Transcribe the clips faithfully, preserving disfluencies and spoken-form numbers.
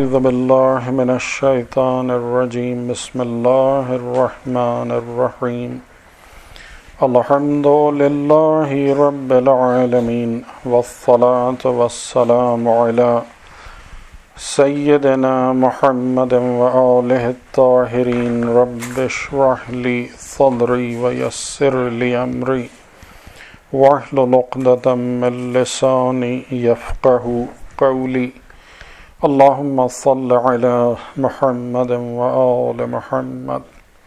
أعوذ بالله من الشيطان الرجيم بسم الله الرحمن الرحيم الحمد لله رب العالمين والصلاة والسلام على سيدنا محمد وآله الطاهرين رب اشرح لي صدري ويسر لي أمري واحلل عقدة من لساني يفقهوا قولي اللهم صل على محمد وآل محمد۔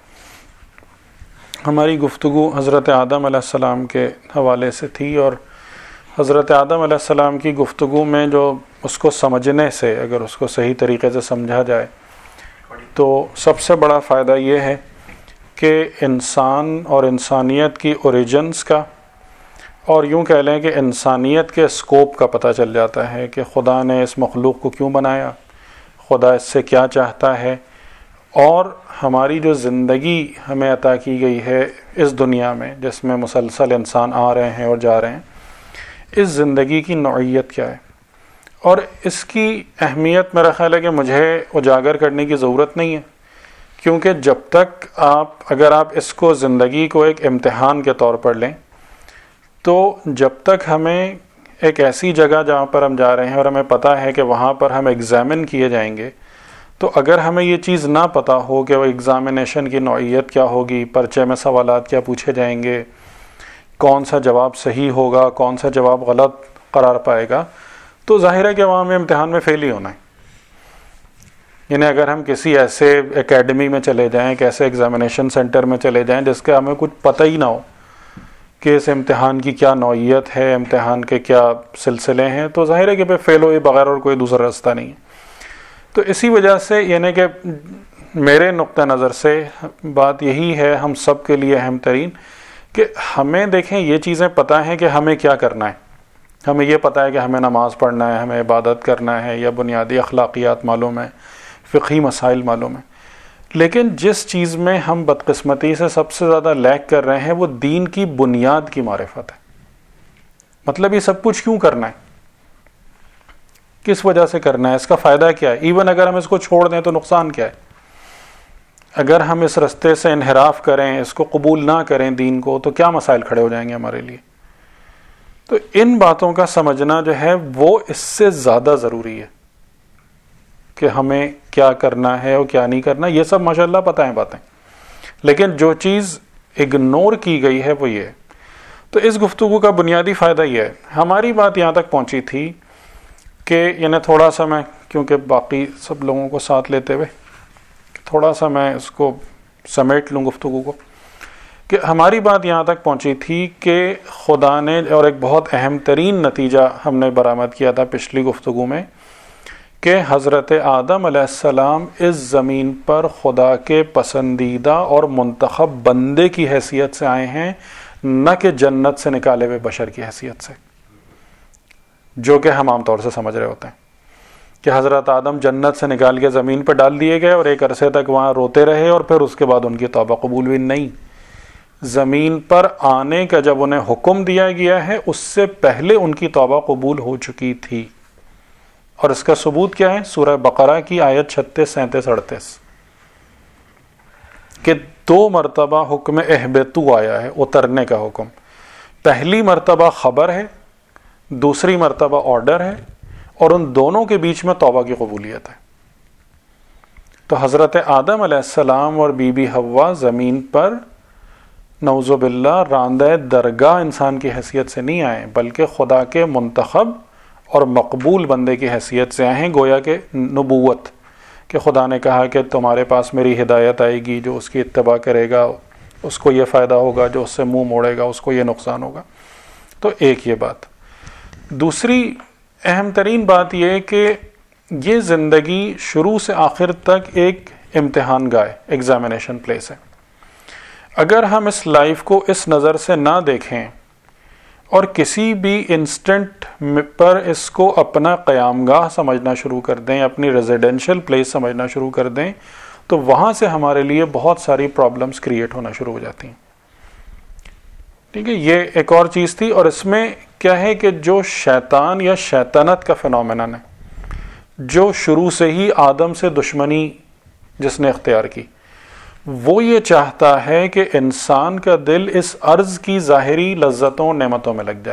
ہماری گفتگو حضرت آدم علیہ السلام کے حوالے سے تھی، اور حضرت آدم علیہ السلام کی گفتگو میں جو اس کو سمجھنے سے، اگر اس کو صحیح طریقے سے سمجھا جائے تو سب سے بڑا فائدہ یہ ہے کہ انسان اور انسانیت کی اوریجنز کا، اور یوں کہہ لیں کہ انسانیت کے اسکوپ کا پتہ چل جاتا ہے کہ خدا نے اس مخلوق کو کیوں بنایا، خدا اس سے کیا چاہتا ہے، اور ہماری جو زندگی ہمیں عطا کی گئی ہے اس دنیا میں جس میں مسلسل انسان آ رہے ہیں اور جا رہے ہیں، اس زندگی کی نوعیت کیا ہے۔ اور اس کی اہمیت میرا خیال ہے کہ مجھے اجاگر کرنے کی ضرورت نہیں ہے، کیونکہ جب تک آپ اگر آپ اس کو زندگی کو ایک امتحان کے طور پر لیں تو جب تک ہمیں ایک ایسی جگہ جہاں پر ہم جا رہے ہیں اور ہمیں پتہ ہے کہ وہاں پر ہم ایگزامن کیے جائیں گے، تو اگر ہمیں یہ چیز نہ پتہ ہو کہ وہ ایگزامینیشن کی نوعیت کیا ہوگی، پرچے میں سوالات کیا پوچھے جائیں گے، کون سا جواب صحیح ہوگا، کون سا جواب غلط قرار پائے گا، تو ظاہر ہے کہ وہاں ہمیں امتحان میں فیل ہی ہونا ہے۔ یعنی اگر ہم کسی ایسے اکیڈمی میں چلے جائیں، ایک ایسے ایگزامینیشن سینٹر میں چلے جائیں جس کا ہمیں کچھ پتہ ہی نہ ہو کہ اس امتحان کی کیا نوعیت ہے، امتحان کے کیا سلسلے ہیں، تو ظاہر ہے کہ پھر فیل ہوئے بغیر اور کوئی دوسرا راستہ نہیں ہے۔ تو اسی وجہ سے یعنی کہ میرے نقطہ نظر سے بات یہی ہے ہم سب کے لیے اہم ترین کہ ہمیں دیکھیں یہ چیزیں پتہ ہیں کہ ہمیں کیا کرنا ہے، ہمیں یہ پتہ ہے کہ ہمیں نماز پڑھنا ہے، ہمیں عبادت کرنا ہے، یا بنیادی اخلاقیات معلوم ہے، فقہی مسائل معلوم ہیں، لیکن جس چیز میں ہم بدقسمتی سے سب سے زیادہ لیک کر رہے ہیں وہ دین کی بنیاد کی معرفت ہے۔ مطلب یہ سب کچھ کیوں کرنا ہے، کس وجہ سے کرنا ہے، اس کا فائدہ کیا ہے، ایون اگر ہم اس کو چھوڑ دیں تو نقصان کیا ہے، اگر ہم اس رستے سے انحراف کریں، اس کو قبول نہ کریں دین کو، تو کیا مسائل کھڑے ہو جائیں گے ہمارے لیے۔ تو ان باتوں کا سمجھنا جو ہے وہ اس سے زیادہ ضروری ہے کہ ہمیں کیا کرنا ہے اور کیا نہیں کرنا۔ یہ سب ماشاءاللہ پتہ ہیں باتیں، لیکن جو چیز اگنور کی گئی ہے وہ یہ ہے۔ تو اس گفتگو کا بنیادی فائدہ یہ ہے، ہماری بات یہاں تک پہنچی تھی کہ یعنی تھوڑا سا میں کیونکہ باقی سب لوگوں کو ساتھ لیتے ہوئے تھوڑا سا میں اس کو سمیٹ لوں گفتگو کو، کہ ہماری بات یہاں تک پہنچی تھی کہ خدا نے، اور ایک بہت اہم ترین نتیجہ ہم نے برآمد کیا تھا پچھلی گفتگو میں، کہ حضرت آدم علیہ السلام اس زمین پر خدا کے پسندیدہ اور منتخب بندے کی حیثیت سے آئے ہیں، نہ کہ جنت سے نکالے ہوئے بشر کی حیثیت سے، جو کہ ہم عام طور سے سمجھ رہے ہوتے ہیں کہ حضرت آدم جنت سے نکال کے زمین پہ ڈال دیے گئے اور ایک عرصے تک وہاں روتے رہے اور پھر اس کے بعد ان کی توبہ قبول ہوئی۔ نہیں، زمین پر آنے کا جب انہیں حکم دیا گیا ہے اس سے پہلے ان کی توبہ قبول ہو چکی تھی، اور اس کا ثبوت کیا ہے؟ سورہ بقرہ کی آیت چھتیس سینتیس اڑتیس، کہ دو مرتبہ حکم اہبتو آیا ہے، اترنے کا حکم۔ پہلی مرتبہ خبر ہے، دوسری مرتبہ آرڈر ہے، اور ان دونوں کے بیچ میں توبہ کی قبولیت ہے۔ تو حضرت آدم علیہ السلام اور بی بی حوا زمین پر نعوذ باللہ راندہ درگاہ انسان کی حیثیت سے نہیں آئے، بلکہ خدا کے منتخب اور مقبول بندے کی حیثیت سے آئے ہیں، گویا کہ نبوت، کہ خدا نے کہا کہ تمہارے پاس میری ہدایت آئے گی، جو اس کی اتباع کرے گا اس کو یہ فائدہ ہوگا، جو اس سے منہ موڑے گا اس کو یہ نقصان ہوگا۔ تو ایک یہ بات۔ دوسری اہم ترین بات یہ کہ یہ زندگی شروع سے آخر تک ایک امتحان گاہ، ایگزامینیشن پلیس ہے۔ اگر ہم اس لائف کو اس نظر سے نہ دیکھیں اور کسی بھی انسٹنٹ پر اس کو اپنا قیام گاہ سمجھنا شروع کر دیں، اپنی ریزیڈینشل پلیس سمجھنا شروع کر دیں، تو وہاں سے ہمارے لیے بہت ساری پرابلمز کریٹ ہونا شروع ہو جاتی ہیں۔ ٹھیک ہے، یہ ایک اور چیز تھی۔ اور اس میں کیا ہے کہ جو شیطان یا شیطنت کا فنومینن ہے، جو شروع سے ہی آدم سے دشمنی جس نے اختیار کی، وہ یہ چاہتا ہے کہ انسان کا دل اس ارض کی ظاہری لذتوں اور نعمتوں میں لگ جائے،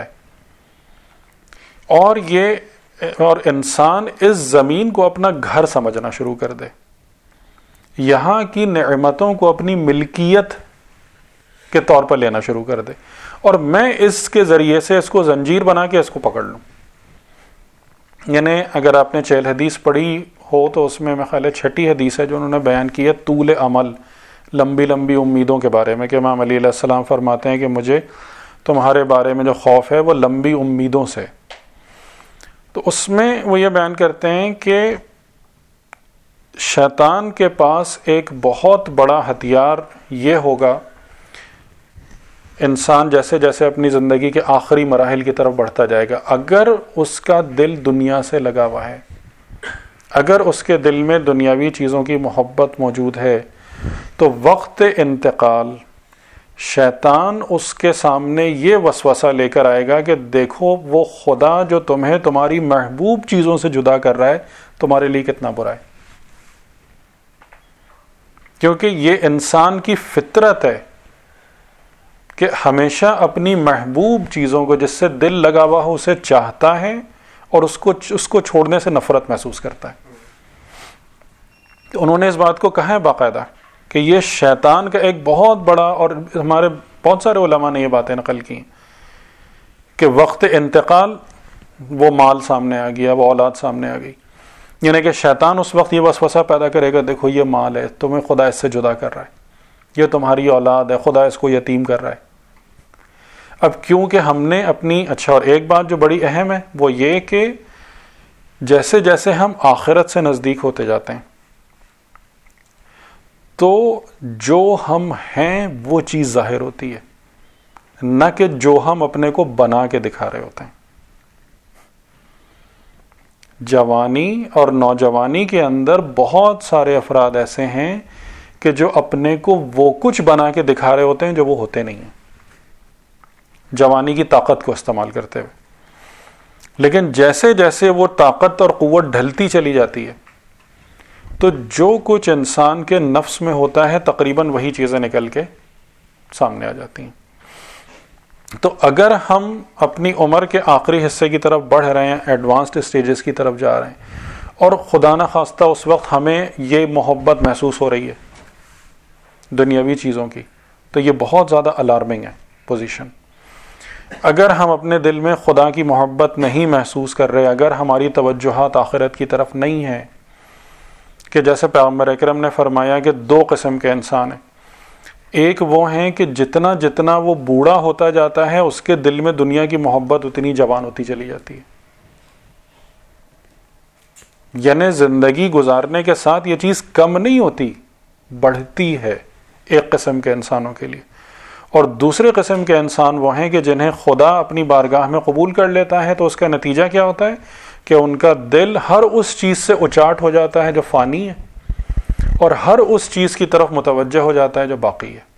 اور یہ اور انسان اس زمین کو اپنا گھر سمجھنا شروع کر دے، یہاں کی نعمتوں کو اپنی ملکیت کے طور پر لینا شروع کر دے، اور میں اس کے ذریعے سے اس کو زنجیر بنا کے اس کو پکڑ لوں۔ یعنی اگر آپ نے چہل حدیث پڑھی ہو تو اس میں میں خیال ہے چھٹی حدیث ہے جو انہوں نے بیان کی ہے طول عمل، لمبی لمبی امیدوں کے بارے میں، کہ امام علی علیہ السلام فرماتے ہیں کہ مجھے تمہارے بارے میں جو خوف ہے وہ لمبی امیدوں سے۔ تو اس میں وہ یہ بیان کرتے ہیں کہ شیطان کے پاس ایک بہت بڑا ہتھیار یہ ہوگا، انسان جیسے جیسے اپنی زندگی کے آخری مراحل کی طرف بڑھتا جائے گا، اگر اس کا دل دنیا سے لگا ہوا ہے، اگر اس کے دل میں دنیاوی چیزوں کی محبت موجود ہے، تو وقت انتقال شیطان اس کے سامنے یہ وسوسہ لے کر آئے گا کہ دیکھو وہ خدا جو تمہیں تمہاری محبوب چیزوں سے جدا کر رہا ہے تمہارے لیے کتنا برا ہے، کیونکہ یہ انسان کی فطرت ہے کہ ہمیشہ اپنی محبوب چیزوں کو جس سے دل لگا ہوا ہو اسے چاہتا ہے، اور اس کو اس کو چھوڑنے سے نفرت محسوس کرتا ہے۔ تو انہوں نے اس بات کو کہا ہے باقاعدہ کہ یہ شیطان کا ایک بہت بڑا، اور ہمارے بہت سارے علماء نے یہ باتیں نقل کی کہ وقت انتقال وہ مال سامنے آ گیا، وہ اولاد سامنے آ گئی، یعنی کہ شیطان اس وقت یہ وسوسہ پیدا کرے گا، دیکھو یہ مال ہے، تمہیں خدا اس سے جدا کر رہا ہے، یہ تمہاری اولاد ہے، خدا اس کو یتیم کر رہا ہے۔ اب کیونکہ ہم نے اپنی اچھا، اور ایک بات جو بڑی اہم ہے وہ یہ کہ جیسے جیسے ہم آخرت سے نزدیک ہوتے جاتے ہیں تو جو ہم ہیں وہ چیز ظاہر ہوتی ہے، نہ کہ جو ہم اپنے کو بنا کے دکھا رہے ہوتے ہیں۔ جوانی اور نوجوانی کے اندر بہت سارے افراد ایسے ہیں کہ جو اپنے کو وہ کچھ بنا کے دکھا رہے ہوتے ہیں جو وہ ہوتے نہیں ہیں، جوانی کی طاقت کو استعمال کرتے ہوئے، لیکن جیسے جیسے وہ طاقت اور قوت ڈھلتی چلی جاتی ہے تو جو کچھ انسان کے نفس میں ہوتا ہے تقریباً وہی چیزیں نکل کے سامنے آ جاتی ہیں۔ تو اگر ہم اپنی عمر کے آخری حصے کی طرف بڑھ رہے ہیں، ایڈوانسڈ سٹیجز کی طرف جا رہے ہیں، اور خدا نہ خواستہ اس وقت ہمیں یہ محبت محسوس ہو رہی ہے دنیاوی چیزوں کی، تو یہ بہت زیادہ الارمنگ ہے پوزیشن۔ اگر ہم اپنے دل میں خدا کی محبت نہیں محسوس کر رہے، اگر ہماری توجہات آخرت کی طرف نہیں ہیں، کہ جیسے پیغمبر اکرم نے فرمایا کہ دو قسم کے انسان ہیں، ایک وہ ہیں کہ جتنا جتنا وہ بوڑھا ہوتا جاتا ہے اس کے دل میں دنیا کی محبت اتنی جوان ہوتی چلی جاتی ہے، یعنی زندگی گزارنے کے ساتھ یہ چیز کم نہیں ہوتی، بڑھتی ہے ایک قسم کے انسانوں کے لیے۔ اور دوسرے قسم کے انسان وہ ہیں کہ جنہیں خدا اپنی بارگاہ میں قبول کر لیتا ہے، تو اس کا نتیجہ کیا ہوتا ہے کہ ان کا دل ہر اس چیز سے اچاٹ ہو جاتا ہے جو فانی ہے، اور ہر اس چیز کی طرف متوجہ ہو جاتا ہے جو باقی ہے۔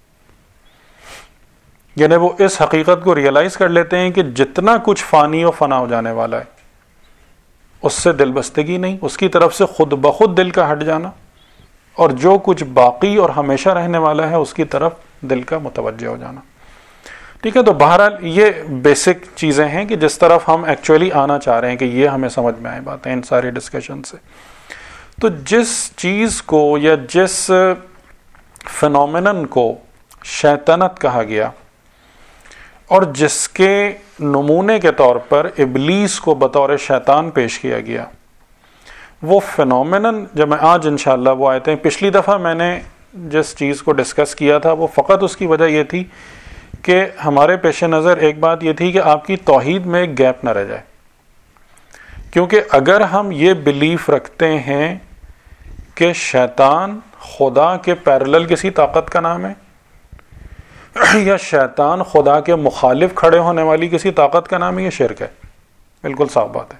یعنی وہ اس حقیقت کو ریئلائز کر لیتے ہیں کہ جتنا کچھ فانی و فنا ہو جانے والا ہے اس سے دل بستگی نہیں، اس کی طرف سے خود بخود دل کا ہٹ جانا، اور جو کچھ باقی اور ہمیشہ رہنے والا ہے اس کی طرف دل کا متوجہ ہو جانا۔ ٹھیک ہے، تو بہرحال یہ بیسک چیزیں ہیں کہ جس طرف ہم ایکچولی آنا چاہ رہے ہیں کہ یہ ہمیں سمجھ میں آئے باتیں ان ساری ڈسکشن سے۔ تو جس چیز کو یا جس فینومینن کو شیطنت کہا گیا اور جس کے نمونے کے طور پر ابلیس کو بطور شیطان پیش کیا گیا، وہ فینومینن جب میں آج انشاءاللہ وہ آیتیں، پچھلی دفعہ میں نے جس چیز کو ڈسکس کیا تھا وہ فقط اس کی وجہ یہ تھی کہ ہمارے پیش نظر ایک بات یہ تھی کہ آپ کی توحید میں ایک گیپ نہ رہ جائے، کیونکہ اگر ہم یہ بلیف رکھتے ہیں کہ شیطان خدا کے پیرلل کسی طاقت کا نام ہے یا شیطان خدا کے مخالف کھڑے ہونے والی کسی طاقت کا نام ہے، یہ شرک ہے، بالکل صاف بات ہے،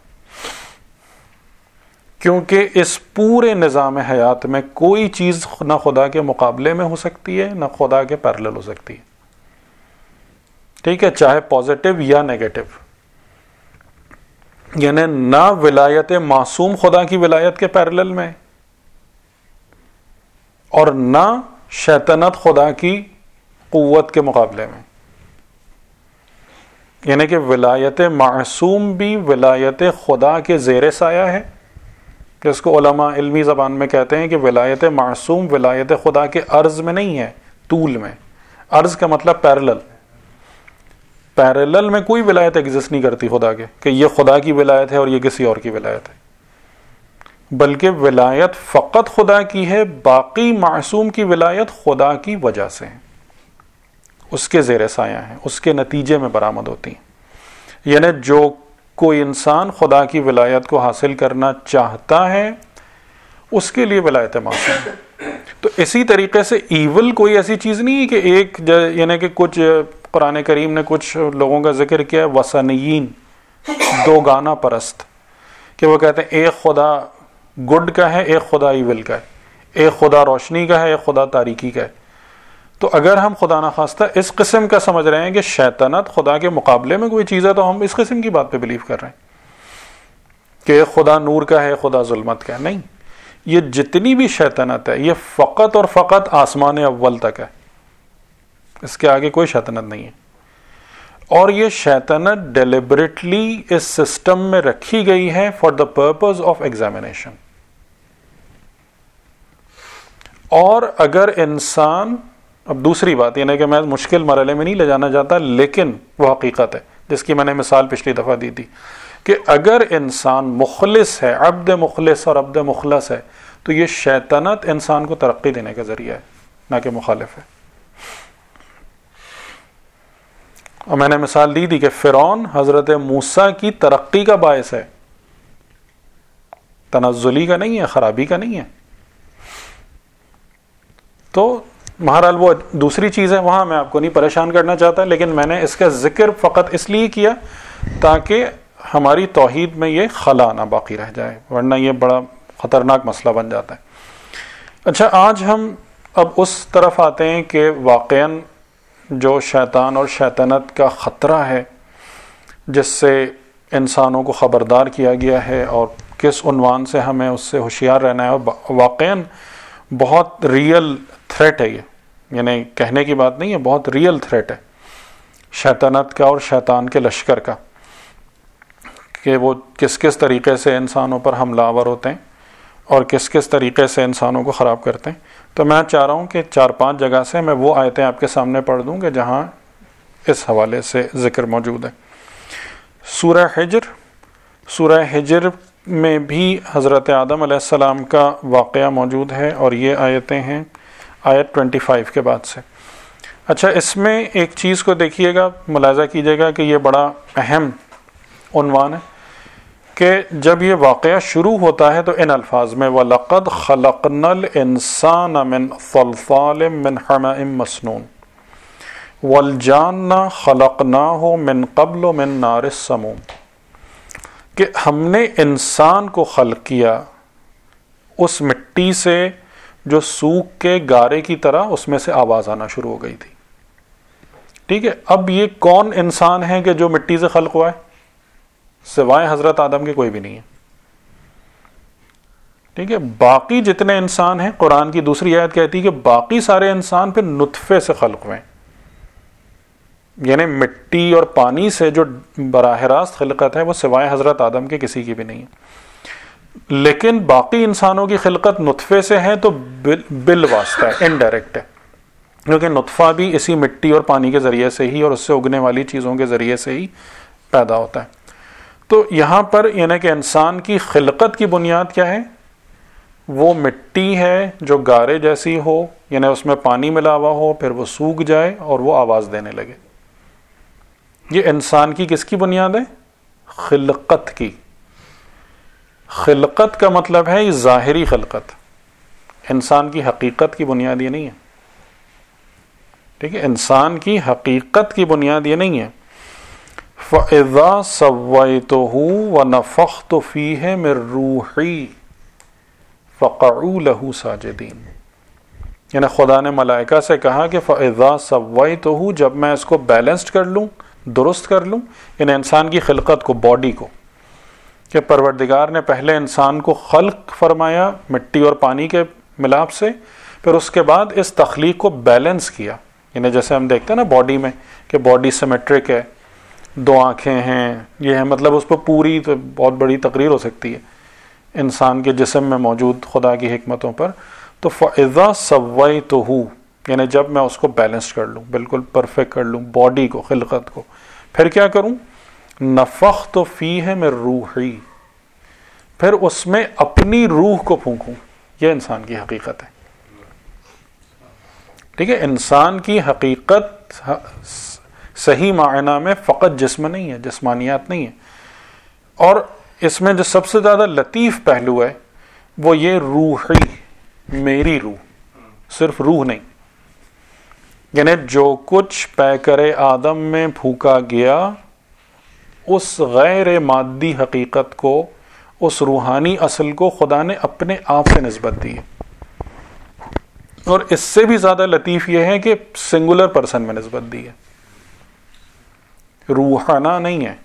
کیونکہ اس پورے نظام حیات میں کوئی چیز نہ خدا کے مقابلے میں ہو سکتی ہے نہ خدا کے پیرلل ہو سکتی ہے، ٹھیک ہے، چاہے پازیٹیو یا نیگیٹو۔ یعنی نہ ولایت معصوم خدا کی ولایت کے پیرلل میں اور نہ شیطنت خدا کی قوت کے مقابلے میں. یعنی کہ ولایت معصوم بھی ولایت خدا کے زیر سایہ ہے، جس کو علماء علمی زبان میں کہتے ہیں کہ ولایت معصوم ولایت خدا کے عرض میں نہیں ہے، طول میں. عرض کا مطلب پیرلل. پیرلل میں کوئی ولایت ایگزسٹ نہیں کرتی خدا کے کہ یہ خدا کی ولایت ہے اور یہ کسی اور کی ولایت ہے، بلکہ ولایت فقط خدا کی ہے، باقی معصوم کی ولایت خدا کی وجہ سے ہے، اس کے زیر سایہ ہیں، اس کے نتیجے میں برآمد ہوتی ہیں. یعنی جو کوئی انسان خدا کی ولایت کو حاصل کرنا چاہتا ہے اس کے لیے ولایت معصوم ہے. تو اسی طریقے سے ایول کوئی ایسی چیز نہیں ہے کہ ایک یعنی کہ کچھ قرآن کریم نے کچھ لوگوں کا ذکر کیا ہے وثنیین، دو گانا پرست، کہ وہ کہتے ہیں ایک خدا گڈ کا ہے ایک خدا ایول کا ہے، ایک خدا روشنی کا ہے ایک خدا تاریکی کا ہے. تو اگر ہم خدا نخواستہ اس قسم کا سمجھ رہے ہیں کہ شیطنت خدا کے مقابلے میں کوئی چیز ہے تو ہم اس قسم کی بات پہ بلیو کر رہے ہیں کہ ایک خدا نور کا ہے خدا ظلمت کا ہے. نہیں، یہ جتنی بھی شیطنت ہے یہ فقط اور فقط آسمان اول تک ہے، اس کے آگے کوئی شیطنت نہیں ہے. اور یہ شیطنت ڈیلیبریٹلی اس سسٹم میں رکھی گئی ہے for the purpose of examination. اور اگر انسان، اب دوسری بات یعنی کہ میں مشکل مرحلے میں نہیں لے جانا چاہتا لیکن وہ حقیقت ہے جس کی میں نے مثال پچھلی دفعہ دی تھی، کہ اگر انسان مخلص ہے، عبد مخلص اور عبد مخلص ہے، تو یہ شیطنت انسان کو ترقی دینے کا ذریعہ ہے نہ کہ مخالف ہے. اور میں نے مثال دی تھی کہ فرعون حضرت موسیٰ کی ترقی کا باعث ہے، تنزلی کا نہیں ہے، خرابی کا نہیں ہے. تو بہرحال وہ دوسری چیز ہے، وہاں میں آپ کو نہیں پریشان کرنا چاہتا، لیکن میں نے اس کا ذکر فقط اس لیے کیا تاکہ ہماری توحید میں یہ خلا نہ باقی رہ جائے، ورنہ یہ بڑا خطرناک مسئلہ بن جاتا ہے. اچھا، آج ہم اب اس طرف آتے ہیں کہ واقعاً جو شیطان اور شیطنت کا خطرہ ہے جس سے انسانوں کو خبردار کیا گیا ہے اور کس عنوان سے ہمیں اس سے ہوشیار رہنا ہے، اور واقعاً بہت ریئل تھریٹ ہے یہ، یعنی کہنے کی بات نہیں ہے، بہت ریئل تھریٹ ہے شیطنت کا اور شیطان کے لشکر کا، کہ وہ کس کس طریقے سے انسانوں پر حملہ آور ہوتے ہیں اور کس کس طریقے سے انسانوں کو خراب کرتے ہیں. تو میں چاہ رہا ہوں کہ چار پانچ جگہ سے میں وہ آیتیں آپ کے سامنے پڑھ دوں کہ جہاں اس حوالے سے ذکر موجود ہے. سورہ حجر، سورہ حجر میں بھی حضرت آدم علیہ السلام کا واقعہ موجود ہے، اور یہ آیتیں ہیں آیت پچیس کے بعد سے. اچھا، اس میں ایک چیز کو دیکھیے گا، ملاحظہ کیجیے گا کہ یہ بڑا اہم عنوان ہے کہ جب یہ واقعہ شروع ہوتا ہے تو ان الفاظ میں وَلَقَدْ خَلَقْنَا الْإِنسَانَ مِنْ صَلْصَالٍ مِنْ حَمَإٍ مَسْنُونٍ وَالْجَانَّ خَلَقْنَاهُ مِنْ قَبْلُ مِنْ نَارِ السَّمُومِ، کہ ہم نے انسان کو خلق کیا اس مٹی سے جو سوکھ کے گارے کی طرح اس میں سے آواز آنا شروع ہو گئی تھی. ٹھیک ہے، اب یہ کون انسان ہے کہ جو مٹی سے خلق ہوا ہے؟ سوائے حضرت آدم کے کوئی بھی نہیں ہے. ٹھیک ہے، باقی جتنے انسان ہیں، قرآن کی دوسری آیت کہتی ہے کہ باقی سارے انسان پھر نطفے سے خلق ہوئے، یعنی مٹی اور پانی سے جو براہ راست خلقت ہے وہ سوائے حضرت آدم کے کسی کی بھی نہیں ہے. لیکن باقی انسانوں کی خلقت نطفے سے ہے تو بال واسطہ ہے، انڈائریکٹ ہے، کیونکہ نطفہ بھی اسی مٹی اور پانی کے ذریعے سے ہی اور اس سے اگنے والی چیزوں کے ذریعے سے ہی پیدا ہوتا ہے. تو یہاں پر یعنی کہ انسان کی خلقت کی بنیاد کیا ہے؟ وہ مٹی ہے جو گارے جیسی ہو، یعنی اس میں پانی ملا ہوا ہو، پھر وہ سوکھ جائے اور وہ آواز دینے لگے. یہ انسان کی کس کی بنیاد ہے؟ خلقت کی. خلقت کا مطلب ہے یہ ظاہری خلقت، انسان کی حقیقت کی بنیاد یہ نہیں ہے. ٹھیک ہے، انسان کی حقیقت کی بنیاد یہ نہیں ہے. فَإِذَا سَوَّيْتُهُ وَنَفَخْتُ فِيهِ مِن رُوحِي فَقَعُوا لَهُ سَاجِدِينَ، یعنی خدا نے ملائکہ سے کہا کہ فَإِذَا سَوَّيْتُهُ، جب میں اس کو بیلنسڈ کر لوں، درست کر لوں، یعنی انسان کی خلقت کو، باڈی کو، کہ پروردگار نے پہلے انسان کو خلق فرمایا مٹی اور پانی کے ملاپ سے، پھر اس کے بعد اس تخلیق کو بیلنس کیا. یعنی جیسے ہم دیکھتے ہیں نا باڈی میں کہ باڈی سیمیٹرک ہے، دو آنکھیں ہیں، یہ ہے، مطلب اس پہ پوری تو بہت بڑی تقریر ہو سکتی ہے انسان کے جسم میں موجود خدا کی حکمتوں پر. تو فَإِذَا سَوَّيْتُهُ، یعنی جب میں اس کو بیلنس کر لوں، بالکل پرفیکٹ کر لوں باڈی کو، خلقت کو، پھر کیا کروں؟ نفخت فیہ من روحی، پھر اس میں اپنی روح کو پھونکوں. یہ انسان کی حقیقت ہے. ٹھیک ہے، انسان کی حقیقت صحیح معنی میں فقط جسم نہیں ہے، جسمانیات نہیں ہے. اور اس میں جو سب سے زیادہ لطیف پہلو ہے وہ یہ روحی، میری روح، صرف روح نہیں. یعنی جو کچھ پیکر آدم میں پھونکا گیا اس غیر مادی حقیقت کو، اس روحانی اصل کو خدا نے اپنے آپ سے نسبت دی ہے. اور اس سے بھی زیادہ لطیف یہ ہے کہ سنگولر پرسن میں نسبت دی ہے، روحانہ نہیں ہے.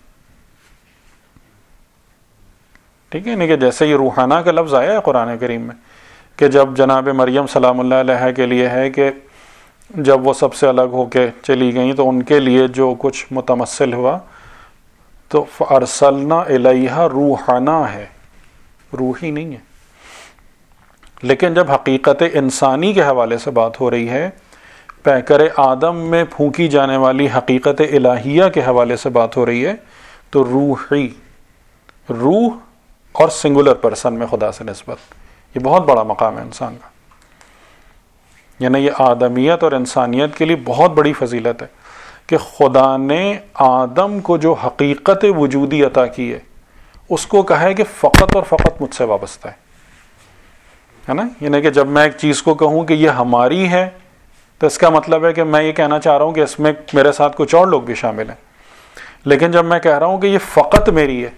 ٹھیک ہے، یعنی کہ جیسے یہ روحانہ کا لفظ آیا ہے قرآن کریم میں کہ جب جناب مریم سلام اللہ علیہ کے لیے ہے کہ جب وہ سب سے الگ ہو کے چلی گئیں تو ان کے لیے جو کچھ متمثل ہوا تو فارسلنا الیہا روحانہ ہے، روحی نہیں ہے. لیکن جب حقیقت انسانی کے حوالے سے بات ہو رہی ہے، پیکر آدم میں پھونکی جانے والی حقیقت الہیہ کے حوالے سے بات ہو رہی ہے تو روحی، روح اور سنگولر پرسن میں خدا سے نسبت، یہ بہت بڑا مقام ہے انسان کا. یعنی یہ آدمیت اور انسانیت کے لیے بہت بڑی فضیلت ہے کہ خدا نے آدم کو جو حقیقت وجودی عطا کی ہے اس کو کہا ہے کہ فقط اور فقط مجھ سے وابستہ ہے. ہے نا، یعنی کہ جب میں ایک چیز کو کہوں کہ یہ ہماری ہے تو اس کا مطلب ہے کہ میں یہ کہنا چاہ رہا ہوں کہ اس میں میرے ساتھ کچھ اور لوگ بھی شامل ہیں. لیکن جب میں کہہ رہا ہوں کہ یہ فقط میری ہے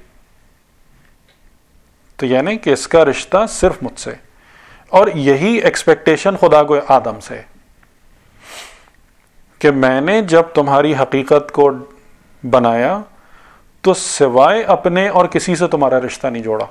تو یعنی کہ اس کا رشتہ صرف مجھ سے. اور یہی ایکسپیکٹیشن خدا کو آدم سے کہ میں نے جب تمہاری حقیقت کو بنایا تو سوائے اپنے اور کسی سے تمہارا رشتہ نہیں جوڑا.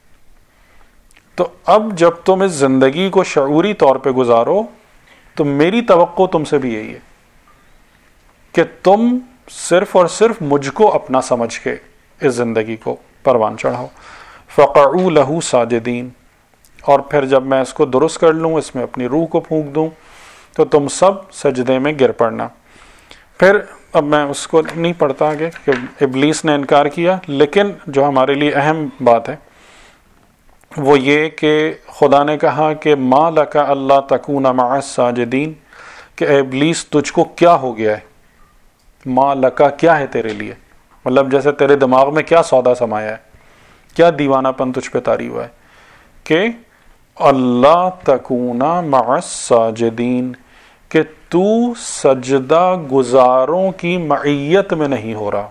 تو اب جب تم اس زندگی کو شعوری طور پہ گزارو تو میری توقع تم سے بھی یہی ہے کہ تم صرف اور صرف مجھ کو اپنا سمجھ کے اس زندگی کو پروان چڑھاؤ. فقعوا لہ ساجدین، اور پھر جب میں اس کو درست کر لوں، اس میں اپنی روح کو پھونک دوں تو تم سب سجدے میں گر پڑنا. پھر اب میں اس کو نہیں پڑھتا آگے کہ ابلیس نے انکار کیا، لیکن جو ہمارے لیے اہم بات ہے وہ یہ کہ خدا نے کہا کہ ما لک اللہ تکون مع الساجدین، کہ اے ابلیس تجھ کو کیا ہو گیا ہے، ما لک کیا ہے تیرے لیے، مطلب جیسے تیرے دماغ میں کیا سودا سمایا ہے، کیا دیوانہ پن تجھ پہ طاری ہوا ہے کہ اللہ تکون مع الساجدین، کہ تو سجدہ گزاروں کی معیت میں نہیں ہو رہا.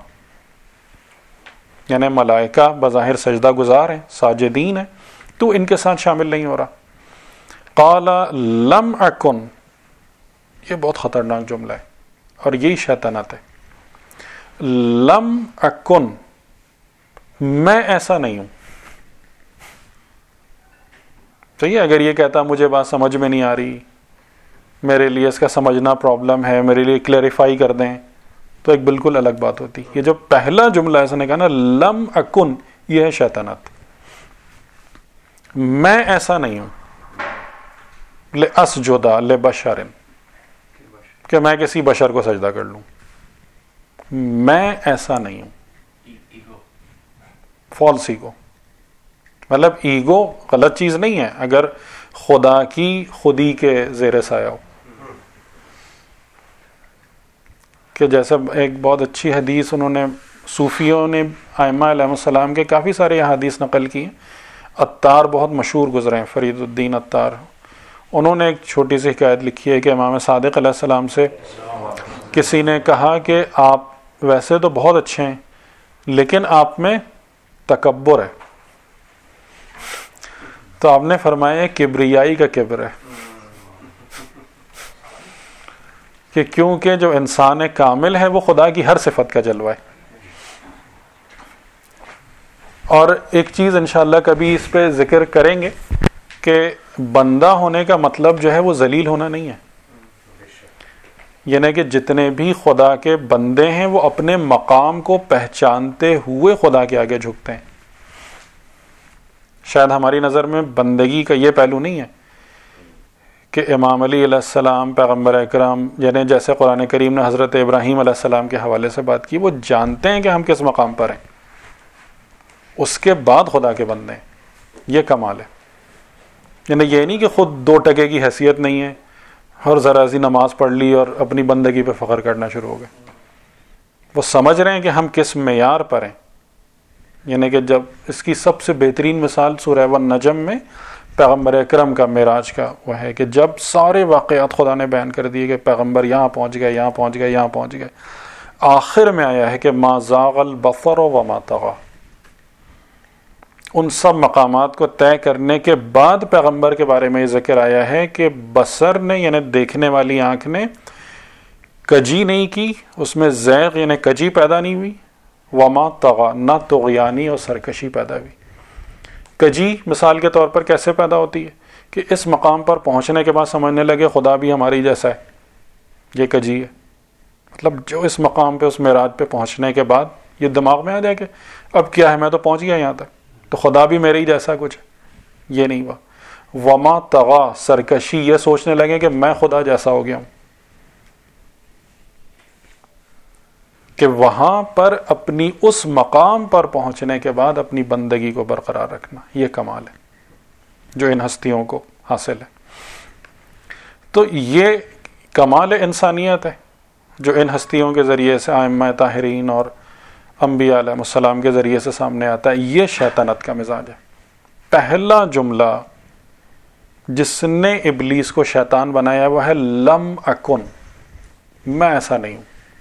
یعنی ملائکہ بظاہر سجدہ گزار ہیں، ساجدین ہیں، تو ان کے ساتھ شامل نہیں ہو رہا. قال لم اکن، یہ بہت خطرناک جملہ ہے اور یہی شیطنت ہے. لم اکن، میں ایسا نہیں ہوں. صحیح ہے، اگر یہ کہتا مجھے بات سمجھ میں نہیں آ رہی، میرے لیے اس کا سمجھنا پرابلم ہے، میرے لیے کلیریفائی کر دیں، تو ایک بالکل الگ بات ہوتی. یہ جو پہلا جملہ ایسا نے کہا نا لم اکن، یہ ہے شیطنت. میں ایسا نہیں ہوں لأسجد لبشر، کہ میں کسی بشر کو سجدہ کر لوں، میں ایسا نہیں ہوں. فالس ایگو، مطلب ایگو غلط چیز نہیں ہے اگر خدا کی خودی کے زیر سایہ ہو. کہ جیسے ایک بہت اچھی حدیث انہوں نے صوفیوں نے ائمہ علیہ السلام کے کافی سارے حدیث نقل کی ہیں. عطار بہت مشہور گزرے ہیں، فرید الدین عطار. انہوں نے ایک چھوٹی سی حکایت لکھی ہے کہ امام صادق علیہ السلام سے کسی نے کہا کہ آپ ویسے تو بہت اچھے ہیں لیکن آپ میں تکبر ہے. تو آپ نے فرمایا کبریائی کا کبر ہے، کہ کیونکہ جو انسان کامل ہے وہ خدا کی ہر صفت کا جلوہ ہے. اور ایک چیز انشاءاللہ کبھی اس پہ ذکر کریں گے کہ بندہ ہونے کا مطلب جو ہے وہ ذلیل ہونا نہیں ہے، یعنی کہ جتنے بھی خدا کے بندے ہیں وہ اپنے مقام کو پہچانتے ہوئے خدا کے آگے جھکتے ہیں. شاید ہماری نظر میں بندگی کا یہ پہلو نہیں ہے کہ امام علی علیہ السلام پیغمبر اکرم، یعنی جیسے قرآن کریم نے حضرت ابراہیم علیہ السلام کے حوالے سے بات کی، وہ جانتے ہیں کہ ہم کس مقام پر ہیں، اس کے بعد خدا کے بندے ہیں. یہ کمال ہے. یعنی یہ نہیں کہ خود دو ٹکے کی حیثیت نہیں ہے اور ذرا سی نماز پڑھ لی اور اپنی بندگی پہ فخر کرنا شروع ہو گئے. وہ سمجھ رہے ہیں کہ ہم کس معیار پر ہیں. یعنی کہ جب اس کی سب سے بہترین مثال سورہ والنجم میں پیغمبر اکرم کا معراج کا وہ ہے کہ جب سارے واقعات خدا نے بیان کر دیے کہ پیغمبر یہاں پہنچ گئے، یہاں پہنچ گئے، یہاں پہنچ گئے، آخر میں آیا ہے کہ ما زاغ البصر وما طغى. ان سب مقامات کو طے کرنے کے بعد پیغمبر کے بارے میں یہ ذکر آیا ہے کہ بصر نے یعنی دیکھنے والی آنکھ نے کجی نہیں کی، اس میں زیغ یعنی کجی پیدا نہیں ہوئی، وما طغى نہ طغیانی اور سرکشی پیدا ہوئی. کجی مثال کے طور پر کیسے پیدا ہوتی ہے کہ اس مقام پر پہنچنے کے بعد سمجھنے لگے خدا بھی ہماری جیسا ہے، یہ کجی ہے. مطلب جو اس مقام پہ اس معراج پہ پہنچنے کے بعد یہ دماغ میں آ جائے کہ اب کیا ہے، میں تو پہنچ گیا یہاں تک، تو خدا بھی میرے ہی جیسا کچھ ہے. یہ نہیں ہوا. وما طغى سرکشی، یہ سوچنے لگے کہ میں خدا جیسا ہو گیا ہوں. کہ وہاں پر اپنی اس مقام پر پہنچنے کے بعد اپنی بندگی کو برقرار رکھنا، یہ کمال ہے جو ان ہستیوں کو حاصل ہے. تو یہ کمال انسانیت ہے جو ان ہستیوں کے ذریعے سے ائمہ طاہرین اور انبیاء علیہ السلام کے ذریعے سے سامنے آتا ہے. یہ شیطنت کا مزاج ہے. پہلا جملہ جس نے ابلیس کو شیطان بنایا وہ ہے لم اکن، میں ایسا نہیں ہوں،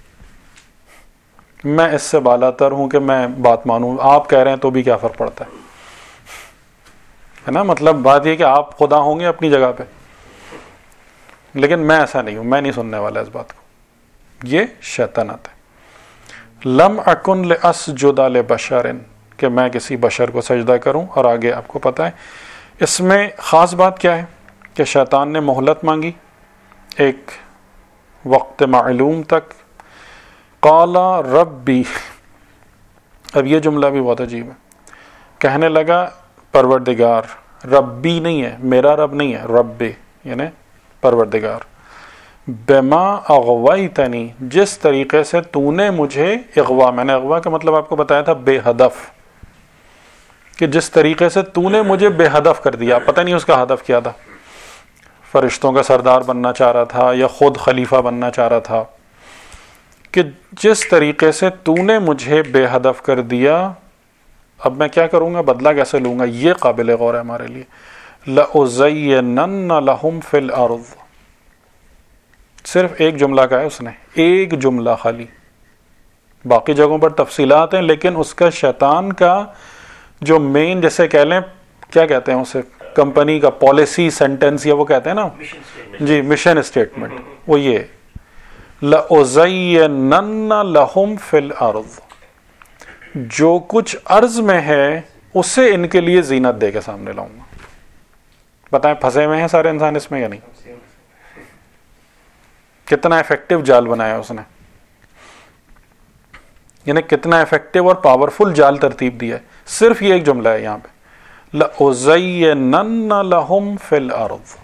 میں اس سے بالا تر ہوں کہ میں بات مانوں. آپ کہہ رہے ہیں تو بھی کیا فرق پڑتا ہے ہے نا. مطلب بات یہ کہ آپ خدا ہوں گے اپنی جگہ پہ، لیکن میں ایسا نہیں ہوں، میں نہیں سننے والا اس بات کو. یہ شیطنت ہے. لم اکن لاسجد لبشر، کہ میں کسی بشر کو سجدہ کروں. اور آگے آپ کو پتہ ہے اس میں خاص بات کیا ہے کہ شیطان نے مہلت مانگی ایک وقت معلوم تک. قال ربی، اب یہ جملہ بھی بہت عجیب ہے. کہنے لگا پروردگار، ربی نہیں ہے، میرا رب نہیں ہے، رب یعنی پروردگار. بما اغویتنی، جس طریقے سے تو نے مجھے اغوا، میں نے اغوا کا مطلب آپ کو بتایا تھا بے ہدف، کہ جس طریقے سے تو نے مجھے بے ہدف کر دیا. پتہ نہیں اس کا ہدف کیا تھا، فرشتوں کا سردار بننا چاہ رہا تھا یا خود خلیفہ بننا چاہ رہا تھا. کہ جس طریقے سے تو نے مجھے بے ہدف کر دیا، اب میں کیا کروں گا، بدلہ کیسے لوں گا. یہ قابل غور ہے ہمارے لیے. لَأُزَيِّنَنَّ لَهُمْ فِي الْأَرْضِ، صرف ایک جملہ کا ہے اس نے، ایک جملہ خالی. باقی جگہوں پر تفصیلات ہیں، لیکن اس کا شیطان کا جو مین، جیسے کہہ لیں کیا کہتے ہیں اسے، کمپنی کا پالیسی سینٹنس یا وہ کہتے ہیں نا جی مشن اسٹیٹمنٹ، وہ یہ لَأُزَيِّنَنَّ لَهُمْ فِي الْأَرْضِ، جو کچھ ارض میں ہے اسے ان کے لیے زینت دے کے سامنے لاؤں گا. بتائیں پھنسے ہوئے ہیں سارے انسان اس میں یا نہیں؟ کتنا افیکٹو جال بنایا اس نے، یعنی کتنا افیکٹو اور پاورفل جال ترتیب دیا ہے. صرف یہ ایک جملہ ہے یہاں پہ، لَأُزَيِّنَنَّ لَهُمْ فِي الْأَرْضِ.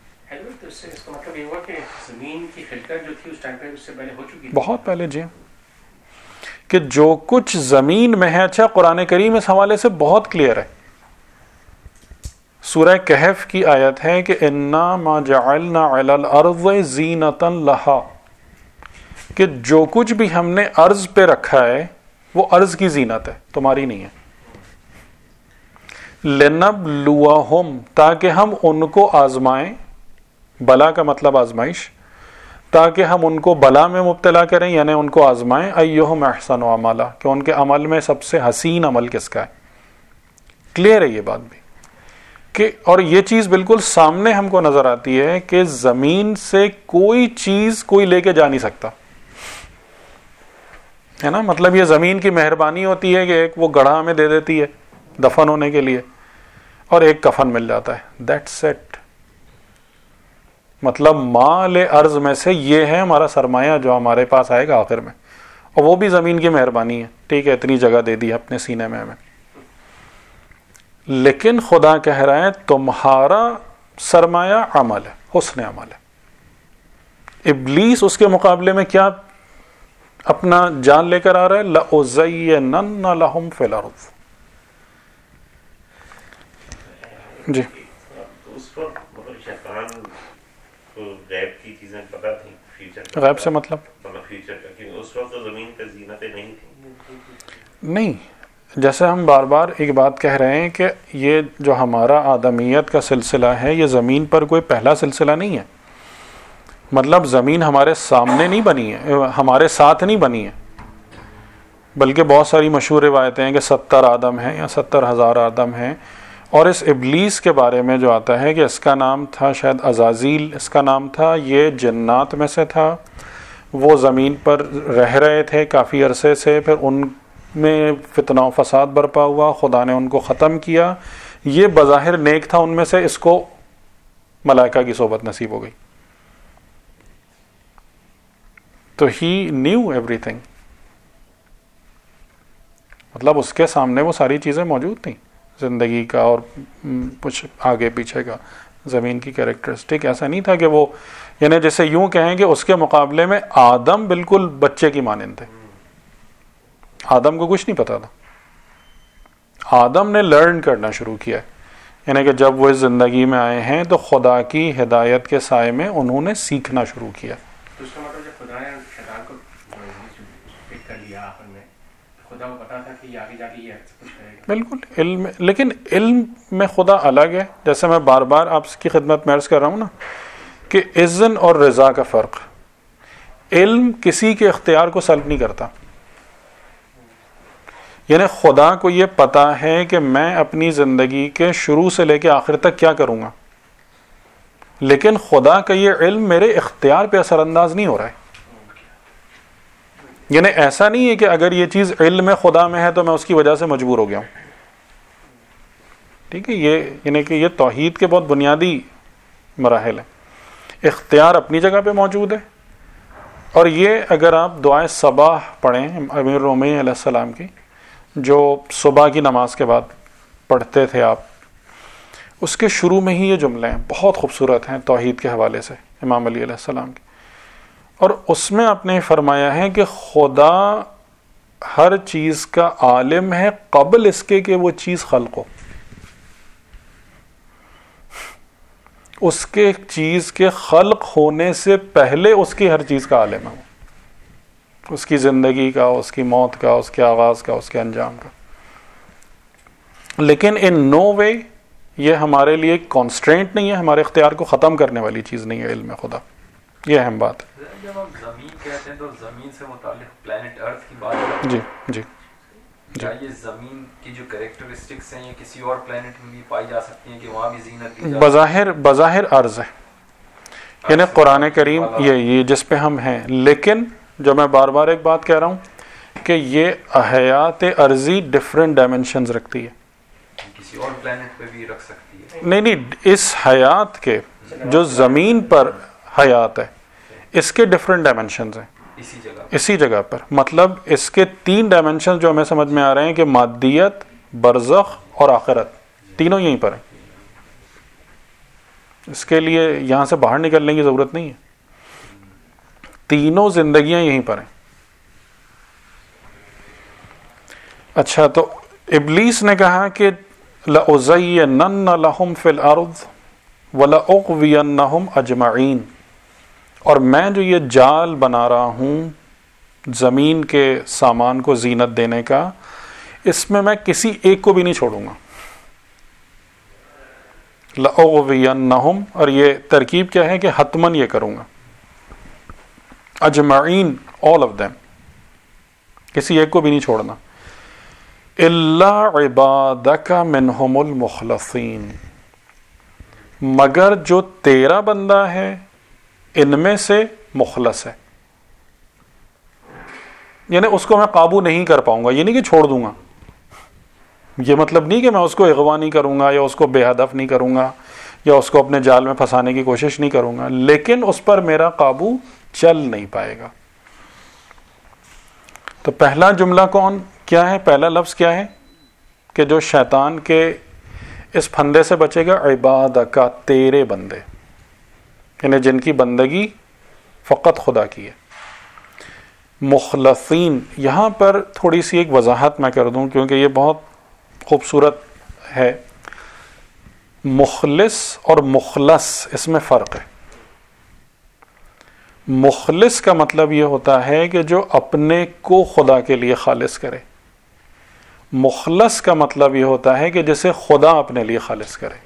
بہت پہلے جی، کہ جو کچھ زمین میں ہے. اچھا قرآن کریم اس حوالے سے بہت کلیئر ہے. سورہ کہف کی آیت ہے کہ انا ما جعلنا علی الارض زینۃ لہا، کہ جو کچھ بھی ہم نے ارض پہ رکھا ہے وہ ارض کی زینت ہے، تمہاری نہیں ہے. لنبلوہم، تاکہ ہم ان کو آزمائیں. بلا کا مطلب آزمائش، تاکہ ہم ان کو بلا میں مبتلا کریں، یعنی ان کو آزمائیں. ایہم احسن عملا، کہ ان کے عمل میں سب سے حسین عمل کس کا ہے. کلیئر ہے یہ بات بھی کہ، اور یہ چیز بالکل سامنے ہم کو نظر آتی ہے کہ زمین سے کوئی چیز کوئی لے کے جا نہیں سکتا ہے نا. مطلب یہ زمین کی مہربانی ہوتی ہے کہ ایک وہ گڑھا ہمیں دے دیتی ہے دفن ہونے کے لیے, اور ایک کفن مل جاتا ہے. That's it. مطلب مال ارض میں سے یہ ہے ہمارا سرمایہ جو ہمارے پاس آئے گا آخر میں, اور وہ بھی زمین کی مہربانی ہے. ٹھیک ہے, اتنی جگہ دے دی اپنے سینے میں ہمیں, لیکن خدا کہہ رہا ہے تمہارا سرمایہ عمل ہے, حسن عمل ہے. ابلیس اس کے مقابلے میں کیا اپنا جان لے کر آ رہا ہے؟ لَأُزَيِّنَنَّ لَهُمْ فِي الْأَرْضِ. جی اس وقت مطلب شیطان کو غیب کی چیزیں پتہ تھیں, فیوچر غیب سے مطلب مطلب فیوچر کا, کیونکہ اس وقت تو زمین پہ زینتیں نہیں تھیں. نہیں, جیسے ہم بار بار ایک بات کہہ رہے ہیں کہ یہ جو ہمارا آدمیت کا سلسلہ ہے یہ زمین پر کوئی پہلا سلسلہ نہیں ہے. مطلب زمین ہمارے سامنے نہیں بنی ہے, ہمارے ساتھ نہیں بنی ہے, بلکہ بہت ساری مشہور روایتیں ہیں کہ ستر آدم ہیں یا ستر ہزار آدم ہیں. اور اس ابلیس کے بارے میں جو آتا ہے کہ اس کا نام تھا شاید عزازیل, اس کا نام تھا, یہ جنات میں سے تھا. وہ زمین پر رہ رہے تھے کافی عرصے سے, پھر ان میں فتنہ و فساد برپا ہوا, خدا نے ان کو ختم کیا. یہ بظاہر نیک تھا ان میں سے, اس کو ملائکہ کی صحبت نصیب ہو گئی. تو ہی نیو ایوری تھنگ. مطلب اس کے سامنے وہ ساری چیزیں موجود تھیں, زندگی کا اور کچھ آگے پیچھے کا, زمین کی کیریکٹرسٹک. ایسا نہیں تھا کہ وہ, یعنی جیسے یوں کہیں کہ اس کے مقابلے میں آدم بالکل بچے کی مانند تھے. آدم کو کچھ نہیں پتا تھا. آدم نے لرن کرنا شروع کیا, یعنی کہ جب وہ اس زندگی میں آئے ہیں تو خدا کی ہدایت کے سائے میں انہوں نے سیکھنا شروع کیا. تو اس کا مطلب جب خدا نے شیطان کو پک کر لیا آخر میں, خدا کو پتا تھا کہ یہ آگے جا کے یہ کچھ کرے گا. بالکل علم, لیکن علم میں خدا الگ ہے. جیسے میں بار بار آپ کی خدمت میں عرض کر رہا ہوں نا کہ اذن اور رضا کا فرق. علم کسی کے اختیار کو سلب نہیں کرتا. یعنی خدا کو یہ پتا ہے کہ میں اپنی زندگی کے شروع سے لے کے آخر تک کیا کروں گا, لیکن خدا کا یہ علم میرے اختیار پہ اثر انداز نہیں ہو رہا ہے. یعنی ایسا نہیں ہے کہ اگر یہ چیز علم خدا میں ہے تو میں اس کی وجہ سے مجبور ہو گیا ہوں. ٹھیک ہے, یہ یعنی کہ یہ توحید کے بہت بنیادی مراحل ہیں. اختیار اپنی جگہ پہ موجود ہے, اور یہ اگر آپ دعائے صباح پڑھیں امیر المومنین علیہ السلام کی, جو صبح کی نماز کے بعد پڑھتے تھے آپ, اس کے شروع میں ہی یہ جملے ہیں, بہت خوبصورت ہیں توحید کے حوالے سے, امام علی علیہ السلام کی. اور اس میں آپ نے فرمایا ہے کہ خدا ہر چیز کا عالم ہے قبل اس کے کہ وہ چیز خلق ہو. اس کے چیز کے خلق ہونے سے پہلے اس کی ہر چیز کا عالم ہے, اس کی زندگی کا, اس کی موت کا, اس کے آغاز کا, اس کے انجام کا. لیکن ان نو وے یہ ہمارے لیے کانسٹرینٹ نہیں ہے, ہمارے اختیار کو ختم کرنے والی چیز نہیں ہے علم خدا. یہ اہم بات ہے. جب ہم زمین کہتے ہیں تو زمین سے متعلق پلانٹ ارتھ کی بات کرتے ہیں. جی جی کیا یہ زمین کی جو کریکٹرسٹکس ہیں یہ کسی اور پلانٹ میں بھی پائی جا سکتی ہیں کہ وہاں بھی زینت دی جائے؟ بظاہر بظاہر ارض ہے, یعنی قرآن کریم یہ یہ جس پہ ہم ہیں, لیکن جو میں بار بار ایک بات کہہ رہا ہوں کہ یہ حیات ارضی ڈفرینٹ ڈائمینشنز رکھتی ہے. کسی اور پلانٹ پہ بھی رکھ سکتی ہے. نہیں نہیں, اس حیات کے جو زمین پر حیات ہے اس کے ڈفرینٹ ڈائمینشنز ہیں اسی جگہ اسی جگہ پر. مطلب اس کے تین ڈائمینشنز جو ہمیں سمجھ میں آ رہے ہیں کہ مادیت, برزخ اور آخرت, تینوں یہیں پر ہیں. اس کے لیے یہاں سے باہر نکلنے کی ضرورت نہیں ہے, تینوں زندگیاں یہیں پر ہیں. اچھا, تو ابلیس نے کہا کہ لَأُزَيِّنَنَّ لَهُمْ فِي الْأَرْضِ وَلَأُغْوِيَنَّهُمْ أَجْمَعِينَ. اور میں جو یہ جال بنا رہا ہوں زمین کے سامان کو زینت دینے کا, اس میں میں کسی ایک کو بھی نہیں چھوڑوں گا. لَأُغْوِيَنَّهُمْ, اور یہ ترکیب کیا ہے کہ حتماً یہ کروں گا. اجمعین, all of them, کسی ایک کو بھی نہیں چھوڑنا. الا عبادک منہم المخلصین, مگر جو تیرا بندہ ہے ان میں سے مخلص ہے. یعنی اس کو میں قابو نہیں کر پاؤں گا, یہ نہیں کہ چھوڑ دوں گا, یہ مطلب نہیں کہ میں اس کو اغوا نہیں کروں گا یا اس کو بے ہدف نہیں کروں گا یا اس کو اپنے جال میں پھنسانے کی کوشش نہیں کروں گا، لیکن اس پر میرا قابو چل نہیں پائے گا۔ تو پہلا جملہ کون کیا ہے، پہلا لفظ کیا ہے کہ جو شیطان کے اس پھندے سے بچے گا، عبادک، تیرے بندے، یعنی جن کی بندگی فقط خدا کی ہے۔ مخلصین، یہاں پر تھوڑی سی ایک وضاحت میں کر دوں کیونکہ یہ بہت خوبصورت ہے۔ مخلص اور مخلص اس میں فرق ہے۔ مخلص کا مطلب یہ ہوتا ہے کہ جو اپنے کو خدا کے لیے خالص کرے، مخلص کا مطلب یہ ہوتا ہے کہ جسے خدا اپنے لیے خالص کرے۔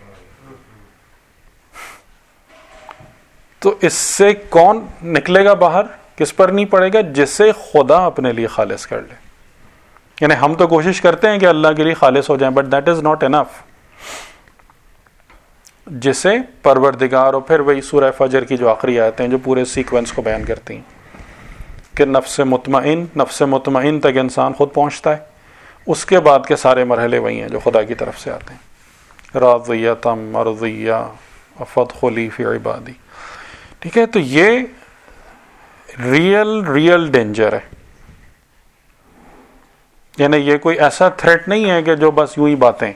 تو اس سے کون نکلے گا باہر، کس پر نہیں پڑے گا، جسے خدا اپنے لیے خالص کر لے۔ یعنی ہم تو کوشش کرتے ہیں کہ اللہ کے لیے خالص ہو جائیں، but that is not enough. جسے پروردگار، اور پھر وہی سورہ فجر کی جو آخری آیتیں جو پورے سیکوینس کو بیان کرتی ہیں کہ نفس مطمئن نفس مطمئن تک انسان خود پہنچتا ہے، اس کے بعد کے سارے مرحلے وہی ہیں جو خدا کی طرف سے آتے ہیں، راضیۃ مرضیہ فادخلی فی عبادی۔ ٹھیک ہے، تو یہ ریئل ریئل ڈینجر ہے، یعنی یہ کوئی ایسا تھریٹ نہیں ہے کہ جو بس یوں ہی باتیں۔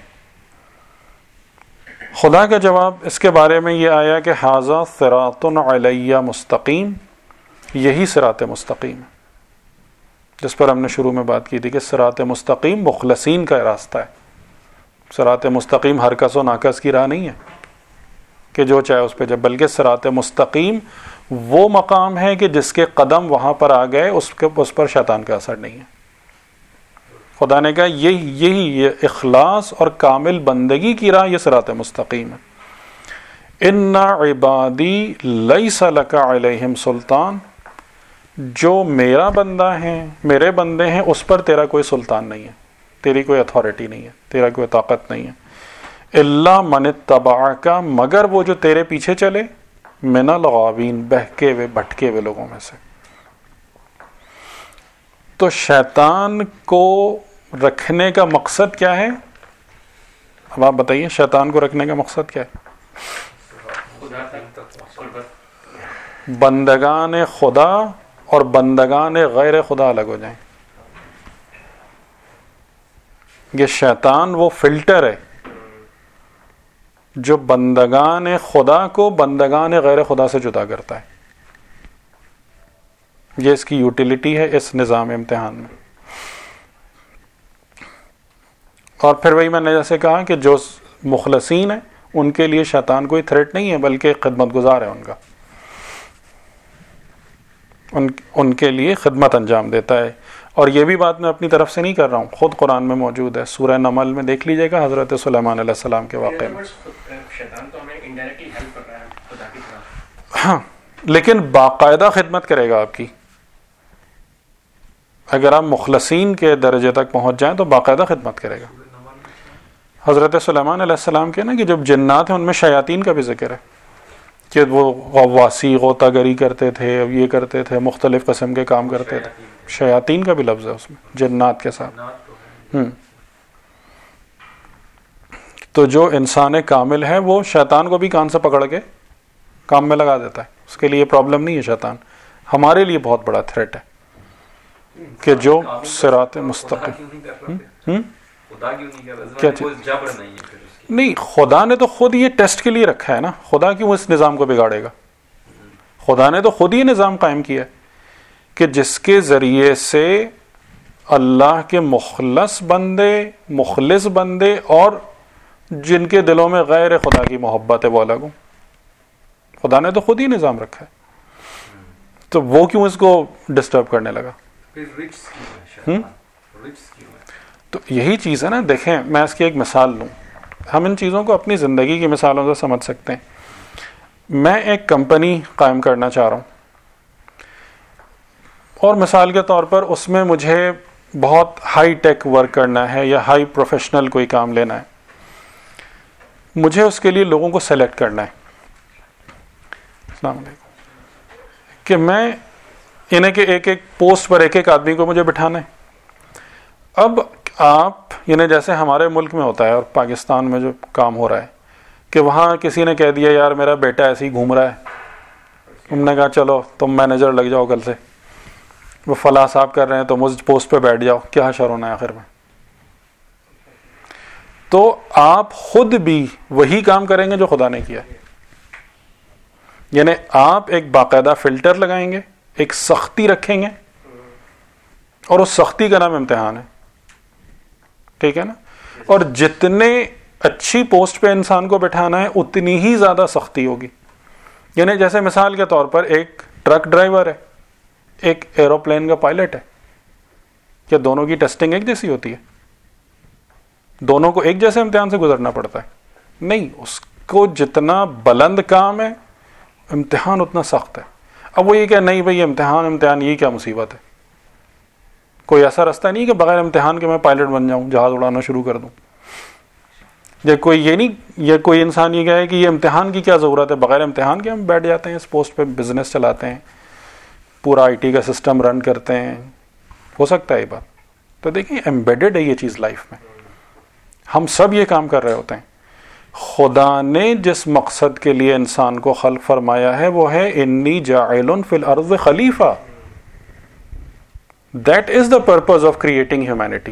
خدا کا جواب اس کے بارے میں یہ آیا کہ ھذا صراط علیہ مستقیم، یہی صراط مستقیم ہے جس پر ہم نے شروع میں بات کی تھی کہ صراط مستقیم مخلصین کا راستہ ہے۔ صراط مستقیم ہر کس و ناکس کی راہ نہیں ہے کہ جو چاہے اس پہ جب، بلکہ صراط مستقیم وہ مقام ہے کہ جس کے قدم وہاں پر آ گئے اس کے اس پر شیطان کا اثر نہیں ہے۔ خدا نے کہا یہی یہی یہ اخلاص اور کامل بندگی کی راہ یہ صراط مستقیم ہے۔ ان عبادی لیس لک علیہم سلطان، جو میرا بندہ ہے، میرے بندے ہیں، اس پر تیرا کوئی سلطان نہیں ہے، تیری کوئی اتھارٹی نہیں ہے، تیرا کوئی طاقت نہیں ہے۔ الا من اتبعک، مگر وہ جو تیرے پیچھے چلے، من الغاوین، بہکے ہوئے بھٹکے ہوئے لوگوں میں سے۔ تو شیطان کو رکھنے کا مقصد کیا ہے؟ اب آپ بتائیے، شیطان کو رکھنے کا مقصد کیا ہے؟ بندگان خدا اور بندگان غیر خدا الگ ہو جائیں۔ یہ شیطان وہ فلٹر ہے جو بندگان خدا کو بندگان غیر خدا سے جدا کرتا ہے۔ یہ اس کی یوٹیلیٹی ہے اس نظام امتحان میں۔ اور پھر وہی میں نے جیسے کہا کہ جو مخلصین ہیں ان کے لیے شیطان کوئی تھریٹ نہیں ہے بلکہ خدمت گزار ہے، ان کا ان ان کے لیے خدمت انجام دیتا ہے۔ اور یہ بھی بات میں اپنی طرف سے نہیں کر رہا ہوں، خود قرآن میں موجود ہے، سورہ نمل میں دیکھ لیجئے گا حضرت سلیمان علیہ السلام کے واقعے میں۔ شیطان تو ہمیں انڈائریکٹلی ہیلپ کر رہا ہے خدا کی طرف، ہاں، لیکن باقاعدہ خدمت کرے گا آپ کی۔ اگر آپ مخلصین کے درجے تک پہنچ جائیں تو باقاعدہ خدمت کرے گا۔ حضرت سلیمان علیہ السلام کے نا کہ جب جنات ہیں ان میں شیاطین کا بھی ذکر ہے کہ وہ غواصی غوطہ گری کرتے تھے، یہ کرتے تھے، مختلف قسم کے کام کرتے تھے۔ شیاطین کا بھی لفظ ہے اس میں جنات کے ساتھ۔ ہم تو جو انسان کامل ہے وہ شیطان کو بھی کان سے پکڑ کے کام میں لگا دیتا ہے، اس کے لیے پرابلم نہیں ہے۔ شیطان ہمارے لیے بہت بڑا تھریٹ ہے کہ جو صراط مستقیم کیا چیز نہیں، خدا نے تو خود یہ ٹیسٹ کے لیے رکھا ہے نا، خدا کیوں اس نظام کو بگاڑے گا؟ خدا نے تو خود ہی نظام قائم کیا ہے کہ جس کے ذریعے سے اللہ کے مخلص بندے مخلص بندے اور جن کے دلوں میں غیر خدا کی محبت ہے وہ الگ ہوں۔ خدا نے تو خود ہی نظام رکھا ہے، تو وہ کیوں اس کو ڈسٹرب کرنے لگا؟ تو یہی چیز ہے نا، دیکھیں میں اس کی ایک مثال لوں، ہم ان چیزوں کو اپنی زندگی کی مثالوں سے سمجھ سکتے ہیں۔ میں ایک کمپنی قائم کرنا چاہ رہا ہوں اور مثال کے طور پر اس میں مجھے بہت ہائی ٹیک ورک کرنا ہے یا ہائی پروفیشنل کوئی کام لینا ہے، مجھے اس کے لیے لوگوں کو سلیکٹ کرنا ہے۔ السلام علیکم، کہ میں انہیں کہ ایک ایک پوسٹ پر ایک ایک آدمی کو مجھے بٹھانا ہے۔ اب آپ یعنی جیسے ہمارے ملک میں ہوتا ہے اور پاکستان میں جو کام ہو رہا ہے کہ وہاں کسی نے کہہ دیا یار میرا بیٹا ایسے ہی گھوم رہا ہے, تم نے کہا چلو تم مینیجر لگ جاؤ کل سے, وہ فلاں صاحب کر رہے ہیں تو مجھ پوسٹ پہ بیٹھ جاؤ, کیا حشر ہونا ہے آخر میں. تو آپ خود بھی وہی کام کریں گے جو خدا نے کیا, یعنی آپ ایک باقاعدہ فلٹر لگائیں گے, ایک سختی رکھیں گے, اور اس سختی کا نام امتحان ہے, ٹھیک ہے نا. اور جتنے اچھی پوسٹ پہ انسان کو بٹھانا ہے اتنی ہی زیادہ سختی ہوگی. یعنی جیسے مثال کے طور پر ایک ٹرک ڈرائیور ہے, ایک ایروپلین کا پائلٹ ہے, کیا دونوں کی ٹیسٹنگ ایک جیسی ہوتی ہے؟ دونوں کو ایک جیسے امتحان سے گزرنا پڑتا ہے؟ نہیں, اس کو جتنا بلند کام ہے امتحان اتنا سخت ہے. اب وہ یہ کہ نہیں بھائی امتحان امتحان یہ کیا مصیبت ہے, کوئی ایسا راستہ نہیں کہ بغیر امتحان کے میں پائلٹ بن جاؤں, جہاز اڑانا شروع کر دوں. یہ کوئی یہ نہیں, یہ کوئی انسان یہ کہے کہ یہ امتحان کی کیا ضرورت ہے, بغیر امتحان کے ہم بیٹھ جاتے ہیں اس پوسٹ پہ, بزنس چلاتے ہیں, پورا آئی ٹی کا سسٹم رن کرتے ہیں. ہو سکتا ہے یہ بات؟ تو دیکھیں ایمبیڈڈ ہے یہ چیز لائف میں, ہم سب یہ کام کر رہے ہوتے ہیں. خدا نے جس مقصد کے لیے انسان کو خلق فرمایا ہے وہ ہے انی جاعل فی الارض خلیفہ. That is the purpose of creating humanity.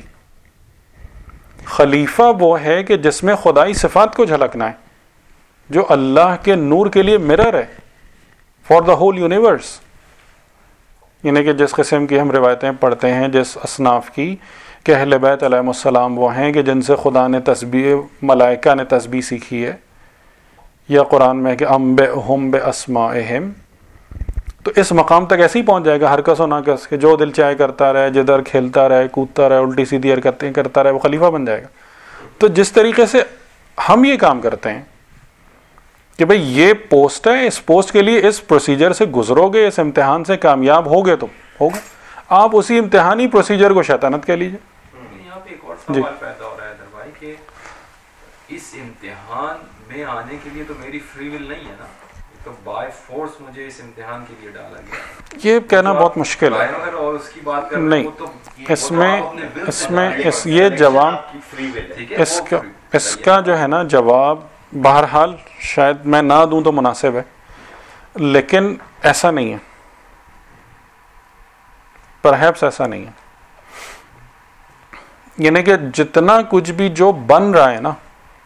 خلیفہ وہ ہے کہ جس میں خدائی صفات کو جھلکنا ہے, جو اللہ کے نور کے لیے مرر ہے فار دا ہول یونیورس. یعنی کہ جس قسم کی ہم روایتیں پڑھتے ہیں جس اصناف کی کہ اہل بیت علیہ السلام وہ ہیں کہ جن سے خدا نے تسبیح, ملائکہ نے تسبیح سیکھی ہے, یا قرآن میں کہ انبئہم باسمائہم. تو اس مقام تک ایسے ہی پہنچ جائے گا ہر کس و ناکس کہ جو دل چاہے کرتا رہے, جدھر کھیلتا رہے, کودتا رہے, الٹی سیدھی حرکتیں کرتا رہے, وہ خلیفہ بن جائے گا. تو جس طریقے سے ہم یہ کام کرتے ہیں کہ بھئی یہ پوسٹ ہے, اس پوسٹ کے لیے اس پروسیجر سے گزرو گے, اس امتحان سے کامیاب ہوگے تو ہوگا. آپ اسی امتحانی پروسیجر کو شیطانت کہہ لیجیے. یہاں پہ ایک اور سوال پیدا ہو رہا ہے در بھائی کہ اس امتحان میں آنے کے لیے تو میری فری ول نہیں ہے نا, تو بائی فورس مجھے اس امتحان کے لیے ڈالا گیا. یہ کہنا بہت مشکل ہے. اور اس کی بات کر نہیں, اس میں اس میں اس یہ جواب اس کا اس کا جو ہے نا جواب بہرحال شاید میں نہ دوں تو مناسب ہے, لیکن ایسا نہیں ہے, پرہیپس ایسا نہیں ہے. یعنی کہ جتنا کچھ بھی جو بن رہا ہے نا,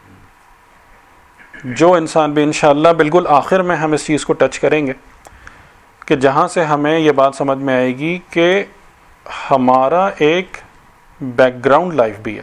جو انسان بھی انشاءاللہ بالکل آخر میں ہم اس چیز کو ٹچ کریں گے کہ جہاں سے ہمیں یہ بات سمجھ میں آئے گی کہ ہمارا ایک بیک گراؤنڈ لائف بھی ہے.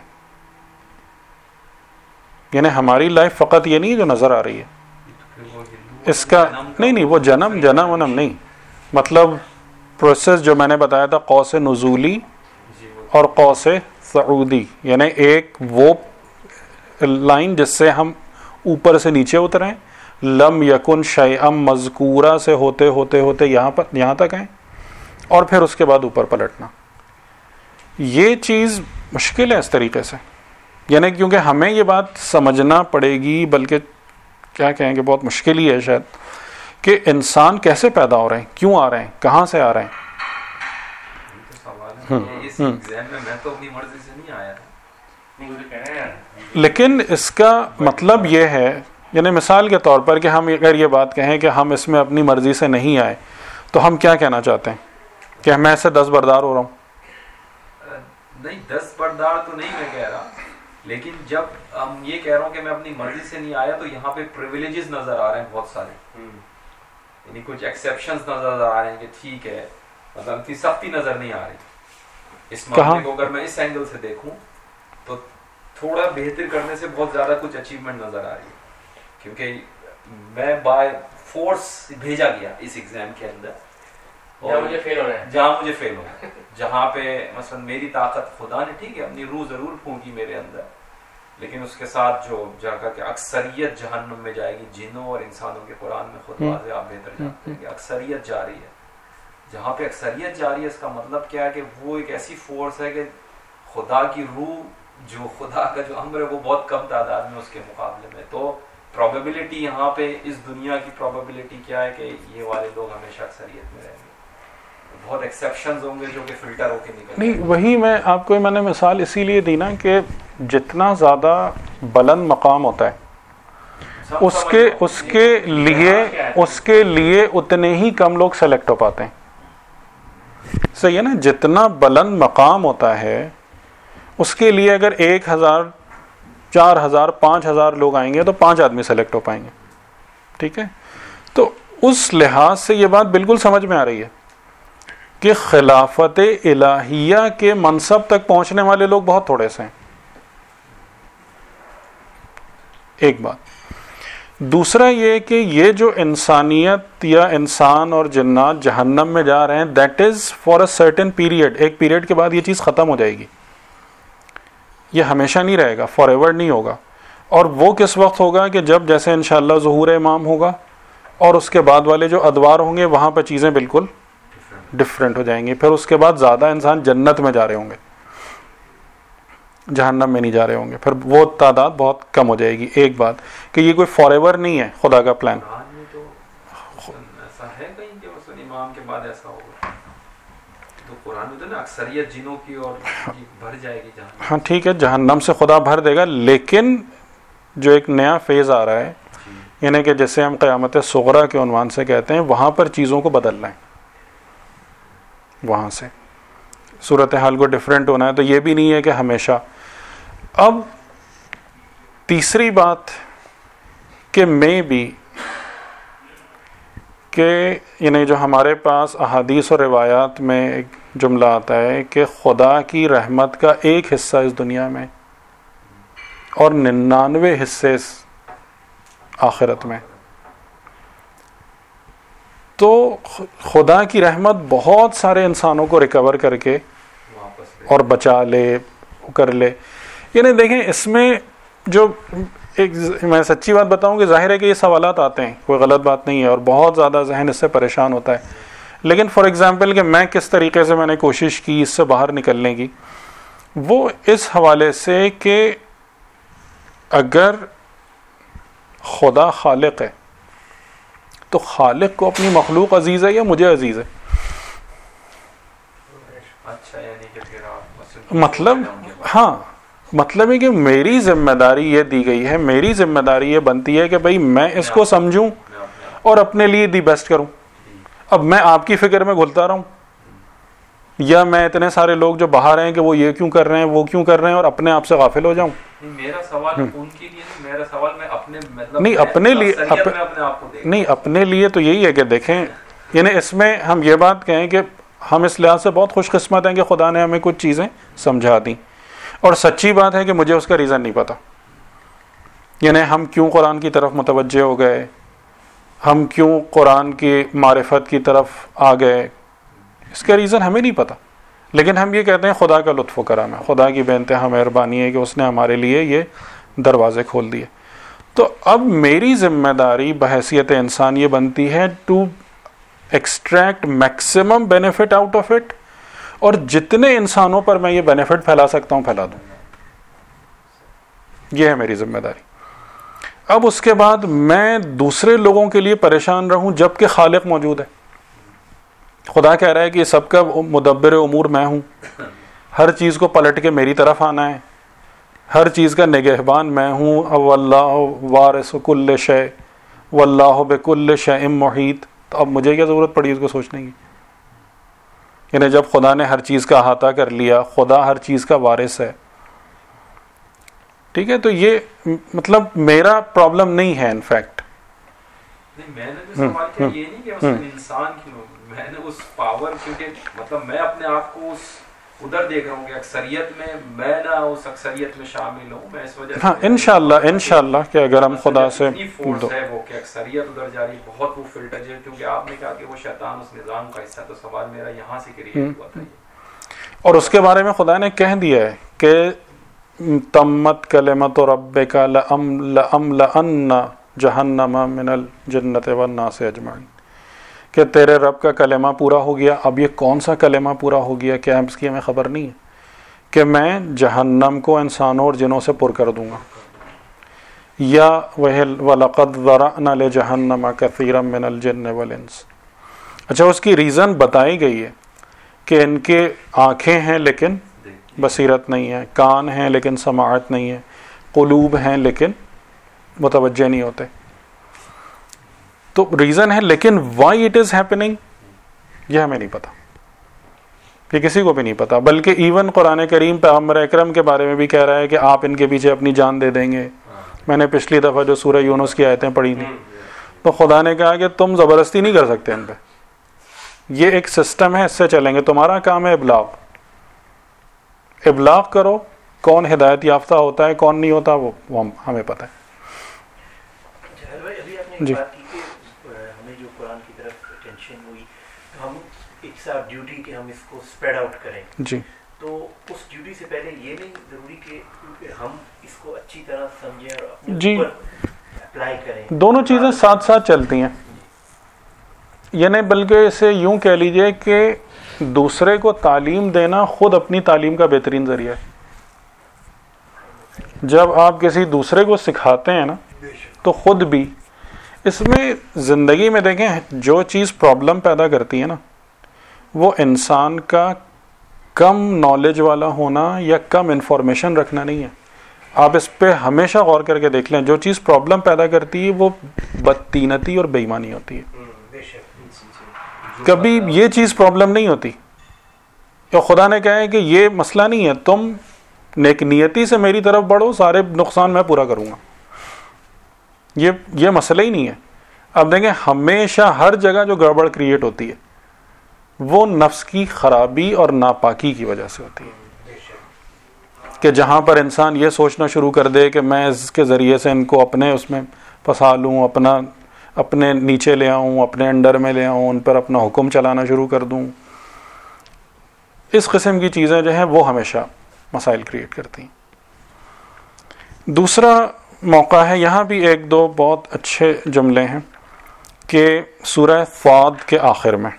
یعنی ہماری لائف فقط یہ نہیں جو نظر آ رہی ہے, اس کا نہیں نہیں وہ جنم جنم ونم نہیں, مطلب پروسیس جو میں نے بتایا تھا قوس نزولی اور قوس صعودی, یعنی ایک وہ لائن جس سے ہم اوپر سے نیچے اتریں, لم یکن شیئا مذکورہ سے ہوتے ہوتے ہوتے یہاں پر یہاں تک آئیں, اور پھر اس کے بعد اوپر پلٹنا. یہ چیز مشکل ہے اس طریقے سے, یعنی کیونکہ ہمیں یہ بات سمجھنا پڑے گی, بلکہ کیا کہیں کہ بہت مشکل ہی ہے شاید, کہ انسان کیسے پیدا ہو رہے ہیں, کیوں آ رہے ہیں, کہاں سے آ رہے ہیں. اس ایگزام میں میں تو اپنی مرضی سے نہیں آیا تھا, لیکن اس کا مطلب یہ ہے, یعنی مثال کے طور پر کہ ہم اگر یہ بات کہیں کہ ہم اس میں اپنی مرضی سے نہیں آئے, تو ہم کیا کہنا چاہتے ہیں کہ میں ایسے دس بردار ہو رہا ہوں؟ نہیں, دس بردار تو نہیں میں کہہ رہا, لیکن جب ہم یہ کہہ رہا ہوں کہ میں اپنی مرضی سے نہیں آیا, تو یہاں پہ پریویلیجز نظر آ رہے ہیں بہت سارے, یعنی کچھ ایکسیپشنز نظر آ رہے ہیں کہ ٹھیک ہے, مطلب اتنی سختی نظر نہیں آ رہی. اس معاملے کو اگر میں اس اینگل سے دیکھوں تو تھوڑا بہتر کرنے سے بہت زیادہ کچھ اچیومنٹ نظر آ رہی ہے, کیونکہ میں بائی فورس بھیجا گیا اس ایگزام کے اندر, جہاں مجھے فیل ہونا ہے, جہاں مجھے فیل ہونا ہے, جہاں پہ مثلا میری طاقت خدا نے ٹھیک ہے اپنی روح ضرور پھونکی میرے اندر, لیکن اس کے ساتھ جو جگہ کہ اکثریت جہنم میں جائے گی, جنوں اور انسانوں کے قرآن میں خود واضح آپ بہتر جانتے ہیں کہ اکثریت جا رہی ہے. جہاں پہ اکثریت جا رہی ہے اس کا مطلب کیا ہے کہ وہ ایک ایسی فورس ہے کہ خدا کی روح, جو خدا کا جو امر ہے وہ بہت کم تعداد میں اس کے مقابلے میں. تو پروبیبلٹی یہاں پہ اس دنیا کی پروبیبلٹی کیا ہے کہ یہ والے لوگ ہمیشہ اکثریت میں رہیں گے. بہت ایکسیپشنز ہوں گے جو کہ فلٹر ہو کے نکل. نہیں وہی میں آپ کو میں نے مثال اسی لیے دی نا کہ جتنا زیادہ بلند مقام ہوتا ہے اس کے اس کے لیے اس کے لیے اتنے ہی کم لوگ سلیکٹ ہو پاتے ہیں. صحیح ہے نا, جتنا بلند مقام ہوتا ہے اس کے لیے اگر ایک ہزار چار ہزار پانچ ہزار لوگ آئیں گے تو پانچ آدمی سلیکٹ ہو پائیں گے. ٹھیک ہے, تو اس لحاظ سے یہ بات بالکل سمجھ میں آ رہی ہے کہ خلافت الہیہ کے منصب تک پہنچنے والے لوگ بہت تھوڑے سے ہیں. ایک بات. دوسرا یہ کہ یہ جو انسانیت یا انسان اور جنات جہنم میں جا رہے ہیں that is for a certain period. ایک پیریڈ کے بعد یہ چیز ختم ہو جائے گی, یہ ہمیشہ نہیں رہے گا, فار ایور نہیں ہوگا. اور وہ کس وقت ہوگا کہ جب جیسے انشاءاللہ ظہور امام ہوگا اور اس کے بعد والے جو ادوار ہوں گے وہاں پہ چیزیں بالکل ڈفرینٹ ہو جائیں گی. پھر اس کے بعد زیادہ انسان جنت میں جا رہے ہوں گے, جہنم میں نہیں جا رہے ہوں گے. پھر وہ تعداد بہت کم ہو جائے گی. ایک بات کہ یہ کوئی فار ایور نہیں ہے خدا کا پلان. ایسا ہے کہیں کہ اس امام کے بعد ایسا ہوگا تو قرآن میں تو نا اکثریت جنوں کی اور بھر جائے گی جہنم. ہاں ٹھیک ہے, جہنم سے خدا بھر دے گا, لیکن جو ایک نیا فیز آ رہا ہے یعنی کہ جیسے ہم قیامت صغریٰ کے عنوان سے کہتے ہیں وہاں پر چیزوں کو بدلنا ہے, وہاں سے صورتحال کو ڈیفرنٹ ہونا ہے. تو یہ بھی نہیں ہے کہ ہمیشہ. اب تیسری بات کہ میں بھی کہ یعنی جو ہمارے پاس احادیث اور روایات میں ایک جملہ آتا ہے کہ خدا کی رحمت کا ایک حصہ اس دنیا میں اور ننانوے حصے آخرت میں. تو خدا کی رحمت بہت سارے انسانوں کو ریکور کر کے اور بچا لے کر لے. یعنی دیکھیں اس میں جو ایک میں سچی بات بتاؤں کہ ظاہر ہے کہ یہ سوالات آتے ہیں, کوئی غلط بات نہیں ہے اور بہت زیادہ ذہن اس سے پریشان ہوتا ہے. لیکن فار ایگزامپل کہ میں کس طریقے سے میں نے کوشش کی اس سے باہر نکلنے کی, وہ اس حوالے سے کہ اگر خدا خالق ہے تو خالق کو اپنی مخلوق عزیز ہے یا مجھے عزیز ہے؟ مطلب ہاں مطلب ہے کہ میری ذمہ داری یہ دی گئی ہے, میری ذمہ داری یہ بنتی ہے کہ بھئی میں اس کو سمجھوں اور اپنے لیے دی بیسٹ کروں. اب میں آپ کی فکر میں گھلتا رہوں یا میں اتنے سارے لوگ جو باہر ہیں کہ وہ یہ کیوں کر رہے ہیں وہ کیوں کر رہے ہیں اور اپنے آپ سے غافل ہو جاؤں؟ میرا سوال ان کے لیے نہیں, میرا سوال میں اپنے مطلب نہیں اپنے لیے نہیں اپنے لیے تو یہی ہے کہ دیکھیں یعنی اس میں ہم یہ بات کہیں کہ ہم اس لحاظ سے بہت خوش قسمت ہیں کہ خدا نے ہمیں کچھ چیزیں سمجھا دیں, اور سچی بات ہے کہ مجھے اس کا ریزن نہیں پتا. یعنی ہم کیوں قرآن کی طرف متوجہ ہو گئے, ہم کیوں قرآن کی معرفت کی طرف آ گئے, اس کا ریزن ہمیں نہیں پتا. لیکن ہم یہ کہتے ہیں خدا کا لطف و کرم ہے, خدا کی بے انتہا مہربانی ہے کہ اس نے ہمارے لیے یہ دروازے کھول دیے. تو اب میری ذمہ داری بحیثیت انسان یہ بنتی ہے to extract maximum benefit out of it, اور جتنے انسانوں پر میں یہ بینیفٹ پھیلا سکتا ہوں پھیلا دوں. یہ ہے میری ذمہ داری. اب اس کے بعد میں دوسرے لوگوں کے لیے پریشان رہوں جبکہ خالق موجود ہے. خدا کہہ رہا ہے کہ یہ سب کا مدبر امور میں ہوں, ہر چیز کو پلٹ کے میری طرف آنا ہے, ہر چیز کا نگہبان میں ہوں. واللہ وارث کل شیء واللہ بکل شیء محیط. تو اب مجھے کیا ضرورت پڑی اس کو سوچنے کی؟ یعنی جب خدا نے ہر چیز کا احاطہ کر لیا, خدا ہر چیز کا وارث ہے, ٹھیک ہے. تو یہ مطلب میرا پرابلم نہیں ہے. انفیکٹ میں نے جو سوال کیا یہ نہیں کہ انسان کی, میں نے اس پاور, کیونکہ مطلب میں اپنے آپ کو اس ادھر دیکھ رہا ہوں کہ اکثریت میں میں نہ اس اکثریت میں شامل ہوں. میں اس وجہ سے ہاں انشاءاللہ انشاءاللہ کہ اگر ہم خدا سے فورس ہے وہ کہ اکثریت ادھر جا رہی, بہت وہ فلٹر ہے, کیونکہ آپ نے کہا کہ وہ شیطان اس نظام کا حصہ, تو سوال میرا یہاں سے کریٹ ہوا تھا. اور اس کے بارے میں خدا نے کہہ دیا ہے کہ تمت کلمت ربک لأملأن جہنم من الجنۃ والناس اجمعین, کہ تیرے رب کا کلمہ پورا ہو گیا. اب یہ کون سا کلمہ پورا ہو گیا, کیا اس کی ہمیں خبر نہیں ہے, کہ میں جہنم کو انسانوں اور جنوں سے پر کر دوں گا. یا وَلَقَدْ ذَرَأْنَا لِجَهَنَّمَ كَثِيرًا مِنَ الْجِنِّ وَالْإِنسِ. اچھا اس کی ریزن بتائی گئی ہے کہ ان کے آنکھیں ہیں لیکن بصیرت نہیں ہے، کان ہیں لیکن سماعت نہیں ہے، قلوب ہیں لیکن متوجہ نہیں ہوتے. تو ریزن ہے، لیکن وائی اٹ از ہیپننگ یہ ہمیں نہیں پتا، یہ کسی کو بھی نہیں پتا. بلکہ ایون قرآن کریم پیغمبر اکرم کے بارے میں بھی کہہ رہا ہے کہ آپ ان کے پیچھے اپنی جان دے دیں گے. میں نے پچھلی دفعہ جو سورہ یونس کی آیتیں پڑھی تھیں تو خدا نے کہا کہ تم زبردستی نہیں کر سکتے ان پہ، یہ ایک سسٹم ہے، اس سے چلیں گے. تمہارا کام ہے ابلاغ، ابلاغ کرو. کون ہدایت یافتہ ہوتا ہے کون نہیں ہوتا وہ ہم ہمیں پتہ ہے. ابھی آپ نے جی بات کی کہ ہمیں جو قرآن کی طرف اٹینشن ہوئی، ہم ایک ساتھ ڈیوٹی کہ ہم اس کو اسپریڈ آؤٹ کریں. جی تو اس ڈیوٹی سے پہلے یہ نہیں ضروری کہ ہم اس کو اچھی طرح سمجھیں اور اپنے جی اوپر اپلائی کریں. دونوں چیزیں ساتھ ساتھ چلتی ہیں. یہ نہیں بلکہ اسے یوں کہہ لیجئے کہ دوسرے کو تعلیم دینا خود اپنی تعلیم کا بہترین ذریعہ ہے. جب آپ کسی دوسرے کو سکھاتے ہیں نا تو خود بھی اس میں زندگی میں دیکھیں جو چیز پرابلم پیدا کرتی ہے نا وہ انسان کا کم نالج والا ہونا یا کم انفارمیشن رکھنا نہیں ہے. آپ اس پہ ہمیشہ غور کر کے دیکھ لیں، جو چیز پرابلم پیدا کرتی ہے وہ بدتینتی اور بے ایمانی ہوتی ہے. کبھی یہ چیز پرابلم نہیں ہوتی. تو خدا نے کہا ہے کہ یہ مسئلہ نہیں ہے، تم نیک نیتی سے میری طرف بڑھو، سارے نقصان میں پورا کروں گا. یہ یہ مسئلہ ہی نہیں ہے. اب دیکھیں ہمیشہ ہر جگہ جو گڑبڑ کریٹ ہوتی ہے وہ نفس کی خرابی اور ناپاکی کی وجہ سے ہوتی ہے. کہ جہاں پر انسان یہ سوچنا شروع کر دے کہ میں اس کے ذریعے سے ان کو اپنے اس میں پھنسا لوں، اپنا اپنے نیچے لے آؤں، اپنے انڈر میں لے آؤں، ان پر اپنا حکم چلانا شروع کر دوں، اس قسم کی چیزیں جو ہیں وہ ہمیشہ مسائل کریٹ کرتی ہیں. دوسرا موقع ہے، یہاں بھی ایک دو بہت اچھے جملے ہیں کہ سورہ فاض کے آخر میں،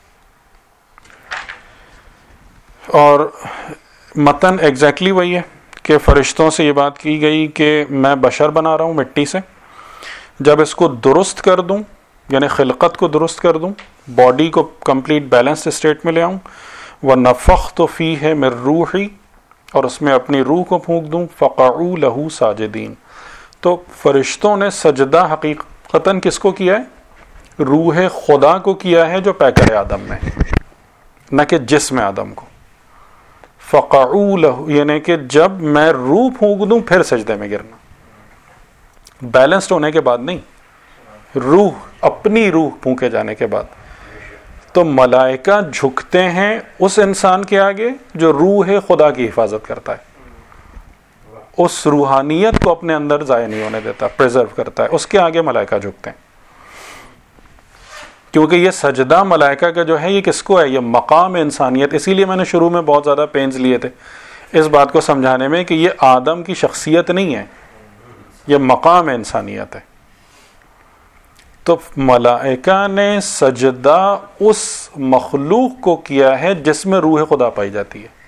اور متن ایگزیکٹلی وہی ہے کہ فرشتوں سے یہ بات کی گئی کہ میں بشر بنا رہا ہوں مٹی سے، جب اس کو درست کر دوں یعنی خلقت کو درست کر دوں، باڈی کو کمپلیٹ بیلنس اسٹیٹ میں لے آؤں، وَنَفَخْتُ فِيهِ مِن رُوحِي، اور اس میں اپنی روح کو پھونک دوں، فَقَعُوا لَهُ سَاجِدِينَ. تو فرشتوں نے سجدہ حقیقتاً کس کو کیا ہے؟ روح خدا کو کیا ہے جو پیکر آدم میں، نہ کہ جسم آدم کو. فَقَعُوا لَهُ یعنی کہ جب میں روح پھونک دوں پھر سجدے میں گرنا، بیلنسڈ ہونے کے بعد نہیں، روح اپنی روح پھونکے جانے کے بعد. تو ملائکہ جھکتے ہیں اس انسان کے آگے جو روح خدا کی حفاظت کرتا ہے، اس روحانیت کو اپنے اندر ضائع نہیں ہونے دیتا، پریزرو کرتا ہے، اس کے آگے ملائکہ جھکتے ہیں. کیونکہ یہ سجدہ ملائکہ کا جو ہے یہ کس کو ہے؟ یہ مقام انسانیت. اسی لیے میں نے شروع میں بہت زیادہ پینز لیے تھے اس بات کو سمجھانے میں کہ یہ آدم کی شخصیت نہیں ہے، یہ مقام انسانیت ہے. تو ملائکہ نے سجدہ اس مخلوق کو کیا ہے جس میں روح خدا پائی جاتی ہے.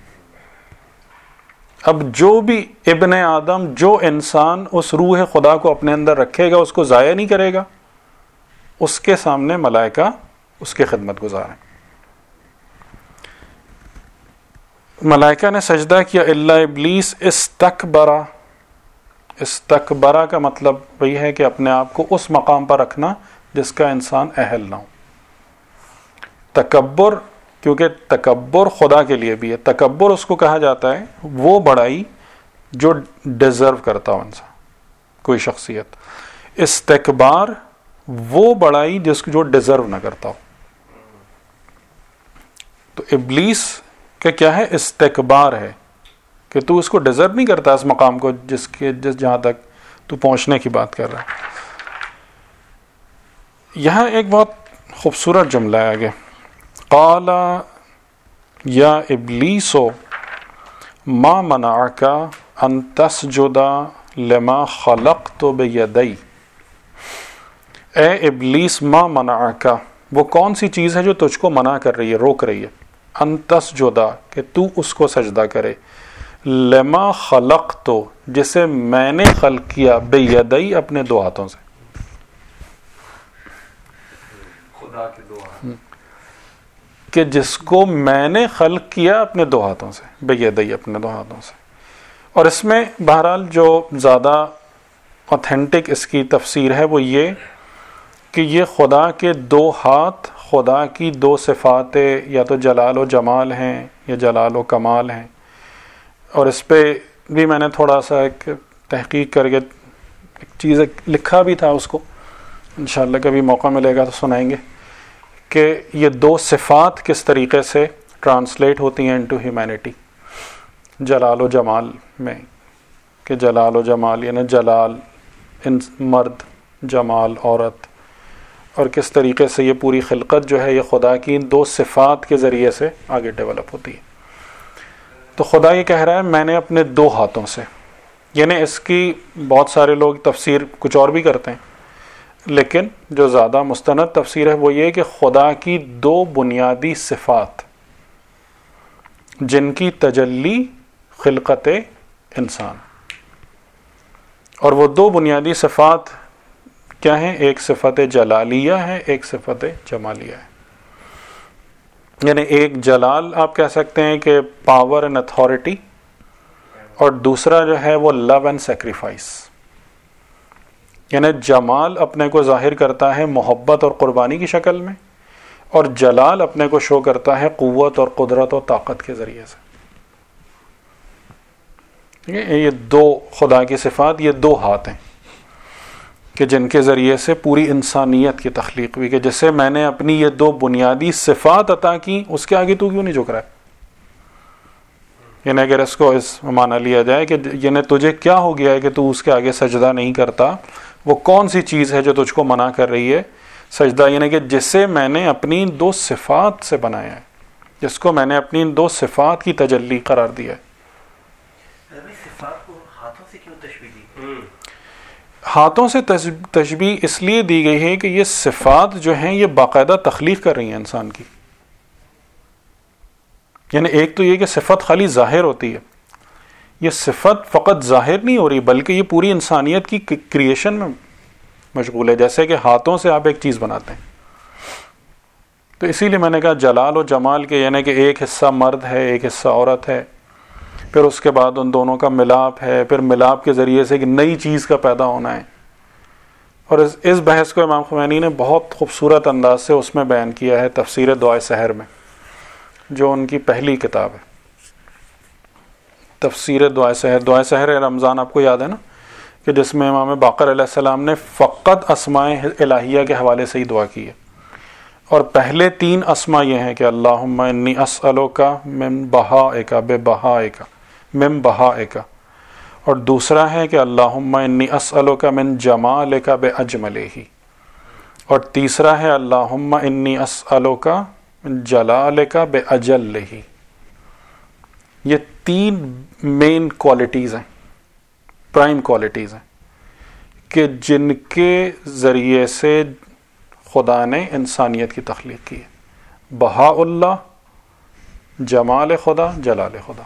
اب جو بھی ابن آدم، جو انسان اس روح خدا کو اپنے اندر رکھے گا، اس کو ضائع نہیں کرے گا، اس کے سامنے ملائکہ اس کی خدمت گزار ہیں. ملائکہ نے سجدہ کیا الا ابلیس استکبرا. استکبرا کا مطلب وہی ہے کہ اپنے آپ کو اس مقام پر رکھنا جس کا انسان اہل نہ ہو. تکبر، کیونکہ تکبر خدا کے لیے بھی ہے، تکبر اس کو کہا جاتا ہے وہ بڑائی جو ڈیزرو کرتا ہو انسان، کوئی شخصیت. استکبار وہ بڑائی جس جو ڈیزرو نہ کرتا ہو. تو ابلیس کا کیا ہے؟ استکبار ہے کہ تو اس کو ڈیزرو نہیں کرتا، اس مقام کو جس کے جس جہاں تک تو پہنچنے کی بات کر رہا ہے. یہاں ایک بہت خوبصورت جملہ ہے آگے، قال یا ابلیس ما منعک ان تسجد لما خلقت بیدی. اے ابلیس ما منعک، وہ کون سی چیز ہے جو تجھ کو منع کر رہی ہے، روک رہی ہے، ان تسجد کہ تو اس کو سجدہ کرے، لما خلقت جسے میں نے خلق کیا، بیدی اپنے دو ہاتھوں سے. خدا کے دو ہاتھ. کہ جس کو میں نے خلق کیا اپنے دو ہاتھوں سے، بیدی، اپنے دو ہاتھوں سے. اور اس میں بہرحال جو زیادہ اوتھینٹک اس کی تفسیر ہے وہ یہ کہ یہ خدا کے دو ہاتھ خدا کی دو صفات یا تو جلال و جمال ہیں یا جلال و کمال ہیں. اور اس پہ بھی میں نے تھوڑا سا ایک تحقیق کر کے ایک چیز لکھا بھی تھا، اس کو انشاءاللہ کبھی موقع ملے گا تو سنائیں گے کہ یہ دو صفات کس طریقے سے ٹرانسلیٹ ہوتی ہیں انٹو ہیومینٹی جلال و جمال میں. کہ جلال و جمال یعنی جلال ان مرد، جمال عورت، اور کس طریقے سے یہ پوری خلقت جو ہے یہ خدا کی ان دو صفات کے ذریعے سے آگے ڈیولپ ہوتی ہے. تو خدا یہ کہہ رہا ہے میں نے اپنے دو ہاتھوں سے، یعنی اس کی بہت سارے لوگ تفسیر کچھ اور بھی کرتے ہیں، لیکن جو زیادہ مستند تفسیر ہے وہ یہ کہ خدا کی دو بنیادی صفات جن کی تجلی خلقت انسان، اور وہ دو بنیادی صفات کیا ہیں؟ ایک صفت جلالیہ ہے، ایک صفت جمالیہ ہے. یعنی ایک جلال آپ کہہ سکتے ہیں کہ پاور اینڈ اتھارٹی، اور دوسرا جو ہے وہ لو اینڈ سیکریفائس. یعنی جمال اپنے کو ظاہر کرتا ہے محبت اور قربانی کی شکل میں، اور جلال اپنے کو شو کرتا ہے قوت اور قدرت اور طاقت کے ذریعے سے. یہ دو خدا کی صفات، یہ دو ہاتھ ہیں کہ جن کے ذریعے سے پوری انسانیت کی تخلیق ہوئی، کہ جسے میں نے اپنی یہ دو بنیادی صفات عطا کی، اس کے آگے تو کیوں نہیں جھک رہا ہے؟ یعنی اگر اس کو اس معنی لیا جائے کہ یعنی تجھے کیا ہو گیا ہے کہ تو اس کے آگے سجدہ نہیں کرتا، وہ کون سی چیز ہے جو تجھ کو منع کر رہی ہے سجدہ؟ یعنی کہ جسے میں نے اپنی دو صفات سے بنایا ہے، جس کو میں نے اپنی دو صفات کی تجلی قرار دیا ہے. صفات کو ہاتھوں سے کیوں تشبیہ دی؟ ہاتھوں سے تشبیہ اس لیے دی گئی ہے کہ یہ صفات جو ہیں یہ باقاعدہ تخلیق کر رہی ہیں انسان کی. یعنی ایک تو یہ کہ صفت خالی ظاہر ہوتی ہے، یہ صفت فقط ظاہر نہیں ہو رہی بلکہ یہ پوری انسانیت کی کریشن میں مشغول ہے. جیسے کہ ہاتھوں سے آپ ایک چیز بناتے ہیں، تو اسی لیے میں نے کہا جلال و جمال کے یعنی کہ ایک حصہ مرد ہے ایک حصہ عورت ہے، پھر اس کے بعد ان دونوں کا ملاپ ہے، پھر ملاپ کے ذریعے سے ایک نئی چیز کا پیدا ہونا ہے. اور اس اس بحث کو امام خمینی نے بہت خوبصورت انداز سے اس میں بیان کیا ہے تفسیر دعائے سحر میں، جو ان کی پہلی کتاب ہے تفسیر دعائے سحر. دعائے سحر رمضان آپ کو یاد ہے نا، کہ جس میں امام باقر علیہ السلام نے فقط اسماء الہیہ کے حوالے سے ہی دعا کی ہے. اور پہلے تین اسماء یہ ہیں کہ اللہم انی اسألک من بہائک بے بہائک من بہائک، اور دوسرا ہے کہ اللہم انی اسألک من جمالک بے اجملہ، اور تیسرا ہے اللہم انی اسألک من جلالک بے اجلہ. یہ تین مین کوالٹیز ہیں، پرائم کوالٹیز ہیں کہ جن کے ذریعے سے خدا نے انسانیت کی تخلیق کی ہے. بہاء اللہ، جمال خدا، جلال خدا.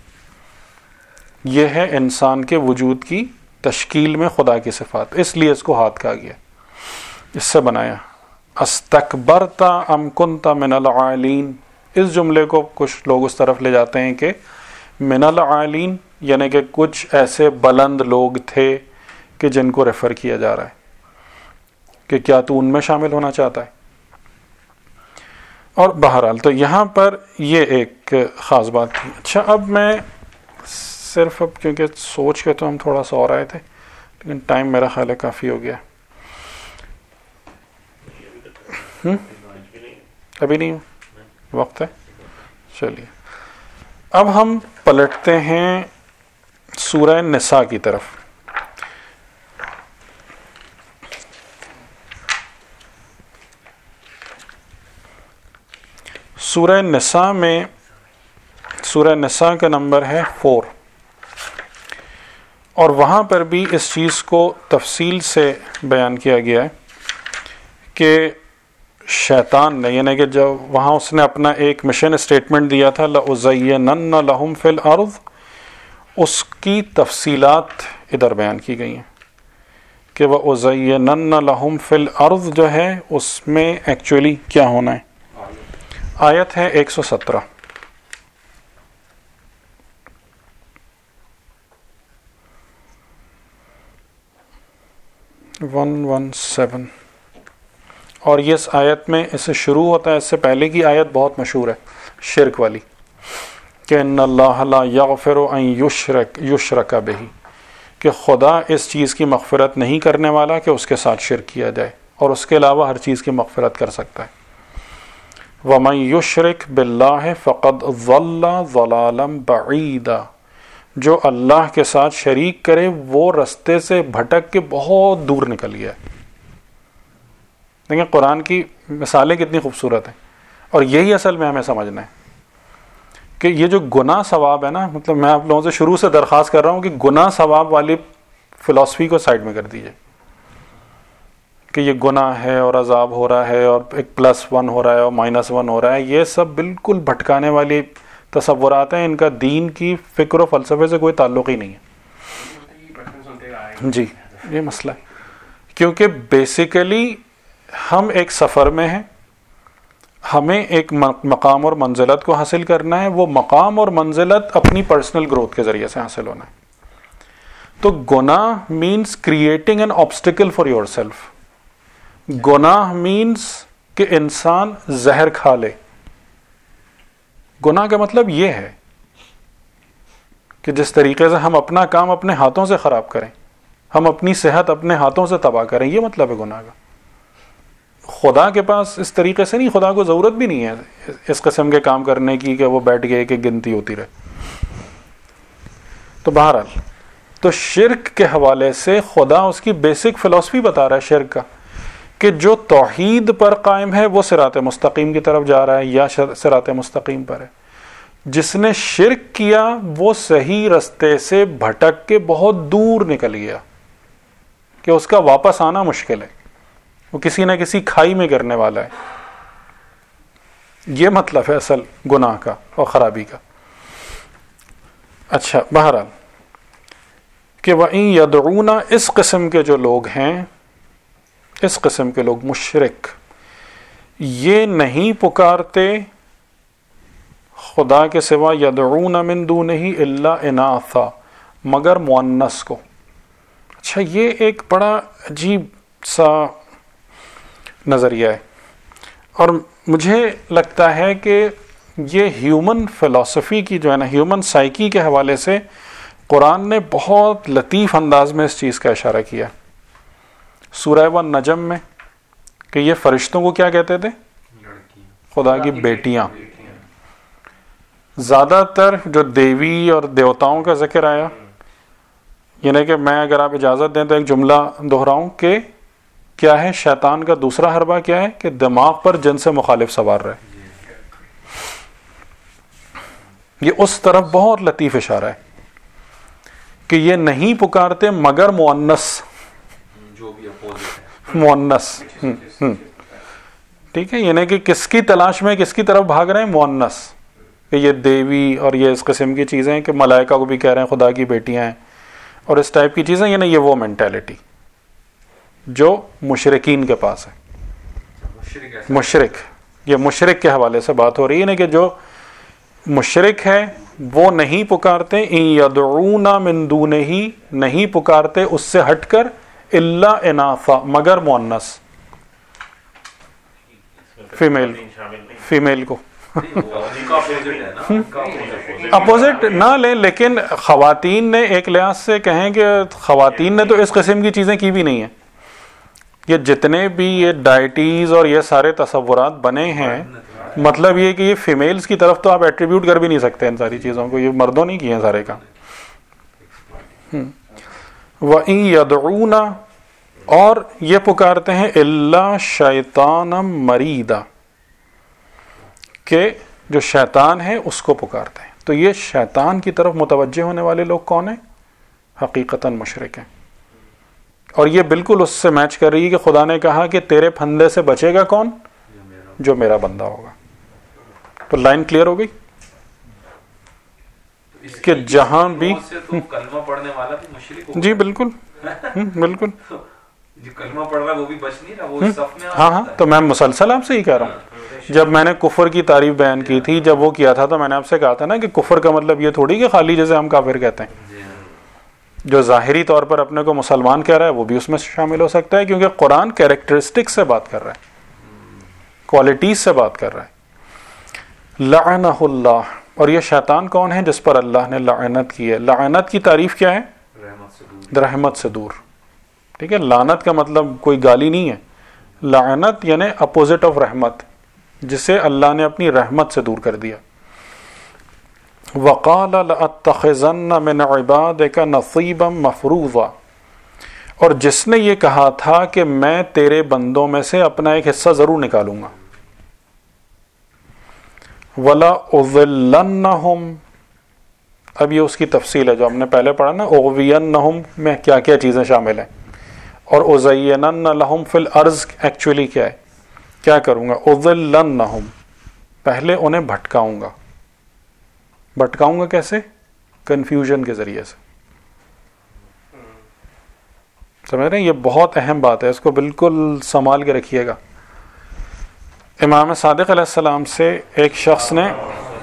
یہ ہے انسان کے وجود کی تشکیل میں خدا کی صفات. اس لیے اس کو ہاتھ کہا گیا، اس سے بنایا. استکبرت ام کنت من العالین، اس جملے کو کچھ لوگ اس طرف لے جاتے ہیں کہ من العالین یعنی کہ کچھ ایسے بلند لوگ تھے کہ جن کو ریفر کیا جا رہا ہے کہ کیا تو ان میں شامل ہونا چاہتا ہے. اور بہرحال تو یہاں پر یہ ایک خاص بات تھی. اچھا اب میں صرف اب کیونکہ سوچ کے تو ہم تھوڑا سا اور آئے تھے لیکن ٹائم میرا خیال ہے کافی ہو گیا. ہم؟ ابھی نہیں وقت ہے. چلیے اب ہم پلٹتے ہیں سورہ نساء کی طرف. سورہ نساء میں سورہ نساء کا نمبر ہے فور، اور وہاں پر بھی اس چیز کو تفصیل سے بیان کیا گیا ہے کہ شیطان نے یعنی کہ جب وہاں اس نے اپنا ایک مشن اسٹیٹمنٹ دیا تھا لَأُزَيِّنَنَّ لَهُمْ فِي الْأَرْضِ، اس کی تفصیلات ادھر بیان کی گئی ہیں کہ وَأُزَيِّنَنَّ لَهُمْ فِي الْأَرْضِ جو ہے اس میں ایکچولی کیا ہونا ہے، آیت ہے ایک سو سترہ. One one seven. اور یہ اس آیت میں اس سے شروع ہوتا ہے. اس سے پہلے کی آیت بہت مشہور ہے شرک والی کہ ان اللہ لا یغفر ان یشرک یشرک بہ، کہ خدا اس چیز کی مغفرت نہیں کرنے والا کہ اس کے ساتھ شرک کیا جائے، اور اس کے علاوہ ہر چیز کی مغفرت کر سکتا ہے. وَمَن يُشْرِكْ بِاللَّهِ فَقَدْ ضَلَّ ضَلَالًا بَعِيدًا، جو اللہ کے ساتھ شریک کرے وہ رستے سے بھٹک کے بہت دور نکل گیا ہے. دیکھیں قرآن کی مثالیں کتنی خوبصورت ہیں، اور یہی اصل میں ہمیں سمجھنا ہے کہ یہ جو گناہ ثواب ہے نا، مطلب میں آپ لوگوں سے شروع سے درخواست کر رہا ہوں کہ گناہ ثواب والی فلسفی کو سائڈ میں کر دیجئے کہ یہ گناہ ہے اور عذاب ہو رہا ہے اور ایک پلس ون ہو رہا ہے اور مائنس ون ہو رہا ہے. یہ سب بالکل بھٹکانے والی تصورات ہیں، ان کا دین کی فکر و فلسفے سے کوئی تعلق ہی نہیں ہے. جی یہ مسئلہ ہے، کیونکہ بیسیکلی ہم ایک سفر میں ہیں، ہمیں ایک مقام اور منزلت کو حاصل کرنا ہے. وہ مقام اور منزلت اپنی پرسنل گروتھ کے ذریعے سے حاصل ہونا ہے. تو گناہ means creating an obstacle for yourself. گناہ مینس کہ انسان زہر کھا لے. گناہ کا مطلب یہ ہے کہ جس طریقے سے ہم اپنا کام اپنے ہاتھوں سے خراب کریں، ہم اپنی صحت اپنے ہاتھوں سے تباہ کریں، یہ مطلب ہے گناہ کا. خدا کے پاس اس طریقے سے نہیں، خدا کو ضرورت بھی نہیں ہے اس قسم کے کام کرنے کی کہ وہ بیٹھ گئے کہ گنتی ہوتی رہے. تو بہرحال تو شرک کے حوالے سے خدا اس کی بیسک فلسفی بتا رہا ہے شرک کا، کہ جو توحید پر قائم ہے وہ صراط مستقیم کی طرف جا رہا ہے یا صراط مستقیم پر ہے. جس نے شرک کیا وہ صحیح رستے سے بھٹک کے بہت دور نکل گیا کہ اس کا واپس آنا مشکل ہے، وہ کسی نہ کسی کھائی میں گرنے والا ہے. یہ مطلب ہے اصل گناہ کا اور خرابی کا. اچھا بہرحال کہ وَإِن يَدْعُونَ، اس قسم کے جو لوگ ہیں، اس قسم کے لوگ مشرک، یہ نہیں پکارتے خدا کے سوا یدعون من دونہ الا اناثا، مگر مؤنث کو. اچھا یہ ایک بڑا عجیب سا نظریہ ہے، اور مجھے لگتا ہے کہ یہ ہیومن فلسفی کی جو ہے نا، ہیومن سائیکی کے حوالے سے قرآن نے بہت لطیف انداز میں اس چیز کا اشارہ کیا. سورہ والنجم میں کہ یہ فرشتوں کو کیا کہتے تھے؟ خدا کی بیٹیاں. زیادہ تر جو دیوی اور دیوتاؤں کا ذکر آیا، یعنی کہ میں اگر آپ اجازت دیں تو ایک جملہ دہراؤں کہ کیا ہے شیطان کا دوسرا حربہ کیا ہے کہ دماغ پر جن سے مخالف سوار رہے. یہ اس طرف بہت لطیف اشارہ ہے کہ یہ نہیں پکارتے مگر مؤنث، جو بھی اپوزٹ مؤنث. ٹھیک ہے، یعنی کہ کس کی تلاش میں کس کی طرف بھاگ رہے ہیں؟ مؤنث. کہ یہ دیوی اور یہ اس قسم کی چیزیں کہ ملائکہ کو بھی کہہ رہے ہیں خدا کی بیٹیاں ہیں اور اس ٹائپ کی چیزیں، یعنی یہ وہ مینٹیلٹی جو مشرکین کے پاس ہے. مشرک، یہ مشرک کے حوالے سے بات ہو رہی ہے نا کہ جو مشرک ہے وہ نہیں پکارتے ان یدعون من دونہ، نہیں پکارتے اس سے ہٹ کر الا اناثا، مگر مؤنث، فیمیل فیمیل کو. اپوزٹ نہ لیں، لیکن خواتین نے ایک لحاظ سے کہیں کہ خواتین نے تو اس قسم کی چیزیں کی بھی نہیں ہیں. یہ جتنے بھی یہ ڈائٹیز اور یہ سارے تصورات بنے ہیں، مطلب یہ کہ یہ فیمیلز کی طرف تو آپ ایٹریبیوٹ کر بھی نہیں سکتے ان ساری چیزوں کو، یہ مردوں نہیں کیے ہیں سارے کام. وَإِن يَدْعُونَ، اور یہ پکارتے ہیں الا شیطانا مریدا، کہ جو شیطان ہے اس کو پکارتے ہیں. تو یہ شیطان کی طرف متوجہ ہونے والے لوگ کون ہیں؟ حقیقتاً مشرک ہیں. اور یہ بالکل اس سے میچ کر رہی ہے کہ خدا نے کہا کہ تیرے پھندے سے بچے گا کون؟ جو میرا بندہ ہوگا. تو لائن کلیئر ہو گئی کہ جہاں بھی کلمہ پڑھنے والا بھی مشرک ہوگا. جی بالکل بالکل، جو کلمہ پڑھ رہا ہے وہ بھی بچ نہیں رہا، وہ صف میں. ہاں ہاں، تو میں مسلسل آپ سے ہی کہہ رہا ہوں جب میں نے کفر کی تعریف بیان کی تھی، جب وہ کیا تھا تو میں نے آپ سے کہا تھا نا کہ کفر کا مطلب یہ تھوڑی کہ خالی جیسے ہم کافر کہتے ہیں، جو ظاہری طور پر اپنے کو مسلمان کہہ رہا ہے وہ بھی اس میں شامل ہو سکتا ہے، کیونکہ قرآن کیریکٹرسٹک سے بات کر رہا ہے، کوالٹیز سے بات کر رہا ہے۔ لعنہ اللہ، اور یہ شیطان کون ہے؟ جس پر اللہ نے لعنت کی ہے۔ لعنت کی تعریف کیا ہے؟ رحمت سے دور، ٹھیک ہے۔ لعنت کا مطلب کوئی گالی نہیں ہے، لعنت یعنی اپوزٹ آف رحمت، جسے اللہ نے اپنی رحمت سے دور کر دیا۔ وقال لأتخذن من عبادك نصيبا مفروضا، اور جس نے یہ کہا تھا کہ میں تیرے بندوں میں سے اپنا ایک حصہ ضرور نکالوں گا۔ وَلَأُضِلَّنَّهُمْ، اب یہ اس کی تفصیل ہے جو ہم نے پہلے پڑھا نا، اغوینہم میں کیا کیا چیزیں شامل ہیں، اور ازینن لہم فی الارض ایکچولی کیا ہے، کیا کروں گا؟ اضلنہم، پہلے انہیں بھٹکاؤں گا۔ بھٹکاؤں گا کیسے؟ کنفیوژن کے ذریعے سے، سمجھ رہے ہیں؟ یہ بہت اہم بات ہے، اس کو بالکل سنبھال کے رکھیے گا۔ امام صادق علیہ السلام سے ایک شخص نے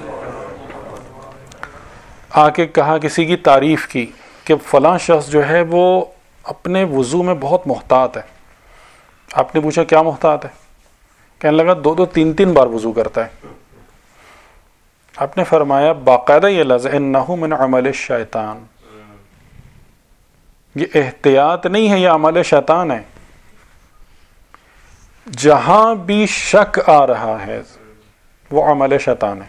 آ کے کہا، کسی کی تعریف کی کہ فلاں شخص جو ہے وہ اپنے وضو میں بہت محتاط ہے۔ آپ نے پوچھا کیا محتاط ہے؟ کہنے لگا دو دو تین تین بار وضو کرتا ہے۔ آپ نے فرمایا باقاعدہ یہ لفظ انہ من عمل الشیطان، یہ احتیاط نہیں ہے، یہ عمل شیطان ہے۔ جہاں بھی شک آ رہا ہے وہ عمل شیطان ہے۔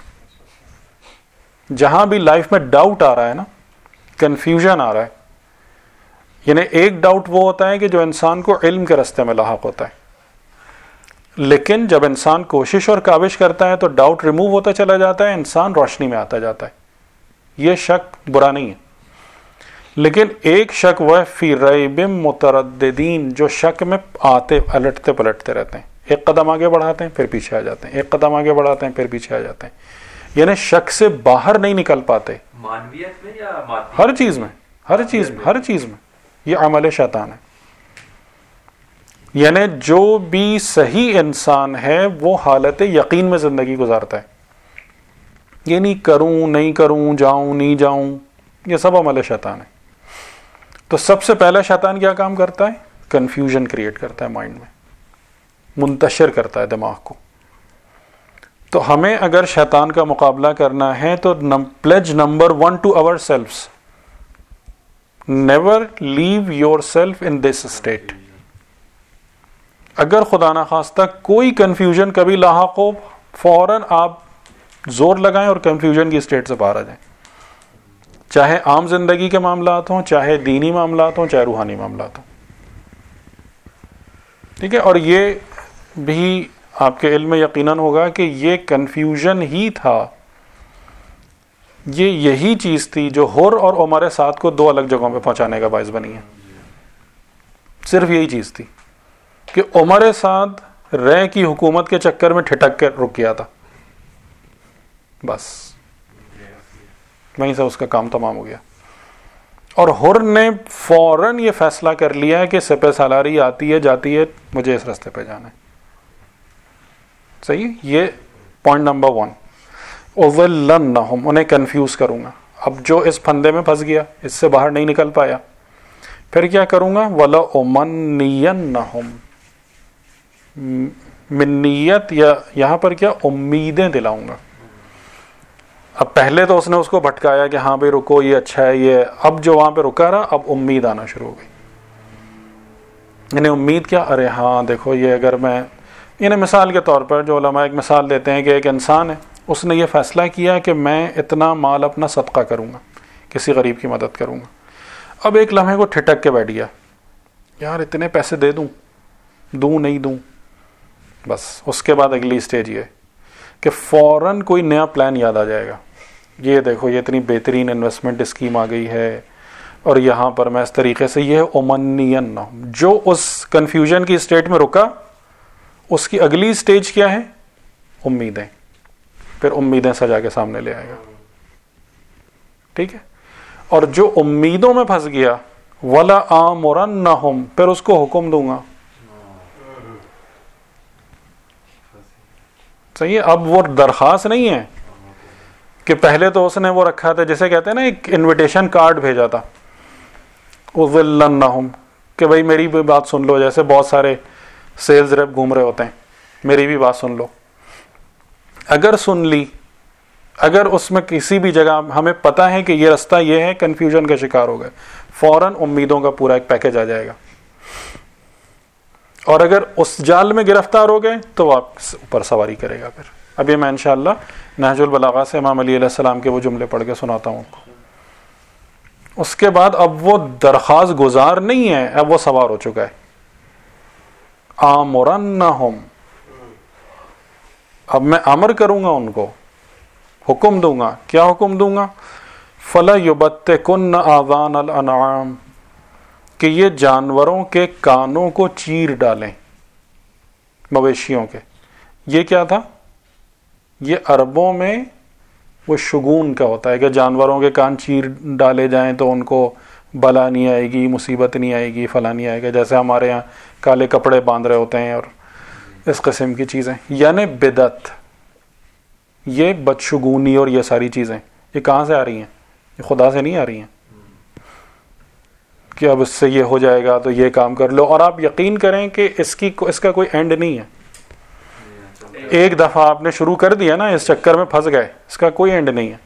جہاں بھی لائف میں ڈاؤٹ آ رہا ہے نا، کنفیوژن آ رہا ہے، یعنی ایک ڈاؤٹ وہ ہوتا ہے کہ جو انسان کو علم کے رستے میں لاحق ہوتا ہے، لیکن جب انسان کوشش اور کاوش کرتا ہے تو ڈاؤٹ ریموو ہوتا چلا جاتا ہے، انسان روشنی میں آتا جاتا ہے۔ یہ شک برا نہیں ہے، لیکن ایک شک وہ فی ریب مترددین، جو شک میں آتے الٹتے پلٹتے رہتے ہیں، ایک قدم آگے بڑھاتے ہیں پھر پیچھے آ جاتے ہیں، ایک قدم آگے بڑھاتے ہیں پھر پیچھے آ جاتے ہیں، یعنی شک سے باہر نہیں نکل پاتے۔ مانویت میں یا مادی؟ ہر چیز میں، ہر چیز میں، ہر چیز میں یہ عمل شیطان ہے۔ یعنی جو بھی صحیح انسان ہے وہ حالت یقین میں زندگی گزارتا ہے، یہ نہیں کروں نہیں کروں، جاؤں نہیں جاؤں، یہ سب عمل شیطان ہے۔ تو سب سے پہلا شیطان کیا کام کرتا ہے؟ کنفیوژن کریٹ کرتا ہے، مائنڈ میں منتشر کرتا ہے دماغ کو۔ تو ہمیں اگر شیطان کا مقابلہ کرنا ہے تو pledge number one to ourselves, never leave yourself in this state. اگر خدا نخواستہ کوئی کنفیوژن کبھی لاحق ہو، فوراً آپ زور لگائیں اور کنفیوژن کی اسٹیٹ سے باہر آ جائیں، چاہے عام زندگی کے معاملات ہوں، چاہے دینی معاملات ہوں، چاہے روحانی معاملات ہوں، ٹھیک ہے۔ اور یہ بھی آپ کے علم میں یقیناً ہوگا کہ یہ کنفیوژن ہی تھا، یہ یہی چیز تھی جو حر اور عمر سعد کو دو الگ جگہوں پہ پہنچانے کا باعث بنی ہے۔ صرف یہی چیز تھی کہ عمر سعد رے کی حکومت کے چکر میں ٹھٹک کے رک گیا تھا، بس وہیں سے اس کا کام تمام ہو گیا۔ اور حر نے فوراً یہ فیصلہ کر لیا ہے کہ سپہ سالاری آتی ہے جاتی ہے، مجھے اس راستے پہ جانا ہے، صحیح۔ یہ پوائنٹ نمبر ون، اضلنہم، انہیں کنفیوز کروں گا۔ اب جو اس پھندے میں پھنس گیا، اس سے باہر نہیں نکل پایا، پھر کیا کروں گا؟ وَلَأُمَنِّيَنَّهُمْ، منیت یا یہاں پر کیا امیدیں دلاؤں گا۔ اب پہلے تو اس نے اس کو بھٹکایا کہ ہاں بھائی رکو یہ اچھا ہے یہ، اب جو وہاں پہ رکا رہا اب امید آنا شروع ہو گئی۔ یعنی امید کیا؟ ارے ہاں دیکھو یہ اگر میں، یعنی مثال کے طور پر جو علماء ایک مثال دیتے ہیں کہ ایک انسان ہے، اس نے یہ فیصلہ کیا کہ میں اتنا مال اپنا صدقہ کروں گا، کسی غریب کی مدد کروں گا۔ اب ایک لمحے کو ٹھٹک کے بیٹھ گیا، یار اتنے پیسے دے دوں دوں نہیں دوں، بس اس کے بعد اگلی سٹیج یہ کہ فوراً کوئی نیا پلان یاد آ جائے گا، یہ دیکھو یہ اتنی بہترین انویسٹمنٹ اسکیم آ گئی ہے، اور یہاں پر میں اس طریقے سے، یہ امنین، جو اس کنفیوژن کی اسٹیٹ میں رکا اس کی اگلی سٹیج کیا ہے؟ امیدیں، پھر امیدیں سجا کے سامنے لے آئے گا، ٹھیک ہے۔ اور جو امیدوں میں پھنس گیا، وَلَآمُرَنَّهُمْ، پھر اس کو حکم دوں گا، صحیح ہے. اب وہ درخواست نہیں ہے کہ پہلے تو اس نے وہ رکھا تھا, جیسے کہتے ہیں نا ایک انویٹیشن کارڈ بھیجا تھا اُذِلَّنَّهُمْ, کہ بھائی میری بھی بات سن لو. جیسے بہت سارے سیلز ریپ گھوم رہے ہوتے ہیں, میری بھی بات سن لو. اگر سن لی, اگر اس میں کسی بھی جگہ ہمیں پتہ ہے کہ یہ رستہ یہ ہے, کنفیوژن کا شکار ہو گئے, فوراً امیدوں کا پورا ایک پیکج آ جائے گا. اور اگر اس جال میں گرفتار ہو گئے تو وہ آپ اوپر سواری کرے گا. پھر اب یہ میں انشاءاللہ نہج البلاغہ سے امام علی علیہ السلام کے وہ جملے پڑھ کے سناتا ہوں. اس کے بعد اب وہ درخواست گزار نہیں ہے, اب وہ سوار ہو چکا ہے. آمرنہم, اب میں امر کروں گا ان کو, حکم دوں گا. کیا حکم دوں گا؟ فَلَا يُبَتِّكُنَّ آذَانَ الْأَنْعَامِ, کہ یہ جانوروں کے کانوں کو چیر ڈالیں, مویشیوں کے. یہ کیا تھا؟ یہ عربوں میں وہ شگون کا ہوتا ہے کہ جانوروں کے کان چیر ڈالے جائیں تو ان کو بلا نہیں آئے گی, مصیبت نہیں آئے گی, فلاں نہیں آئے گا. جیسے ہمارے یہاں کالے کپڑے باندھ رہے ہوتے ہیں اور اس قسم کی چیزیں. یعنی بدعت, یہ بدشگونی اور یہ ساری چیزیں یہ کہاں سے آ رہی ہیں؟ یہ خدا سے نہیں آ رہی ہیں کہ اب اس سے یہ ہو جائے گا تو یہ کام کر لو. اور آپ یقین کریں کہ اس کی اس کا کوئی اینڈ نہیں ہے. ایک دفعہ آپ نے شروع کر دیا نا, اس چکر میں پھنس گئے, اس کا کوئی اینڈ نہیں ہے.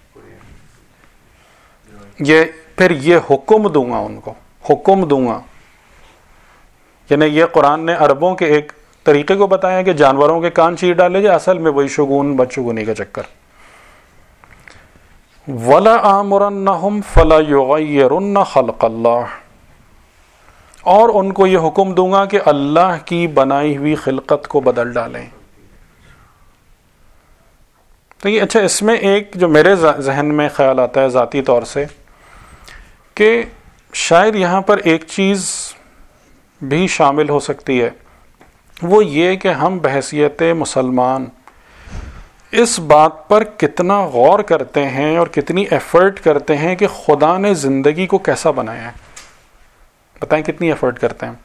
یہ پھر یہ حکم دوں گا ان کو, حکم دوں گا. یعنی یہ قرآن نے عربوں کے ایک طریقے کو بتایا کہ جانوروں کے کان چیر ڈالے جائے, اصل میں وہی شگون بدشگونی کا چکر. وَلَآمُرَنَّهُمْ فَلَا يُغَيِّرُنَّ خَلْقَ اللَّهِ, اور ان کو یہ حکم دوں گا کہ اللہ کی بنائی ہوئی خلقت کو بدل ڈالیں. تو یہ اچھا, اس میں ایک جو میرے ذہن میں خیال آتا ہے ذاتی طور سے, کہ شاید یہاں پر ایک چیز بھی شامل ہو سکتی ہے, وہ یہ کہ ہم بحیثیت مسلمان اس بات پر کتنا غور کرتے ہیں اور کتنی ایفرٹ کرتے ہیں کہ خدا نے زندگی کو کیسا بنایا ہے. بتائیں کتنی ایفرٹ کرتے ہیں.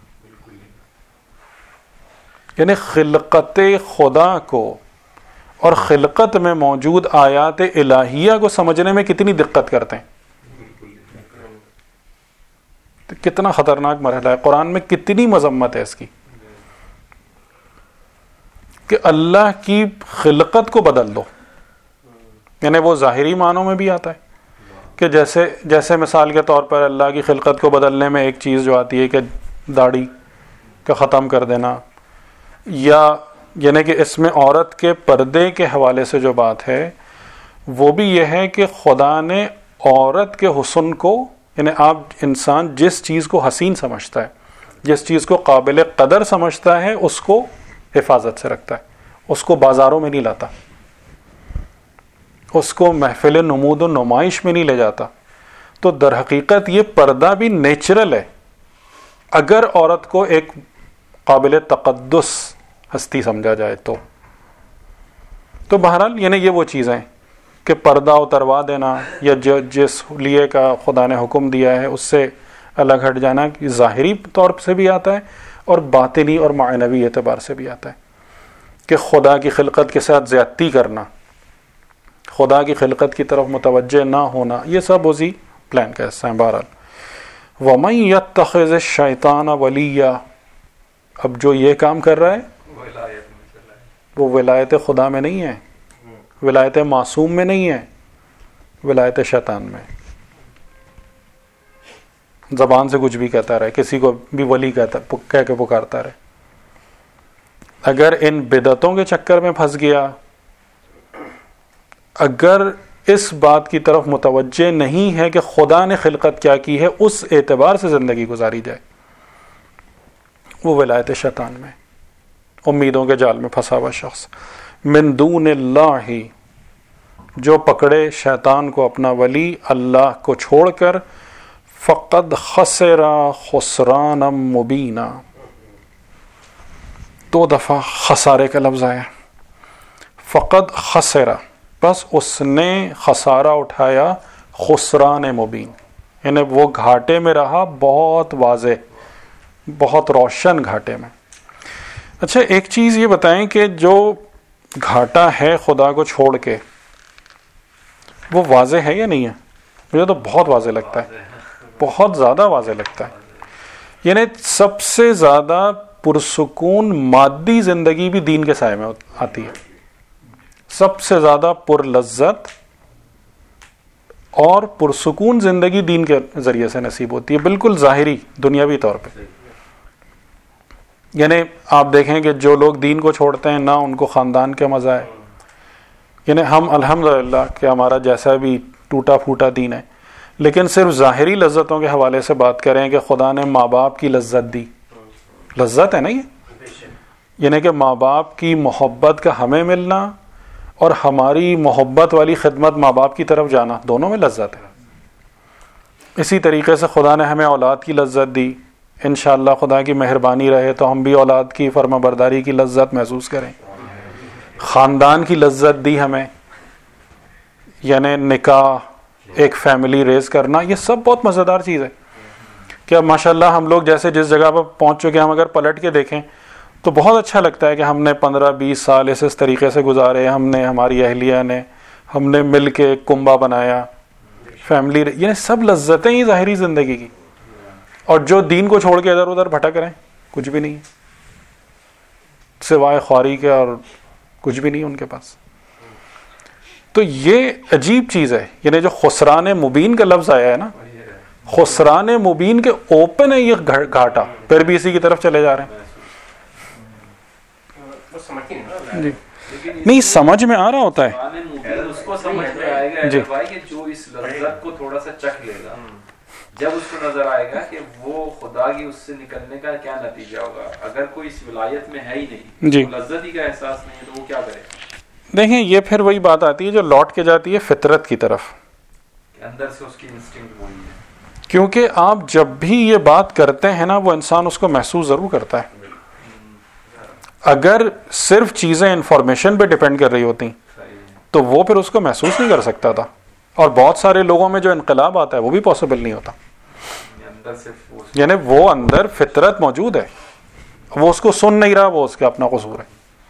یعنی خلقت خدا کو اور خلقت میں موجود آیات الہیہ کو سمجھنے میں کتنی دقت کرتے ہیں. تو کتنا خطرناک مرحلہ ہے. قرآن میں کتنی مذمت ہے اس کی کہ اللہ کی خلقت کو بدل دو. یعنی وہ ظاہری معنوں میں بھی آتا ہے کہ جیسے جیسے مثال کے طور پر اللہ کی خلقت کو بدلنے میں ایک چیز جو آتی ہے کہ داڑھی کا ختم کر دینا, یا یعنی کہ اس میں عورت کے پردے کے حوالے سے جو بات ہے وہ بھی یہ ہے کہ خدا نے عورت کے حسن کو, یعنی آپ انسان جس چیز کو حسین سمجھتا ہے, جس چیز کو قابل قدر سمجھتا ہے, اس کو حفاظت سے رکھتا ہے, اس کو بازاروں میں نہیں لاتا, اس کو محفل نمود و نمائش میں نہیں لے جاتا. تو در حقیقت یہ پردہ بھی نیچرل ہے اگر عورت کو ایک قابل تقدس ہستی سمجھا جائے تو. تو بہرحال یعنی یہ وہ چیزیں کہ پردہ اتروا دینا یا جو جس لیے کا خدا نے حکم دیا ہے اس سے الگ ہٹ جانا, کہ ظاہری طور سے بھی آتا ہے اور باطنی اور معنوی اعتبار سے بھی آتا ہے کہ خدا کی خلقت کے ساتھ زیادتی کرنا, خدا کی خلقت کی طرف متوجہ نہ ہونا, یہ سب اسی پلان کا حصہ ہے. بہرحال وَمَن يَتَّخِذِ الشَّيْطَانَ وَلِيًّا, اب جو یہ کام کر رہا ہے وہ ولایت خدا میں نہیں ہے, ولایت معصوم میں نہیں ہے, ولایت شیطان میں. زبان سے کچھ بھی کہتا رہے, کسی کو بھی ولی کہتا کہہ کے پکارتا رہے. اگر ان بدعتوں کے چکر میں پھنس گیا, اگر اس بات کی طرف متوجہ نہیں ہے کہ خدا نے خلقت کیا کی ہے, اس اعتبار سے زندگی گزاری جائے, وہ ولایت شیطان میں, امیدوں کے جال میں پھنسا ہوا شخص. من دون اللہ, جو پکڑے شیطان کو اپنا ولی اللہ کو چھوڑ کر, فقد خسر خسرانا مبینا, دو دفعہ خسارے کا لفظ آیا. فقد خسر, بس اس نے خسارہ اٹھایا, خسران مبین, یعنی وہ گھاٹے میں رہا, بہت واضح, بہت روشن گھاٹے میں. اچھا ایک چیز یہ بتائیں کہ جو گھاٹا ہے خدا کو چھوڑ کے، وہ واضح ہے یا نہیں ہے؟ مجھے تو بہت واضح لگتا ہے، بہت زیادہ واضح لگتا ہے. یعنی سب سے زیادہ پرسکون مادی زندگی بھی دین کے سائے میں آتی ہے، سب سے زیادہ پر لذت اور پرسکون زندگی دین کے ذریعے سے نصیب ہوتی ہے، بالکل ظاہری دنیاوی طور پہ. یعنی آپ دیکھیں کہ جو لوگ دین کو چھوڑتے ہیں نہ ان کو خاندان کے مزہ ہے. یعنی ہم الحمدللہ کہ ہمارا جیسا بھی ٹوٹا پھوٹا دین ہے، لیکن صرف ظاہری لذتوں کے حوالے سے بات کریں کہ خدا نے ماں باپ کی لذت دی، لذت ہے نا یہ، یعنی کہ ماں باپ کی محبت کا ہمیں ملنا اور ہماری محبت والی خدمت ماں باپ کی طرف جانا، دونوں میں لذت ہے. اسی طریقے سے خدا نے ہمیں اولاد کی لذت دی، انشاءاللہ خدا کی مہربانی رہے تو ہم بھی اولاد کی فرما برداری کی لذت محسوس کریں. خاندان کی لذت دی ہمیں، یعنی نکاح، ایک فیملی ریز کرنا، یہ سب بہت مزیدار چیز ہے. کہ اب ماشاءاللہ ہم لوگ جیسے جس جگہ پر پہنچ چکے ہیں، ہم اگر پلٹ کے دیکھیں تو بہت اچھا لگتا ہے کہ ہم نے پندرہ بیس سال اس اس طریقے سے گزارے، ہم نے، ہماری اہلیہ نے، ہم نے مل کے ایک کنبہ بنایا، فیملی، یہ سب لذتیں ہی ظاہری زندگی کی. اور جو دین کو چھوڑ کے ادھر ادھر بھٹک رہے ہیں، کچھ بھی نہیں سوائے خواری کے، اور کچھ بھی نہیں ان کے پاس. تو یہ عجیب چیز ہے. یعنی جو خسران مبین کا لفظ آیا ہے نا، خسران مبین کے اوپن ہے یہ گھاٹا، پھر بھی اسی کی طرف چلے جا رہے ہیں. جی نہیں سمجھ میں آ رہا ہوتا ہے، اس کو سمجھ میں آئے گا جی کہ جو اس لذت کو تھوڑا سا چکھ لے گا، جب اس کو نظر آئے گا کہ وہ خدا کی اس سے نکلنے کا کیا نتیجہ ہوگا. اگر کوئی اس ولایت میں ہے ہی نہیں، جی لذت ہی کا احساس نہیں ہے، تو وہ کیا کرے؟ دیکھیں یہ پھر وہی بات آتی ہے جو لوٹ کے جاتی ہے فطرت کی طرف، اندر سے اس کی انسٹنکٹ وہی ہے. کیونکہ آپ جب بھی یہ بات کرتے ہیں نا، وہ انسان اس کو محسوس ضرور کرتا ہے. اگر صرف چیزیں انفارمیشن پہ ڈیپینڈ کر رہی ہوتی تو وہ پھر اس کو محسوس نہیں کر سکتا تھا. اور بہت سارے لوگوں میں جو انقلاب آتا ہے وہ بھی پاسبل نہیں ہوتا. یعنی وہ اندر فطرت موجود ہے، وہ اس کو سن نہیں رہا، وہ اس کا اپنا قصور ہے.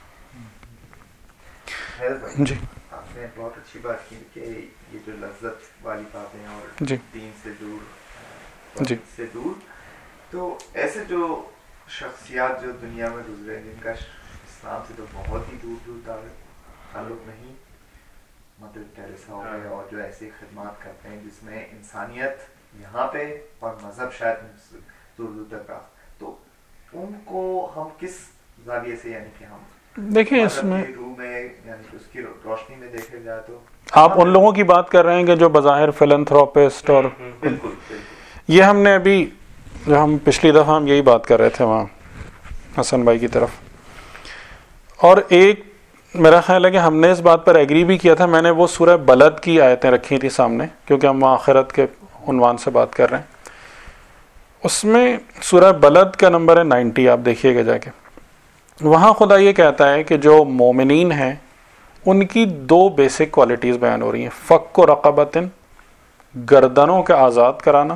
جی آپ نے بہت اچھی بات کی کہ یہ جو لذت والی باتیں اور جی دین سے دور، جی سے دور، تو ایسے جو شخصیات جو دنیا میں گزرے جن کا اسلام سے تو بہت ہی دور دور تعلق نہیں، مدر ٹیریسا ہو گئے، اور جو ایسی خدمات کرتے ہیں جس میں انسانیت یہاں پہ اور مذہب شاید دور دور تک رہا، تو ان کو ہم کس زاویے سے، یعنی کہ ہم دیکھیں اس میں روح میں، یعنی کہ اس کی روشنی میں دیکھے جائے تو آپ ان لوگوں کی بات کر رہے ہیں کہ جو بظاہر فلنتھروپسٹ، اور بالکل یہ ہم نے ابھی جو ہم پچھلی دفعہ ہم یہی بات کر رہے تھے وہاں حسن بھائی کی طرف، اور ایک میرا خیال ہے کہ ہم نے اس بات پر ایگری بھی کیا تھا. میں نے وہ سورہ بلد کی آیتیں رکھی تھی سامنے، کیونکہ ہم آخرت کے عنوان سے بات کر رہے ہیں. اس میں سورہ بلد کا نمبر ہے نائنٹی، آپ دیکھیے گا جا کے. وہاں خدا یہ کہتا ہے کہ جو مومنین ہیں ان کی دو بیسک کوالٹیز بیان ہو رہی ہیں: فک و رقبت، گردنوں کے آزاد کرانا،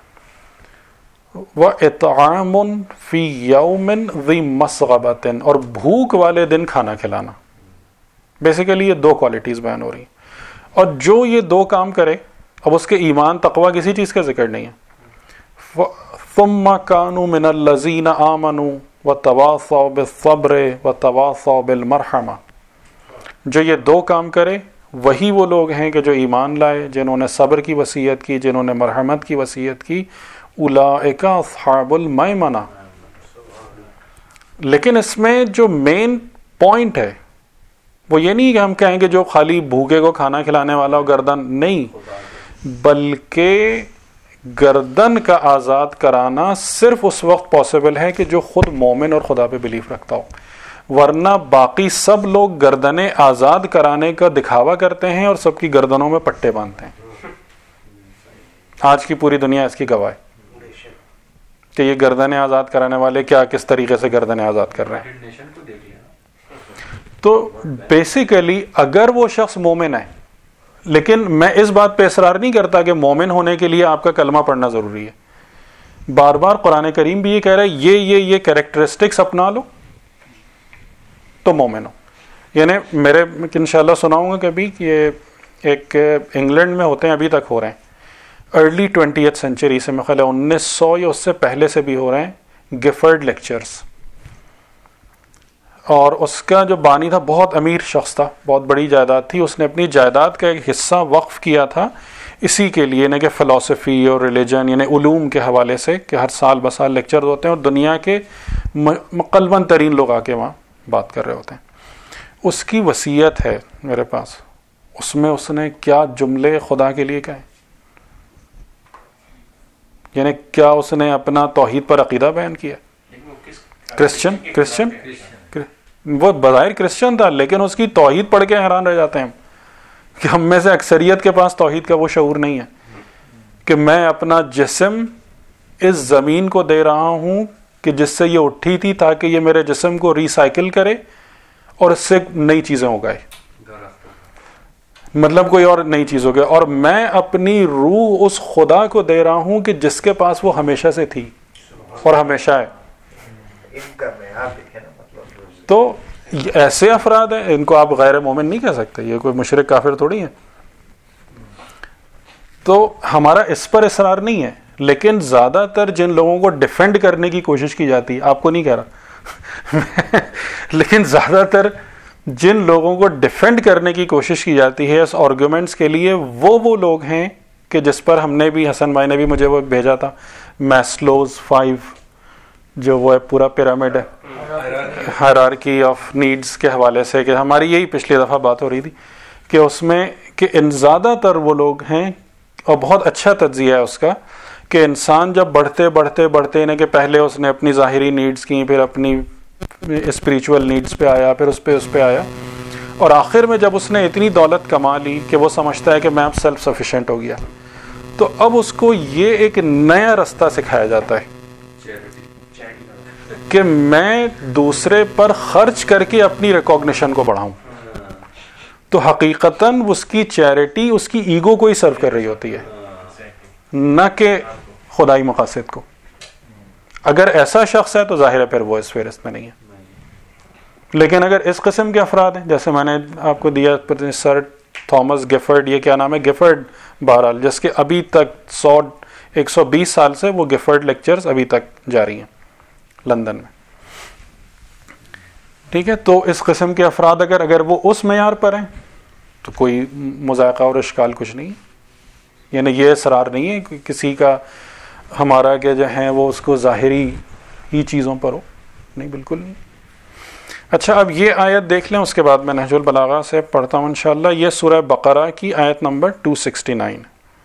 و اطعام فی یوم ذی مسغبۃ، اور بھوک والے دن کھانا کھلانا. بیسیکلی یہ دو کوالٹیز بیان ہو رہی ہیں. اور جو یہ دو کام کرے، اب اس کے ایمان تقوی کسی چیز کا ذکر نہیں ہے. ثم کانوا من الذین آمنوا وتواصوا بالصبر وتواصوا بالمرحمہ، جو یہ دو کام کرے وہی وہ لوگ ہیں کہ جو ایمان لائے، جنہوں نے صبر کی وصیت کی، جنہوں نے مرحمت کی وصیت کی. اولئک اصحاب المیمنہ. لیکن اس میں جو مین پوائنٹ ہے وہ یہ نہیں کہ ہم کہیں کہ جو خالی بھوکے کو کھانا کھلانے والا ہو گردن نہیں، بلکہ گردن کا آزاد کرانا صرف اس وقت پاسبل ہے کہ جو خود مومن اور خدا پہ بلیف رکھتا ہو. ورنہ باقی سب لوگ گردنیں آزاد کرانے کا دکھاوا کرتے ہیں اور سب کی گردنوں میں پٹے باندھتے ہیں. آج کی پوری دنیا اس کی گواہ ہے کہ یہ گردنیں آزاد کرانے والے کیا کس طریقے سے گردنیں آزاد کر رہے ہیں. تو بیسیکلی اگر وہ شخص مومن ہے، لیکن میں اس بات پہ اصرار نہیں کرتا کہ مومن ہونے کے لیے آپ کا کلمہ پڑھنا ضروری ہے. بار بار قرآن کریم بھی یہ کہہ رہا ہے یہ یہ یہ کیریکٹرسٹکس اپنا لو تو مومن ہو. یعنی میرے انشاءاللہ سناؤں گا کبھی کہ یہ ایک انگلینڈ میں ہوتے ہیں، ابھی تک ہو رہے ہیں، ارلی ٹوینٹیتھ سینچری سے، میں خیال ہے انیس سو یا اس سے پہلے سے بھی ہو رہے ہیں، گفرڈ لیکچرز. اور اس کا جو بانی تھا بہت امیر شخص تھا، بہت بڑی جائیداد تھی، اس نے اپنی جائیداد کا ایک حصہ وقف کیا تھا اسی کے لیے، یعنی کہ فلسفی اور ریلیجن یعنی علوم کے حوالے سے، کہ ہر سال بسال لیکچر ہوتے ہیں اور دنیا کے مقلبن ترین لوگ آ کے وہاں بات کر رہے ہوتے ہیں. اس کی وصیت ہے میرے پاس، اس میں اس نے کیا جملے خدا کے لیے کہے، یعنی کیا اس نے اپنا توحید پر عقیدہ بیان کیا. کرسچن کرسچن وہ بظاہر کرسچن تھا، لیکن اس کی توحید پڑھ کے حیران رہ جاتے ہیں کہ ہم میں سے اکثریت کے پاس توحید کا وہ شعور نہیں ہے کہ میں اپنا جسم اس زمین کو دے رہا ہوں کہ جس سے یہ اٹھی تھی تاکہ یہ میرے جسم کو ریسائیکل کرے اور اس سے نئی چیزیں اگائے، مطلب کوئی اور نئی چیز ہو گئی، اور میں اپنی روح اس خدا کو دے رہا ہوں کہ جس کے پاس وہ ہمیشہ سے تھی اور ہمیشہ ہے. تو ایسے افراد ہیں، ان کو آپ غیر مومن نہیں کہہ سکتے، یہ کوئی مشرک کافر تھوڑی ہیں. تو ہمارا اس پر اصرار نہیں ہے، لیکن زیادہ تر جن لوگوں کو ڈیفینڈ کرنے کی کوشش کی جاتی ہے، آپ کو نہیں کہہ رہا لیکن زیادہ تر جن لوگوں کو ڈیفینڈ کرنے کی کوشش کی جاتی ہے اس آرگومنٹس کے لیے، وہ وہ لوگ ہیں کہ جس پر ہم نے بھی، حسن بھائی نے بھی مجھے وہ بھیجا تھا، میسلوز فائیو، جو وہ پورا پیرامڈ ہے ہائرارکی آف نیڈز کے حوالے سے، کہ ہماری یہی پچھلی دفعہ بات ہو رہی تھی کہ اس میں کہ ان زیادہ تر وہ لوگ ہیں، اور بہت اچھا تجزیہ ہے اس کا، کہ انسان جب بڑھتے بڑھتے بڑھتے یعنی کہ پہلے اس نے اپنی ظاہری نیڈز کی، پھر اپنی اسپریچول نیڈز پہ آیا، پھر اس پہ اس پہ آیا، اور آخر میں جب اس نے اتنی دولت کما لی کہ وہ سمجھتا ہے کہ میں اب سیلف سفیشینٹ ہو گیا، تو اب اس کو یہ ایک نیا رستہ سکھایا جاتا ہے کہ میں دوسرے پر خرچ کر کے اپنی ریکوگنیشن کو بڑھاؤں. تو حقیقتاً اس کی چیریٹی اس کی ایگو کو ہی سرو کر رہی ہوتی ہے، نہ کہ خدائی مقاصد کو. اگر ایسا شخص ہے تو ظاہر ہے پھر وہ اس فہرست میں نہیں ہے. لیکن اگر اس قسم کے افراد ہیں، جیسے میں نے آپ کو دیا سر تھامس گفرڈ، یہ کیا نام ہے، گفرڈ بہرحال، جس کے ابھی تک سو ایک سو بیس سال سے وہ گفرڈ لیکچرز ابھی تک جاری ہیں لندن میں. ٹھیک ہے، تو اس قسم کے افراد اگر اگر وہ اس معیار پر ہیں تو کوئی مذائقہ اور اشکال کچھ نہیں، یعنی یہ اصرار نہیں ہے کہ کسی کا ہمارا کہ جو ہیں وہ اس کو ظاہری ہی چیزوں پر ہو، نہیں، بالکل نہیں. اچھا، اب یہ آیت دیکھ لیں، اس کے بعد میں نہج البلاغہ سے پڑھتا ہوں انشاءاللہ. یہ سورہ بقرہ کی آیت نمبر دو سو انہسٹھ،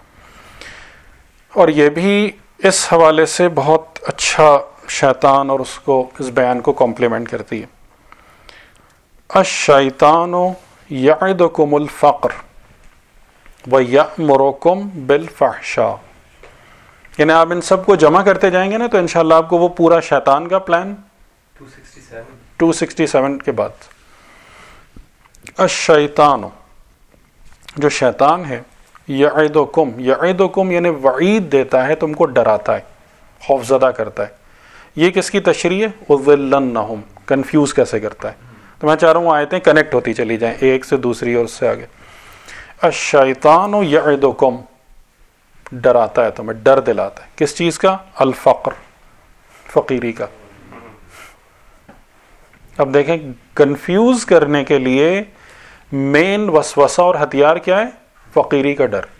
اور یہ بھی اس حوالے سے بہت اچھا شیطان اور اس کو اس بیان کو کمپلیمنٹ کرتی ہے. الشیطان یعدکم الفقر ویأمرکم بالفحشاء. یعنی آپ ان سب کو جمع کرتے جائیں گے نا تو انشاءاللہ آپ کو وہ پورا شیطان کا پلان دو سو سڑسٹھ کے بعد. الشیطان، جو شیطان ہے، یعدکم، یعدکم یعنی وعید دیتا ہے، تم کو ڈراتا ہے، خوفزدہ کرتا ہے. یہ کس کی تشریح ہے؟ اضلنہم، کنفیوز کیسے کرتا ہے. تو میں چاہ رہا ہوں آیتیں کنیکٹ ہوتی چلی جائیں ایک سے دوسری اور اس سے آگے. الشیطان یعدکم، ڈراتا ہے تمہیں، ڈر دلاتا ہے. کس چیز کا؟ الفقر، فقیری کا. اب دیکھیں، کنفیوز کرنے کے لیے مین وسوسہ اور ہتھیار کیا ہے؟ فقیری کا ڈر.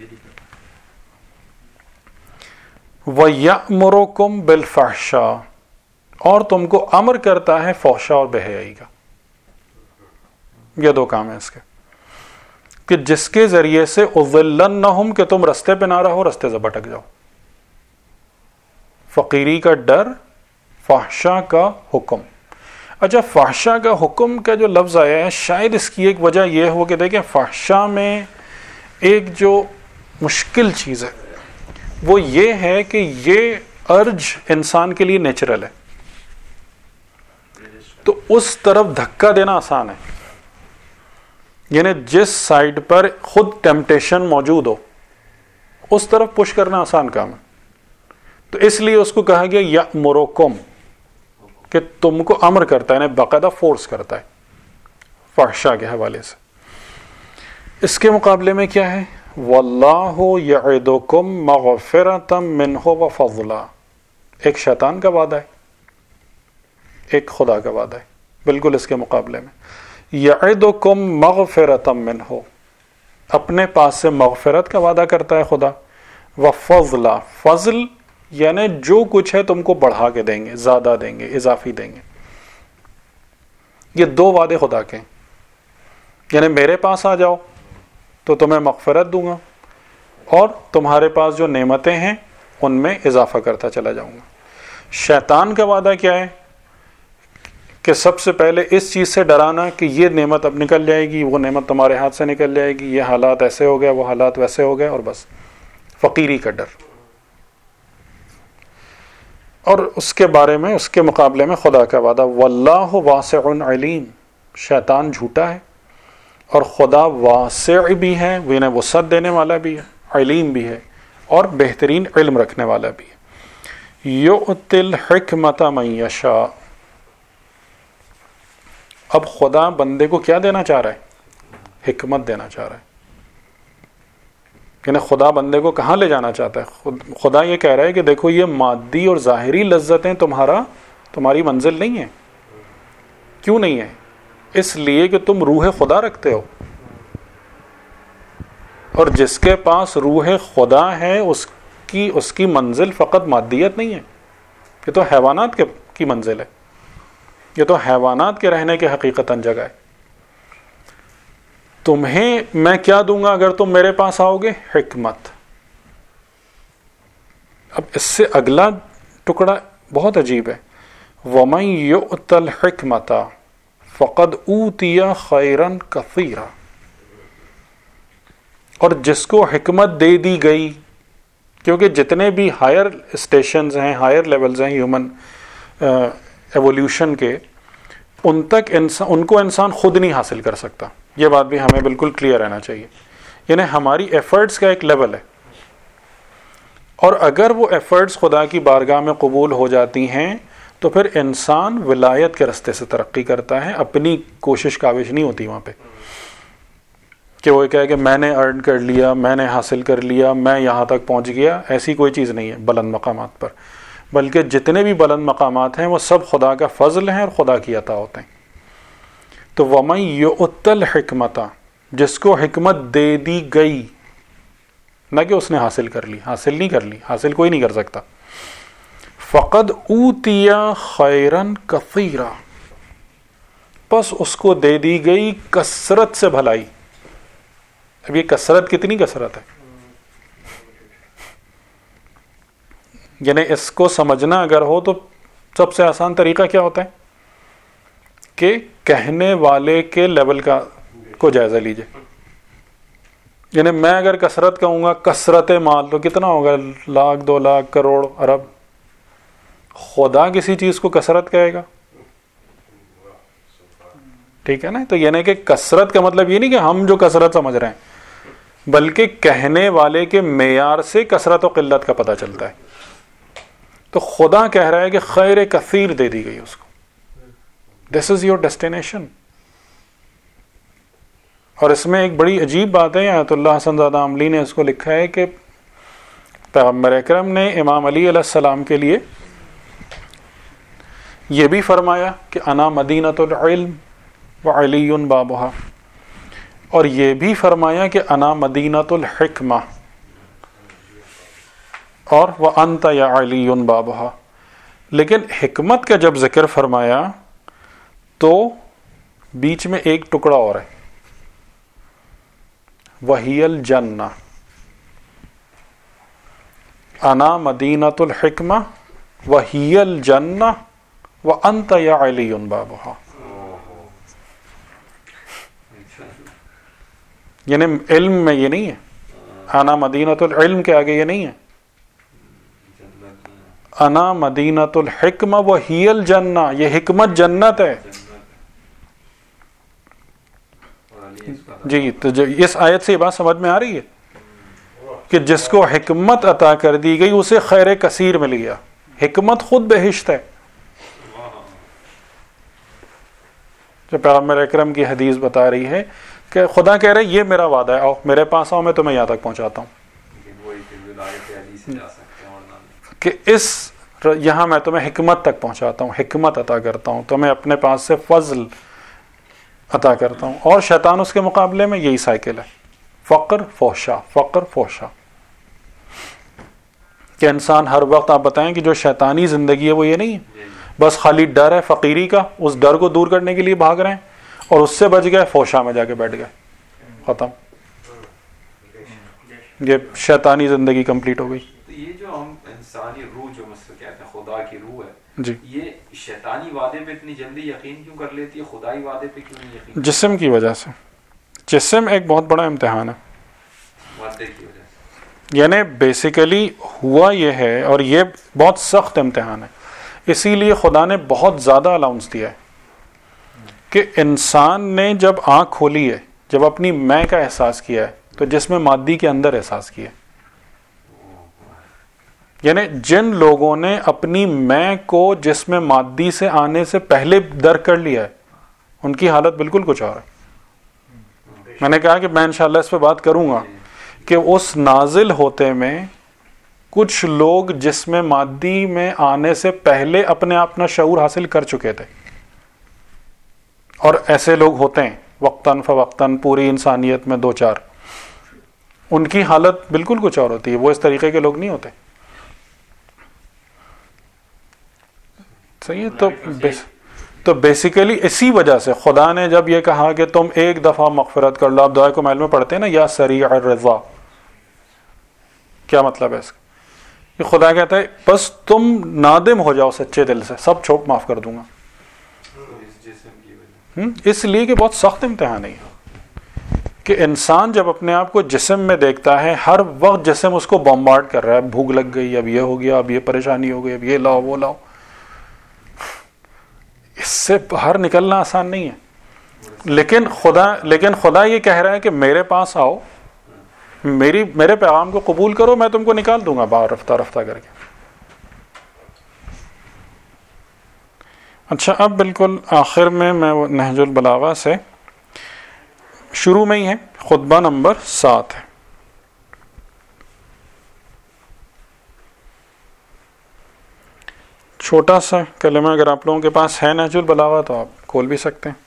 وَيَأْمُرُكُمْ بِالْفَحْشَاءِ، اور تم کو امر کرتا ہے فحشاء اور بے حیائی کا. یہ دو کام ہیں اس کے، کہ جس کے ذریعے سے اضلنہم، کہ تم رستے پہ نہ رہو، رستے سے بھٹک جاؤ. فقیری کا ڈر، فحشاء کا حکم. اچھا، فحشاء کا حکم کا جو لفظ آیا ہے، شاید اس کی ایک وجہ یہ ہو کہ دیکھیں فحشاء میں ایک جو مشکل چیز ہے وہ یہ ہے کہ یہ ارج انسان کے لیے نیچرل ہے، تو اس طرف دھکا دینا آسان ہے. یعنی جس سائڈ پر خود ٹیمپٹیشن موجود ہو اس طرف پش کرنا آسان کام ہے. تو اس لیے اس کو کہا گیا یأمرکم، کہ تم کو امر کرتا ہے، یعنی باقاعدہ فورس کرتا ہے. فحشا کے حوالے سے. اس کے مقابلے میں کیا ہے؟ واللہ یعدکم مغفرۃ منہ وفضلا. ایک شیطان کا وعدہ ہے، ایک خدا کا وعدہ ہے. بالکل اس کے مقابلے میں یعدکم مغفرۃ منہ، اپنے پاس سے مغفرت کا وعدہ کرتا ہے خدا. وفضلا، فضل یعنی جو کچھ ہے تم کو بڑھا کے دیں گے، زیادہ دیں گے، اضافی دیں گے. یہ دو وعدے خدا کے ہیں. یعنی میرے پاس آ جاؤ تو تمہیں مغفرت دوں گا، اور تمہارے پاس جو نعمتیں ہیں ان میں اضافہ کرتا چلا جاؤں گا. شیطان کا وعدہ کیا ہے؟ کہ سب سے پہلے اس چیز سے ڈرانا کہ یہ نعمت اب نکل جائے گی، وہ نعمت تمہارے ہاتھ سے نکل جائے گی، یہ حالات ایسے ہو گئے، وہ حالات ویسے ہو گئے، اور بس فقیری کا ڈر. اور اس کے بارے میں، اس کے مقابلے میں خدا کا وعدہ واللہ واسع علیم. شیطان جھوٹا ہے اور خدا واسع بھی ہے، انہیں وسعت دینے والا بھی ہے، علیم بھی ہے، اور بہترین علم رکھنے والا بھی ہے. یؤتی الحکمۃ من یشاء. اب خدا بندے کو کیا دینا چاہ رہا ہے؟ حکمت دینا چاہ رہا ہے. یعنی خدا بندے کو کہاں لے جانا چاہتا ہے؟ خدا یہ کہہ رہا ہے کہ دیکھو یہ مادی اور ظاہری لذتیں تمہارا تمہاری منزل نہیں ہیں. کیوں نہیں ہے؟ اس لیے کہ تم روح خدا رکھتے ہو، اور جس کے پاس روح خدا ہے اس کی اس کی منزل فقط مادیت نہیں ہے. یہ تو حیوانات کے کی منزل ہے، یہ تو حیوانات کے رہنے کے حقیقتاً جگہ ہے. تمہیں میں کیا دوں گا اگر تم میرے پاس آؤ گے؟ حکمت. اب اس سے اگلا ٹکڑا بہت عجیب ہے. وَمَن يُؤْتَ الْحِكْمَةَ فَقَدْ أُوتِيَ خَيْرًا كَثِيرًا. اور جس کو حکمت دے دی گئی، کیونکہ جتنے بھی ہائر اسٹیشنز ہیں، ہائر لیولز ہیں ہیومن ایولیوشن کے، ان تک انسان ان کو انسان خود نہیں حاصل کر سکتا. یہ بات بھی ہمیں بالکل کلیئر رہنا چاہیے. یعنی ہماری ایفرٹس کا ایک لیول ہے، اور اگر وہ ایفرٹس خدا کی بارگاہ میں قبول ہو جاتی ہیں تو پھر انسان ولایت کے رستے سے ترقی کرتا ہے. اپنی کوشش کاوش نہیں ہوتی وہاں پہ کہ وہ کہے کہ میں نے ارن کر لیا، میں نے حاصل کر لیا، میں یہاں تک پہنچ گیا. ایسی کوئی چیز نہیں ہے بلند مقامات پر، بلکہ جتنے بھی بلند مقامات ہیں وہ سب خدا کا فضل ہیں اور خدا کی عطا ہوتے ہیں. تو وَمَن يُؤْتَ الْحِكْمَةَ، جس کو حکمت دے دی گئی، نہ کہ اس نے حاصل کر لی، حاصل نہیں کر لی، حاصل کوئی نہیں کر سکتا. فَقَدْ أُوتِيَ خَيْرًا كَثِيرًا، پس اس کو دے دی گئی کثرت سے بھلائی. اب یہ کثرت کتنی کثرت ہے؟ یعنی اس کو سمجھنا اگر ہو تو سب سے آسان طریقہ کیا ہوتا ہے کہ کہنے والے کے لیول کا کو جائزہ لیجئے. یعنی میں اگر کثرت کہوں گا، کثرت مال، تو کتنا ہوگا؟ لاکھ، دو لاکھ، کروڑ، ارب. خدا کسی چیز کو کثرت کہے گا؟ ٹھیک ہے نا. تو یعنی کہ کثرت کا مطلب یہ نہیں کہ ہم جو کثرت سمجھ رہے ہیں، بلکہ کہنے والے کے معیار سے کثرت و قلت کا پتہ چلتا ہے. تو خدا کہہ رہا ہے کہ خیر کثیر دے دی گئی اس کو. This is your destination. اور اس میں ایک بڑی عجیب بات ہے، آیت اللہ حسن زادہ عملی نے اس کو لکھا ہے کہ پیغمبر اکرم نے امام علی علیہ السلام کے لیے یہ بھی فرمایا کہ انا مدینۃ العلم وعلی بابھا، اور یہ بھی فرمایا کہ انا مدینۃ الحکمہ، اور وانت یا علی بابھا. لیکن حکمت کا جب ذکر فرمایا تو بیچ میں ایک ٹکڑا اور ہے، وہی الجنہ. انا مدینۃ الحکمہ وہی الجنہ وانت یا علی بابھا. یعنی علم میں یہ نہیں ہے، انا مدینۃ العلم کے آگے یہ نہیں ہے. انا مدینۃ الحکمہ وہی الجنہ، یہ حکمت جنت ہے. جی، تو اس آیت سے یہ بات سمجھ میں آ رہی ہے کہ جس کو حکمت عطا کر دی گئی اسے خیر کثیر مل گیا. حکمت خود بہشت ہے. جو پیغمبر اکرم کی حدیث بتا رہی ہے کہ خدا کہہ رہے یہ میرا وعدہ ہے، آؤ میرے پاس آؤ، میں تمہیں یہاں تک پہنچاتا ہوں کہ اس یہاں میں تمہیں حکمت تک پہنچاتا ہوں، حکمت عطا کرتا ہوں، تمہیں اپنے پاس سے فضل عطا کرتا ہوں. اور شیطان اس کے مقابلے میں یہی سائیکل ہے، فقر فحشا، فقر فحشا، کہ انسان ہر وقت آپ بتائیں کہ جو شیطانی زندگی ہے وہ یہ نہیں ہے بس خالی ڈر ہے فقیری کا، اس ڈر کو دور کرنے کے لیے بھاگ رہے ہیں اور اس سے بچ گئے، فحشا میں جا کے بیٹھ گئے، ختم، یہ شیطانی زندگی کمپلیٹ ہو گئی. یہ جو ہم انسانی روح جو مجھ سے کہتے ہیں خدا کی روح ہے جی، یہ شیطانی وعدے پہ اتنی جلدی یقین کیوں کر لیتی ہے، خدائی وعدے پہ کیوں نہیں یقین؟ جسم کی وجہ سے. جسم ایک بہت بڑا امتحان ہے، وعدے کی وجہ سے. یعنی بیسیکلی ہوا یہ ہے، اور یہ بہت سخت امتحان ہے، اسی لیے خدا نے بہت زیادہ الاؤنس دیا ہے کہ انسان نے جب آنکھ کھولی ہے، جب اپنی میں کا احساس کیا ہے، تو جسم مادی کے اندر احساس کیا ہے. یعنی جن لوگوں نے اپنی میں کو جسم مادی سے آنے سے پہلے درک کر لیا ہے، ان کی حالت بالکل کچھ اور ہے. میں نے کہا کہ میں انشاءاللہ اس پہ بات کروں گا کہ اس نازل ہوتے میں کچھ لوگ جسم مادی میں آنے سے پہلے اپنے اپنا شعور حاصل کر چکے تھے، اور ایسے لوگ ہوتے ہیں وقتاً فوقتاً پوری انسانیت میں دو چار، ان کی حالت بالکل کچھ اور ہوتی ہے، وہ اس طریقے کے لوگ نہیں ہوتے. صحیح ہے. تو بیس تو بیسیکلی اسی وجہ سے خدا نے جب یہ کہا کہ تم ایک دفعہ مغفرت کر لو، آپ دعائے کو محل میں پڑھتے ہیں نا، یا سریع الرضا، کیا مطلب ہے اس کا؟ کہ خدا کہتا ہے بس تم نادم ہو جاؤ سچے دل سے، سب چھوٹ معاف کر دوں گا. اس لیے کہ بہت سخت امتحان ہے کہ انسان جب اپنے آپ کو جسم میں دیکھتا ہے، ہر وقت جسم اس کو بمبارڈ کر رہا ہے، بھوک لگ گئی، اب یہ ہو گیا، اب یہ پریشانی ہو گئی، اب یہ لاؤ وہ لاؤ. اس سے باہر نکلنا آسان نہیں ہے. لیکن خدا لیکن خدا یہ کہہ رہا ہے کہ میرے پاس آؤ، میری میرے پیغام کو قبول کرو، میں تم کو نکال دوں گا باہر رفتہ رفتہ کر کے. اچھا، اب بالکل آخر میں میں وہ نہج البلاغہ سے شروع میں ہی ہے، خطبہ نمبر سات ہے. چھوٹا سا کلمہ اگر آپ لوگوں کے پاس ہے نہج البلاغہ تو آپ کھول بھی سکتے ہیں،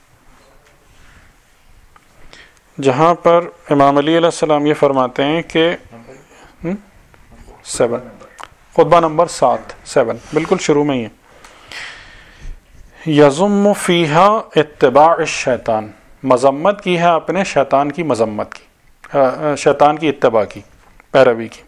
جہاں پر امام علی علیہ السلام یہ فرماتے ہیں کہ سیون، خطبہ نمبر سات، سیون بالکل شروع میں ہی ہے. یذم فیہا اتباع الشیطان، مذمت کی ہے اپنے شیطان کی مذمت کی، شیطان کی اتباع کی، پیروی کی.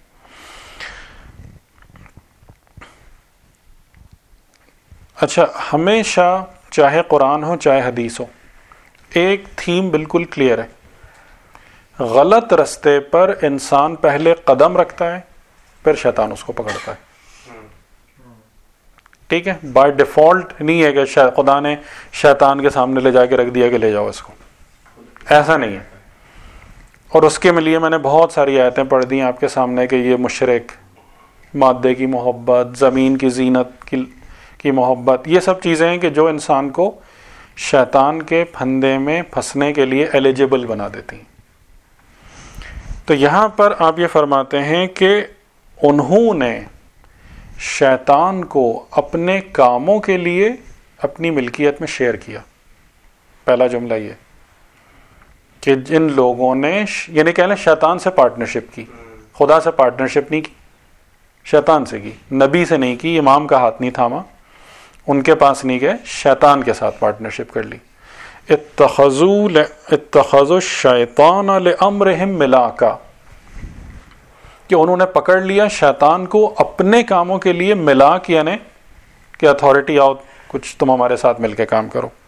اچھا، ہمیشہ چاہے قرآن ہو چاہے حدیث ہو، ایک تھیم بالکل کلیئر ہے، غلط رستے پر انسان پہلے قدم رکھتا ہے، پھر شیطان اس کو پکڑتا ہے. ٹھیک ہے، بائی ڈیفالٹ نہیں ہے کہ خدا نے شیطان کے سامنے لے جا کے رکھ دیا کہ لے جاؤ اس کو، ایسا نہیں ہے. اور اس کے لیے میں نے بہت ساری آیتیں پڑھ دی آپ کے سامنے کہ یہ مشرک، مادے کی محبت، زمین کی زینت کی کی محبت، یہ سب چیزیں ہیں کہ جو انسان کو شیطان کے پھندے میں پھنسنے کے لیے ایلیجیبل بنا دیتی ہیں. تو یہاں پر آپ یہ فرماتے ہیں کہ انہوں نے شیطان کو اپنے کاموں کے لیے اپنی ملکیت میں شیئر کیا. پہلا جملہ یہ کہ جن لوگوں نے یعنی کہہ لیں شیطان سے پارٹنرشپ کی، خدا سے پارٹنرشپ نہیں کی، شیطان سے کی، نبی سے نہیں کی، امام کا ہاتھ نہیں تھاما، ان کے پاس نہیں گئے، شیطان کے ساتھ پارٹنرشپ کر لی. اتخذوا اتخذوا الشیطان لامرہم ملاکا، کہ انہوں نے پکڑ لیا شیطان کو اپنے کاموں کے لیے ملاک، یعنی کہ اتھارٹی آؤ کچھ تم ہمارے ساتھ مل کے کام کرو.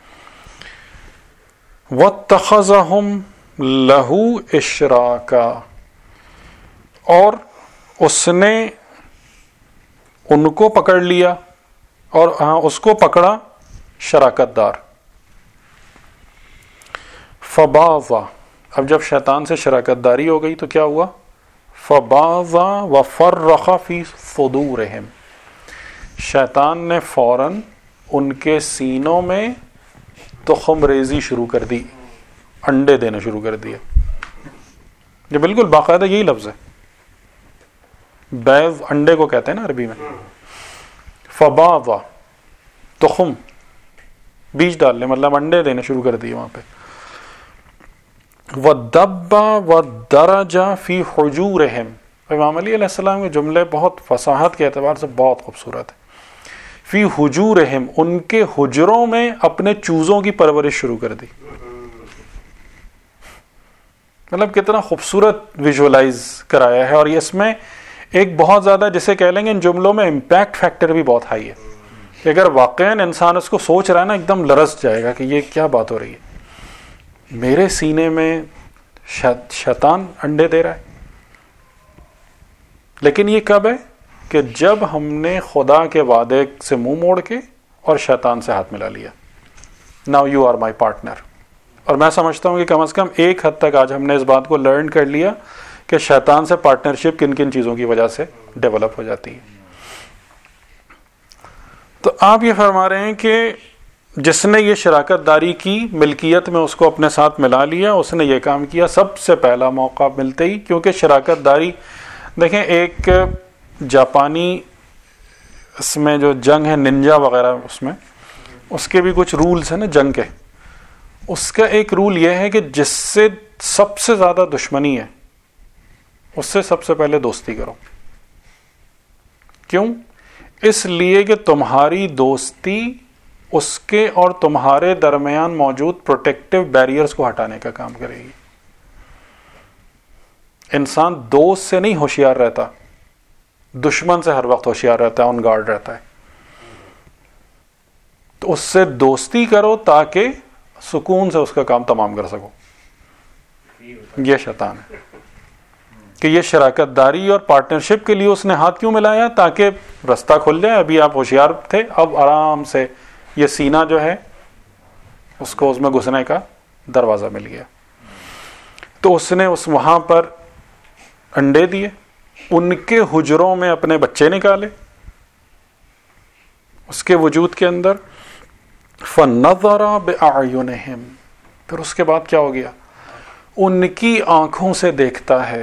وَاتَّخَذَهُمْ لَهُ إِشْرَاكًا، اور اس نے ان کو پکڑ لیا اور ہاں اس کو پکڑا شراکت دار. فَبَاضَ، اب جب شیطان سے شراکت داری ہو گئی تو کیا ہوا؟ فَبَاضَ وَفَرَّخَ فِي صُدُورِهِمْ، شیطان نے فوراً ان کے سینوں میں تخم ریزی شروع کر دی, انڈے دینا شروع کر دیا. یہ بالکل باقاعدہ یہی لفظ ہے, بیض انڈے کو کہتے ہیں نا عربی میں. فباض تخم, بیج ڈالنے, مطلب انڈے دینے شروع کر دیے وہاں پہ. وَدَبَّ وَدَّرَجَ فِي حُجُورِهِمْ, امام علی علیہ السلام کے جملے بہت فصاحت کے اعتبار سے بہت خوبصورت ہے. فی حجورہم, ان کے حجروں میں اپنے چوزوں کی پرورش شروع کر دی. مطلب کتنا خوبصورت ویژولائز کرایا ہے. اور اس میں ایک بہت زیادہ, جسے کہہ لیں گے ان جملوں میں امپیکٹ فیکٹر بھی بہت ہائی ہے, کہ اگر واقعاً انسان اس کو سوچ رہا ہے نا, ایک دم لرز جائے گا کہ یہ کیا بات ہو رہی ہے. میرے سینے میں شیطان انڈے دے رہا ہے. لیکن یہ کب ہے؟ کہ جب ہم نے خدا کے وعدے سے منہ موڑ کے اور شیطان سے ہاتھ ملا لیا. Now you are my partner. اور میں سمجھتا ہوں کہ کم از کم ایک حد تک آج ہم نے اس بات کو لرن کر لیا کہ شیطان سے پارٹنرشپ کن کن چیزوں کی وجہ سے ڈیولپ ہو جاتی ہے. تو آپ یہ فرما رہے ہیں کہ جس نے یہ شراکت داری کی, ملکیت میں اس کو اپنے ساتھ ملا لیا, اس نے یہ کام کیا سب سے پہلا موقع ملتے ہی. کیونکہ شراکت داری دیکھیں, ایک جاپانی اس میں جو جنگ ہے ننجا وغیرہ, اس میں اس کے بھی کچھ رولز ہیں نا جنگ کے. اس کا ایک رول یہ ہے کہ جس سے سب سے زیادہ دشمنی ہے اس سے سب سے پہلے دوستی کرو. کیوں؟ اس لیے کہ تمہاری دوستی اس کے اور تمہارے درمیان موجود پروٹیکٹیو بیریئرز کو ہٹانے کا کام کرے گی. انسان دوست سے نہیں ہوشیار رہتا, دشمن سے ہر وقت ہوشیار رہتا ہے, آن گارڈ رہتا ہے. تو اس سے دوستی کرو تاکہ سکون سے اس کا کام تمام کر سکو. یہ شیطان ہے کہ یہ شراکت داری اور پارٹنرشپ کے لیے اس نے ہاتھ کیوں ملایا؟ تاکہ رستہ کھل جائے. ابھی آپ ہوشیار تھے, اب آرام سے یہ سینہ جو ہے اس کو اس میں گھسنے کا دروازہ مل گیا. تو اس نے اس وہاں پر انڈے دیے, ان کے حجروں میں اپنے بچے نکالے اس کے وجود کے اندر. فَنَظَرَ بِأَعْيُنِهِمْ, پھر اس کے بعد کیا ہو گیا؟ ان کی آنکھوں سے دیکھتا ہے.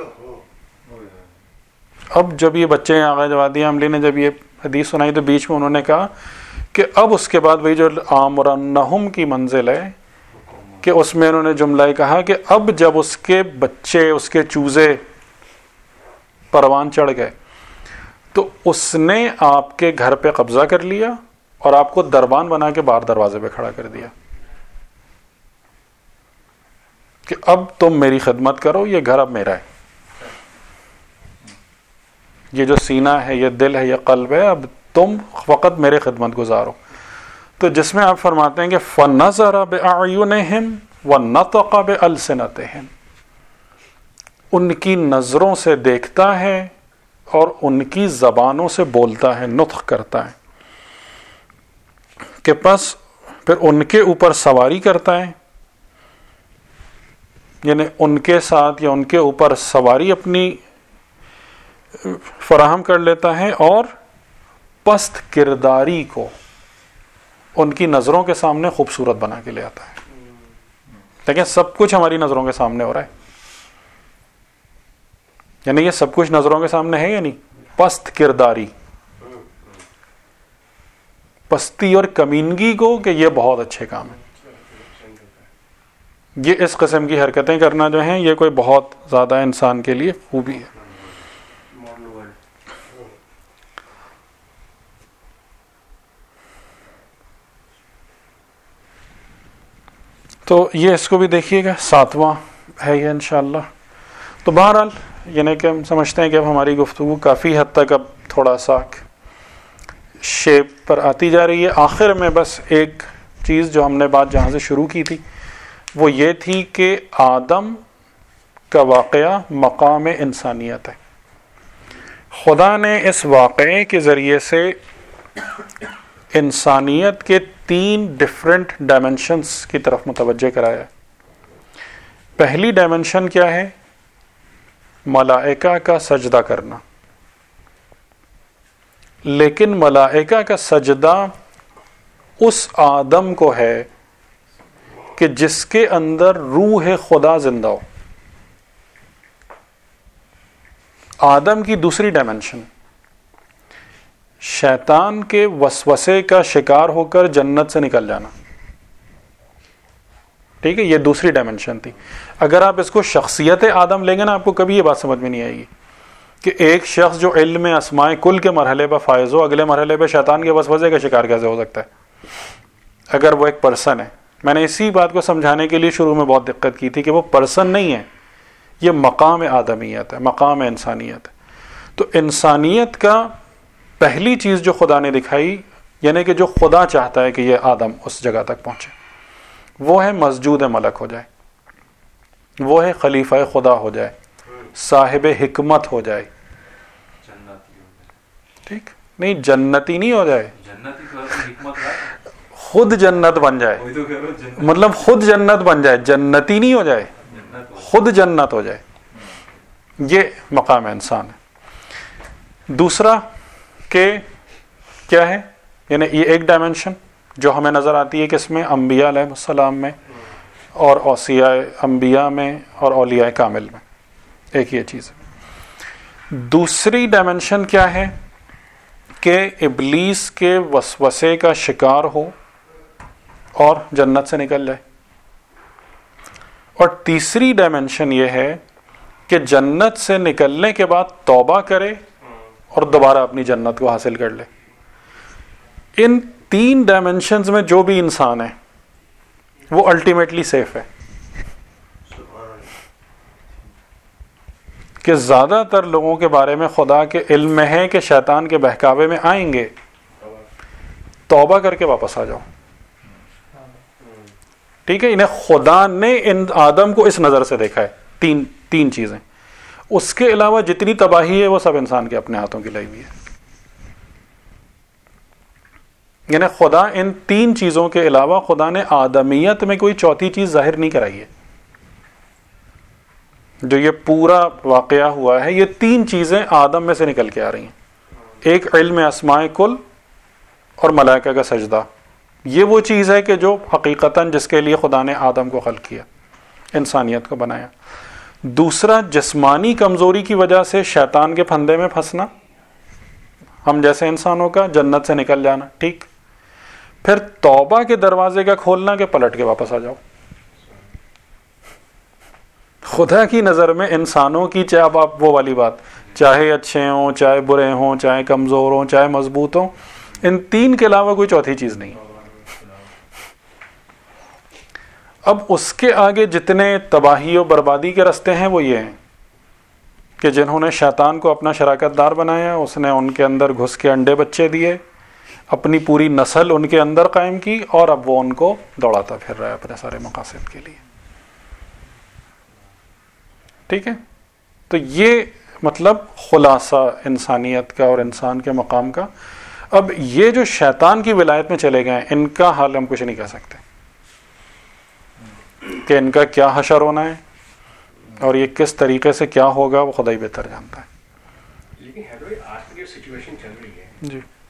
اب جب یہ بچے آغا جوادی عملی نے جب یہ حدیث سنائی تو بیچ میں انہوں نے کہا کہ اب اس کے بعد وہی جو آمرنہم کی منزل ہے, کہ اس میں انہوں نے جملہ کہا کہ اب جب اس کے بچے, اس کے چوزے پروان چڑھ گئے تو اس نے آپ کے گھر پہ قبضہ کر لیا اور آپ کو دربان بنا کے باہر دروازے پہ کھڑا کر دیا کہ اب تم میری خدمت کرو, یہ گھر اب میرا ہے, یہ جو سینہ ہے, یہ دل ہے, یہ قلب ہے, اب تم فقط میرے خدمت گزارو. تو جس میں آپ فرماتے ہیں کہ فَنَظَرَ بِأَعْيُنِهِمْ وَنَطَقَ بِأَلْسِنَتِهِمْ, ان کی نظروں سے دیکھتا ہے اور ان کی زبانوں سے بولتا ہے, نطق کرتا ہے. کہ پس پھر ان کے اوپر سواری کرتا ہے, یعنی ان کے ساتھ یا ان کے اوپر سواری اپنی فراہم کر لیتا ہے, اور پست کرداری کو ان کی نظروں کے سامنے خوبصورت بنا کے لے آتا ہے. لیکن سب کچھ ہماری نظروں کے سامنے ہو رہا ہے, یعنی یہ سب کچھ نظروں کے سامنے ہے یا نہیں؟ پست کرداری, پستی اور کمینگی کو, کہ یہ بہت اچھے کام ہیں. یہ اس قسم کی حرکتیں کرنا جو ہیں یہ کوئی بہت زیادہ انسان کے لیے خوبی ہے. تو یہ اس کو بھی دیکھیے گا, ساتواں ہے یہ انشاءاللہ. تو بہرحال یعنی کہ ہم سمجھتے ہیں کہ اب ہماری گفتگو کافی حد تک اب تھوڑا سا شیپ پر آتی جا رہی ہے. آخر میں بس ایک چیز جو ہم نے بات جہاں سے شروع کی تھی وہ یہ تھی کہ آدم کا واقعہ مقام انسانیت ہے. خدا نے اس واقعے کے ذریعے سے انسانیت کے تین ڈیفرنٹ ڈائمنشنز کی طرف متوجہ کرایا. پہلی ڈائمنشن کیا ہے؟ ملائکہ کا سجدہ کرنا. لیکن ملائکہ کا سجدہ اس آدم کو ہے کہ جس کے اندر روح خدا زندہ ہو. آدم کی دوسری ڈائمنشن شیطان کے وسوسے کا شکار ہو کر جنت سے نکل جانا. ٹھیک ہے, یہ دوسری ڈائمنشن تھی. اگر آپ اس کو شخصیت آدم لیں گے نا, آپ کو کبھی یہ بات سمجھ میں نہیں آئے گی کہ ایک شخص جو علم اسماء کل کے مرحلے پر فائز ہو, اگلے مرحلے پہ شیطان کے وسوسے کا شکار کیسے ہو سکتا ہے اگر وہ ایک پرسن ہے. میں نے اسی بات کو سمجھانے کے لیے شروع میں بہت دقت کی تھی کہ وہ پرسن نہیں ہے, یہ مقام آدمیت ہے, مقام انسانیت ہے. تو انسانیت کا پہلی چیز جو خدا نے دکھائی, یعنی کہ جو خدا چاہتا ہے کہ یہ آدم اس جگہ تک پہنچے, وہ ہے مسجود ملک ہو جائے, وہ ہے خلیفہ خدا ہو جائے, صاحب حکمت ہو جائے. ٹھیک نہیں, جنتی نہیں ہو جائے, خود جنت بن جائے, مطلب خود جنت بن جائے, جنتی نہیں ہو جائے, خود جنت ہو جائے. یہ مقام انسان ہے. دوسرا کہ کیا ہے, یعنی یہ ایک ڈائمنشن جو ہمیں نظر آتی ہے کہ اس میں انبیاء علیہ السلام میں اور اوصیاء انبیاء میں اور اولیاء کامل میں, ایک یہ چیز ہے. دوسری ڈائمنشن کیا ہے کہ ابلیس کے وسوسے کا شکار ہو اور جنت سے نکل جائے. اور تیسری ڈائمنشن یہ ہے کہ جنت سے نکلنے کے بعد توبہ کرے اور دوبارہ اپنی جنت کو حاصل کر لے. ان تین ڈائمنشنز میں جو بھی انسان ہے وہ الٹیمیٹلی سیف ہے. کہ زیادہ تر لوگوں کے بارے میں خدا کے علم میں ہے کہ شیطان کے بہکاوے میں آئیں گے, توبہ کر کے واپس آ جاؤ. ٹھیک ہے, انہیں خدا نے ان آدم کو اس نظر سے دیکھا ہے. تین تین چیزیں, اس کے علاوہ جتنی تباہی ہے وہ سب انسان کے اپنے ہاتھوں کی لائی ہوئی ہے. یعنی خدا ان تین چیزوں کے علاوہ خدا نے آدمیت میں کوئی چوتھی چیز ظاہر نہیں کرائی ہے. جو یہ پورا واقعہ ہوا ہے, یہ تین چیزیں آدم میں سے نکل کے آ رہی ہیں. ایک علم اسماء کل اور ملائکہ کا سجدہ, یہ وہ چیز ہے کہ جو حقیقتاً جس کے لیے خدا نے آدم کو خلق کیا, انسانیت کو بنایا. دوسرا جسمانی کمزوری کی وجہ سے شیطان کے پھندے میں پھنسنا, ہم جیسے انسانوں کا جنت سے نکل جانا. ٹھیک, پھر توبہ کے دروازے کا کھولنا کہ پلٹ کے واپس آ جاؤ. خدا کی نظر میں انسانوں کی, چاہے اب آپ وہ والی بات, چاہے اچھے ہوں, چاہے برے ہوں, چاہے کمزور ہوں, چاہے مضبوط ہوں, ان تین کے علاوہ کوئی چوتھی چیز نہیں. اب اس کے آگے جتنے تباہی و بربادی کے راستے ہیں وہ یہ ہیں کہ جنہوں نے شیطان کو اپنا شراکت دار بنایا, اس نے ان کے اندر گھس کے انڈے بچے دیے, اپنی پوری نسل ان کے اندر قائم کی, اور اب وہ ان کو دوڑاتا پھر رہا ہے اپنے سارے مقاصد کے لیے. ٹھیک ہے, تو یہ مطلب خلاصہ انسانیت کا اور انسان کے مقام کا. اب یہ جو شیطان کی ولایت میں چلے گئے ہیں, ان کا حال ہم کچھ نہیں کہہ سکتے کہ ان کا کیا حشر ہونا ہے اور یہ کس طریقے سے کیا ہوگا, وہ خدا ہی بہتر جانتا ہے. لیکن آج کی جو سچویشن چل رہی ہے جی